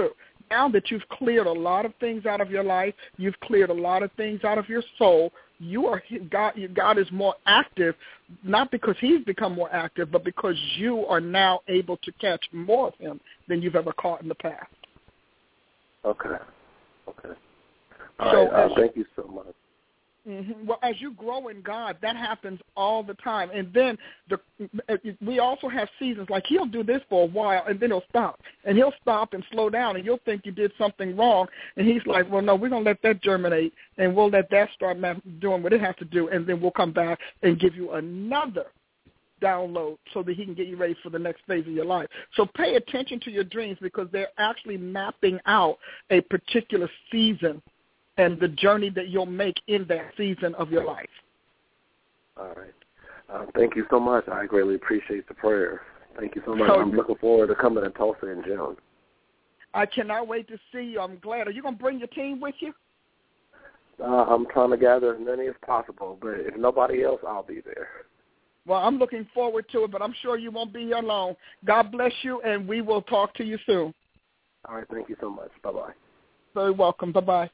Speaker 4: now that you've cleared a lot of things out of your life, you've cleared a lot of things out of your soul, you are God. God is more active, not because he's become more active, but because you are now able to catch more of him than you've ever caught in the past.
Speaker 9: Okay. Okay. All
Speaker 4: so
Speaker 9: right. Uh, thank you so much.
Speaker 4: Mm-hmm. Well, as you grow in God, that happens all the time. And then the, we also have seasons, like he'll do this for a while, and then he'll stop. And he'll stop and slow down, and you'll think you did something wrong. And he's like, well, no, we're going to let that germinate, and we'll let that start doing what it has to do, and then we'll come back and give you another download so that he can get you ready for the next phase of your life. So pay attention to your dreams because they're actually mapping out a particular season and the journey that you'll make in that season of your life.
Speaker 9: All right. Uh, thank you so much. I greatly appreciate the prayer. Thank you so much. I'm looking forward to coming to Tulsa in June.
Speaker 4: I cannot wait to see you. I'm glad. Are you going to bring your team with you?
Speaker 9: Uh, I'm trying to gather as many as possible, but if nobody else, I'll be there.
Speaker 4: Well, I'm looking forward to it, but I'm sure you won't be alone. God bless you, and we will talk to you soon.
Speaker 9: All right. Thank you so much. Bye-bye.
Speaker 4: Very welcome. Bye-bye.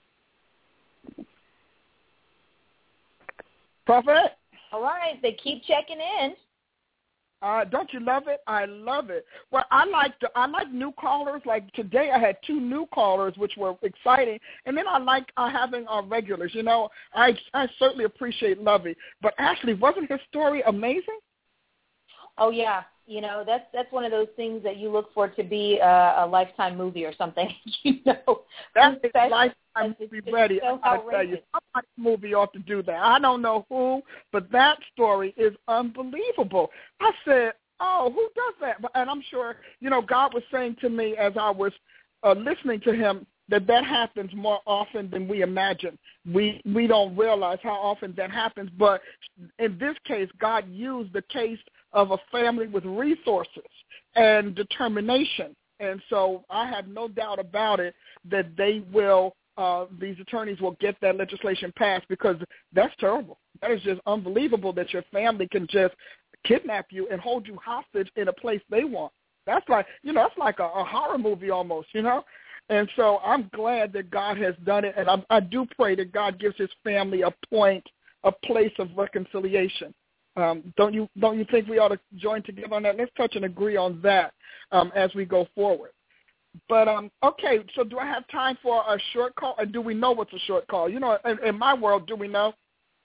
Speaker 4: Prophet?
Speaker 3: All right, they keep checking in.
Speaker 4: Uh, don't you love it? I love it. Well, I like the, I like new callers. Like today, I had two new callers, which were exciting, and then I like uh, having our regulars. You know, I I certainly appreciate Lovey, but Ashley, wasn't his story amazing?
Speaker 3: Oh yeah, you know that's that's one of those things that you look for to be a, a Lifetime movie or something. You know,
Speaker 4: that's a Lifetime movie ready.
Speaker 3: So
Speaker 4: I gotta tell you, somebody's movie ought to do that. I don't know who, but that story is unbelievable. I said, oh, who does that? And I'm sure, you know, God was saying to me as I was uh, listening to him that that happens more often than we imagine. We we don't realize how often that happens, but in this case, God used the case of a family with resources and determination. And so I have no doubt about it that they will, uh, these attorneys will get that legislation passed because that's terrible. That is just unbelievable that your family can just kidnap you and hold you hostage in a place they want. That's like, you know, that's like a, a horror movie almost, you know. And so I'm glad that God has done it, and I, I do pray that God gives his family a point, a place of reconciliation. Um, don't you don't you think we ought to join together on that? Let's touch and agree on that um, as we go forward. But, um, okay, so do I have time for a short call, or do we know what's a short call? You know, in, in my world, do we know?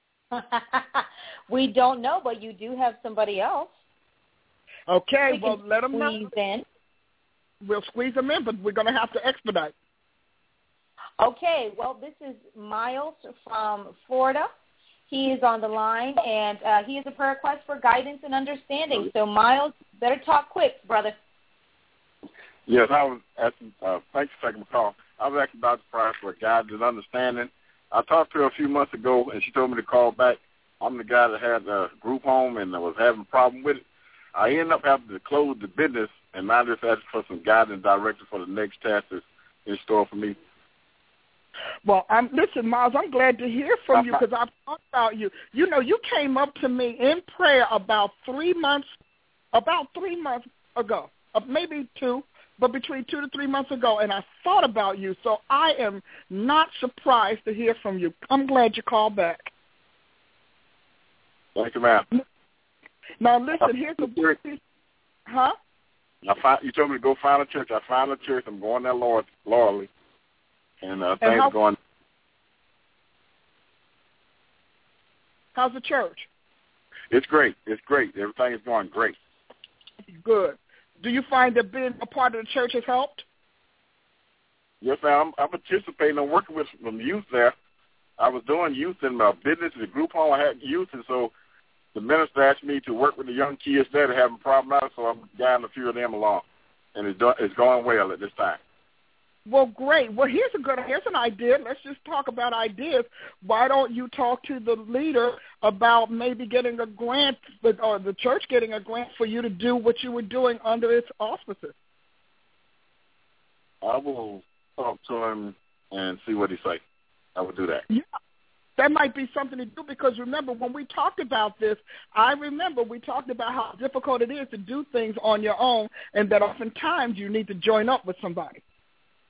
Speaker 3: We don't know, but you do have somebody else.
Speaker 4: Okay,
Speaker 3: we
Speaker 4: well, let them know.
Speaker 3: In.
Speaker 4: We'll squeeze them in, but we're going to have to expedite.
Speaker 3: Okay, well, this is Miles from Florida. He is on the line, and uh, he has a prayer request for guidance and understanding. So, Miles, better talk quick, brother.
Speaker 10: Yes, I was asking, uh, thanks for taking my call. I was asking Doctor Price for guidance and understanding. I talked to her a few months ago, and she told me to call back. I'm the guy that had a group home and was having a problem with it. I ended up having to close the business, and now just asking for some guidance and direction for the next task that's in store for me.
Speaker 4: Well, I'm listen, Miles, I'm glad to hear from you because I've talked about you. You know, you came up to me in prayer about three months, about three months ago, uh, maybe two, but between two to three months ago, and I thought about you. So I am not surprised to hear from you. I'm glad you called back.
Speaker 10: Thank you, ma'am.
Speaker 4: Now, listen, here's the huh?
Speaker 10: I find, you told me to go find a church. I found a church. I'm going there loyal, loyally. And uh, things are going.
Speaker 4: How's the church?
Speaker 10: It's great. It's great. Everything is going great.
Speaker 4: Good. Do you find that being a part of the church has helped?
Speaker 10: Yes, ma'am. I'm, I'm participating. I'm working with some youth there. I was doing youth in my business, the group home. I had youth, and so the minister asked me to work with the young kids there that have a problem out, so I'm guiding a few of them along, and it's, do, it's going well at this time.
Speaker 4: Well, great. Well, here's a good, here's an idea. Let's just talk about ideas. Why don't you talk to the leader about maybe getting a grant, or the church getting a grant for you to do what you were doing under its auspices?
Speaker 10: I will talk to him and see what he says. I will do that.
Speaker 4: Yeah. That might be something to do because, remember, when we talked about this, I remember we talked about how difficult it is to do things on your own and that oftentimes you need to join up with somebody.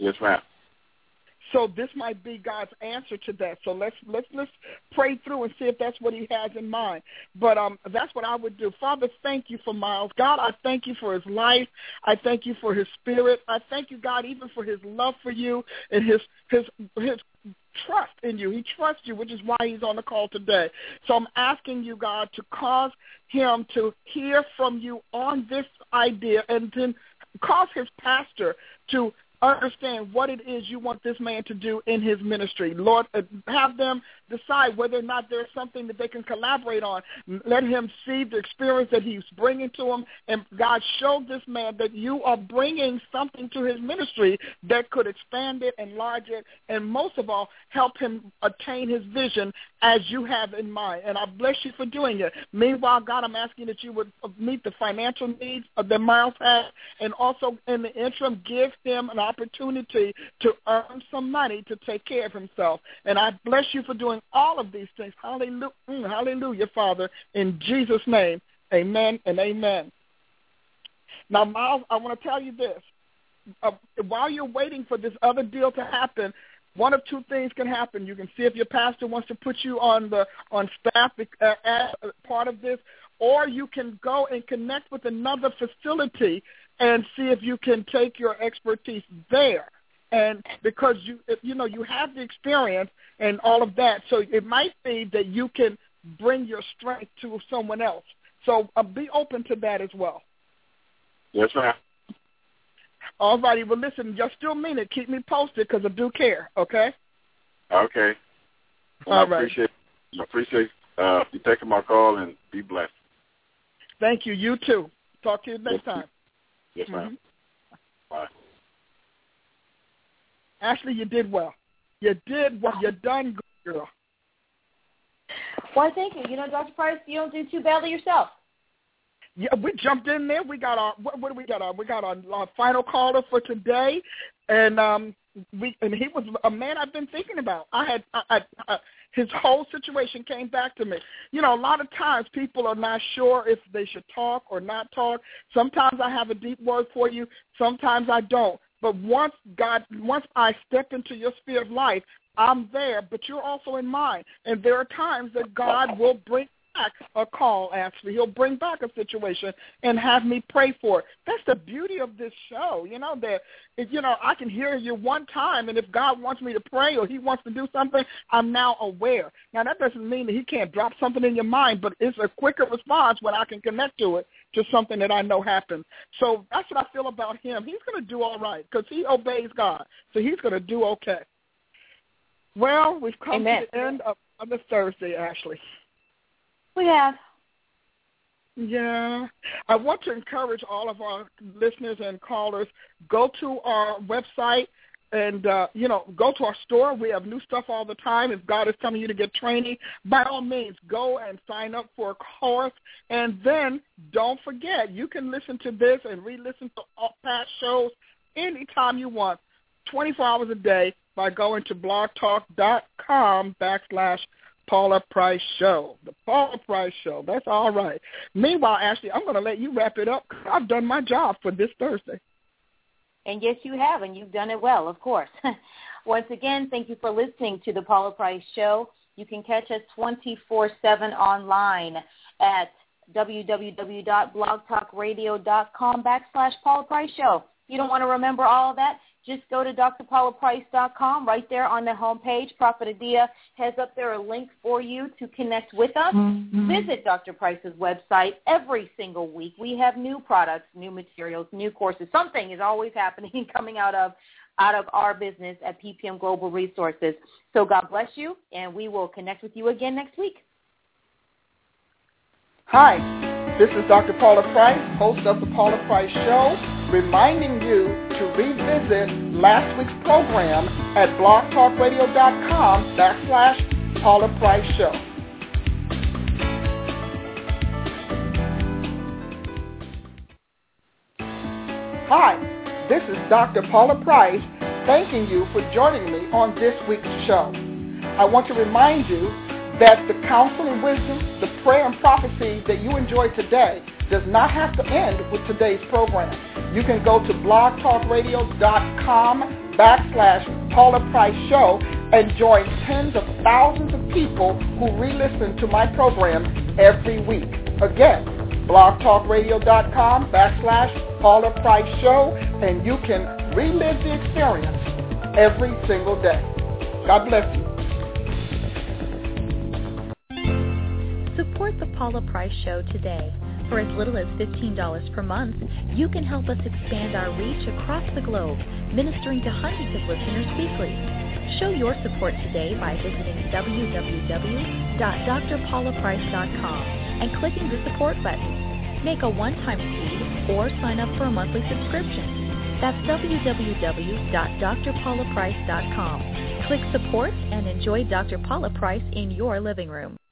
Speaker 10: Yes, ma'am.
Speaker 4: So this might be God's answer to that. So let's let's let's pray through and see if that's what he has in mind. But um, that's what I would do. Father, thank you for Miles. God, I thank you for his life. I thank you for his spirit. I thank you, God, even for his love for you and his his his trust in you. He trusts you, which is why he's on the call today. So I'm asking you, God, to cause him to hear from you on this idea and then cause his pastor to understand what it is you want this man to do in his ministry. Lord, have them decide whether or not there's something that they can collaborate on. Let him see the experience that he's bringing to him. And God, show this man that you are bringing something to his ministry that could expand it, enlarge it, and most of all, help him attain his vision as you have in mind. And I bless you for doing it. Meanwhile, God, I'm asking that you would meet the financial needs that Miles has, and also in the interim, give him an opportunity to earn some money to take care of himself. And I bless you for doing all of these things. Hallelujah, hallelujah, Father, in Jesus' name, amen and amen. Now, Miles, I want to tell you this. Uh, while you're waiting for this other deal to happen, one of two things can happen. You can see if your pastor wants to put you on the on staff uh, as part of this, or you can go and connect with another facility and see if you can take your expertise there. And because you you know you have the experience and all of that, so it might be that you can bring your strength to someone else. So uh, be open to that as well.
Speaker 10: Yes, ma'am.
Speaker 4: All righty. Well, listen, y'all still mean it. Keep me posted because I do care, okay?
Speaker 10: Okay. Well,
Speaker 4: all
Speaker 10: I
Speaker 4: right.
Speaker 10: Appreciate, I appreciate uh, you taking my call, and be blessed.
Speaker 4: Thank you. You too. Talk to you next time.
Speaker 10: Yes, ma'am. Mm-hmm. Bye.
Speaker 4: Ashley, you did well. You did well. You're done good, girl.
Speaker 3: Well, thank you. You know, Doctor Price, you don't do too badly yourself.
Speaker 4: Yeah, we jumped in there. We got our what, what do we got? Our, we got our, our final caller for today, and um, we and he was a man I've been thinking about. I had I, I, I, his whole situation came back to me. You know, a lot of times people are not sure if they should talk or not talk. Sometimes I have a deep word for you. Sometimes I don't. But once God, once I step into your sphere of life, I'm there. But you're also in mine, and there are times that God will bring back a call, actually. He'll bring back a situation and have me pray for it. That's the beauty of this show, you know, that, if, you know, I can hear you one time, and if God wants me to pray or he wants to do something, I'm now aware. Now, that doesn't mean that he can't drop something in your mind, but it's a quicker response when I can connect to it, to something that I know happened. So that's what I feel about him. He's going to do all right because he obeys God, so he's going to do okay. Well, we've come Amen. to the end of, of this Thursday, Ashley.
Speaker 3: We have.
Speaker 4: Yeah. I want to encourage all of our listeners and callers, go to our website and, uh, you know, go to our store. We have new stuff all the time. If God is telling you to get training, by all means, go and sign up for a course. And then don't forget, you can listen to this and re-listen to all past shows anytime you want, twenty-four hours a day, by going to blogtalk.com backslash Paula Price Show. The Paula Price Show. That's all right. Meanwhile, Ashley, I'm going to let you wrap it up because I've done my job for this Thursday.
Speaker 3: And yes, you have, and you've done it well, of course. Once again, thank you for listening to the Paula Price Show. You can catch us twenty-four seven online at www.blogtalkradio.com backslash Paula Price Show. You don't want to remember all of that? Just go to D R paula price dot com. Right there on the homepage, Prophet Adia has up there a link for you to connect with us. Mm-hmm. Visit Doctor Price's website every single week. We have new products, new materials, new courses. Something is always happening coming out of out of our business at P P M Global Resources. So God bless you, and we will connect with you again next week.
Speaker 4: Hi, this is Doctor Paula Price, host of the Paula Price Show, reminding you to revisit last week's program at blogtalkradio.com backslash Paula Price Show. Hi, this is Doctor Paula Price, thanking you for joining me on this week's show. I want to remind you that the counsel and wisdom, the prayer and prophecy that you enjoyed today does not have to end with today's program. You can go to blogtalkradio.com backslash Paula Price Show and join tens of thousands of people who re-listen to my program every week. Again, blogtalkradio.com backslash Paula Price Show, and you can relive the experience every single day. God bless you.
Speaker 2: Support the Paula Price Show today. For as little as fifteen dollars per month, you can help us expand our reach across the globe, ministering to hundreds of listeners weekly. Show your support today by visiting w w w dot d r paula price dot com and clicking the support button. Make a one-time seed or sign up for a monthly subscription. That's w w w dot d r paula price dot com. Click support and enjoy Doctor Paula Price in your living room.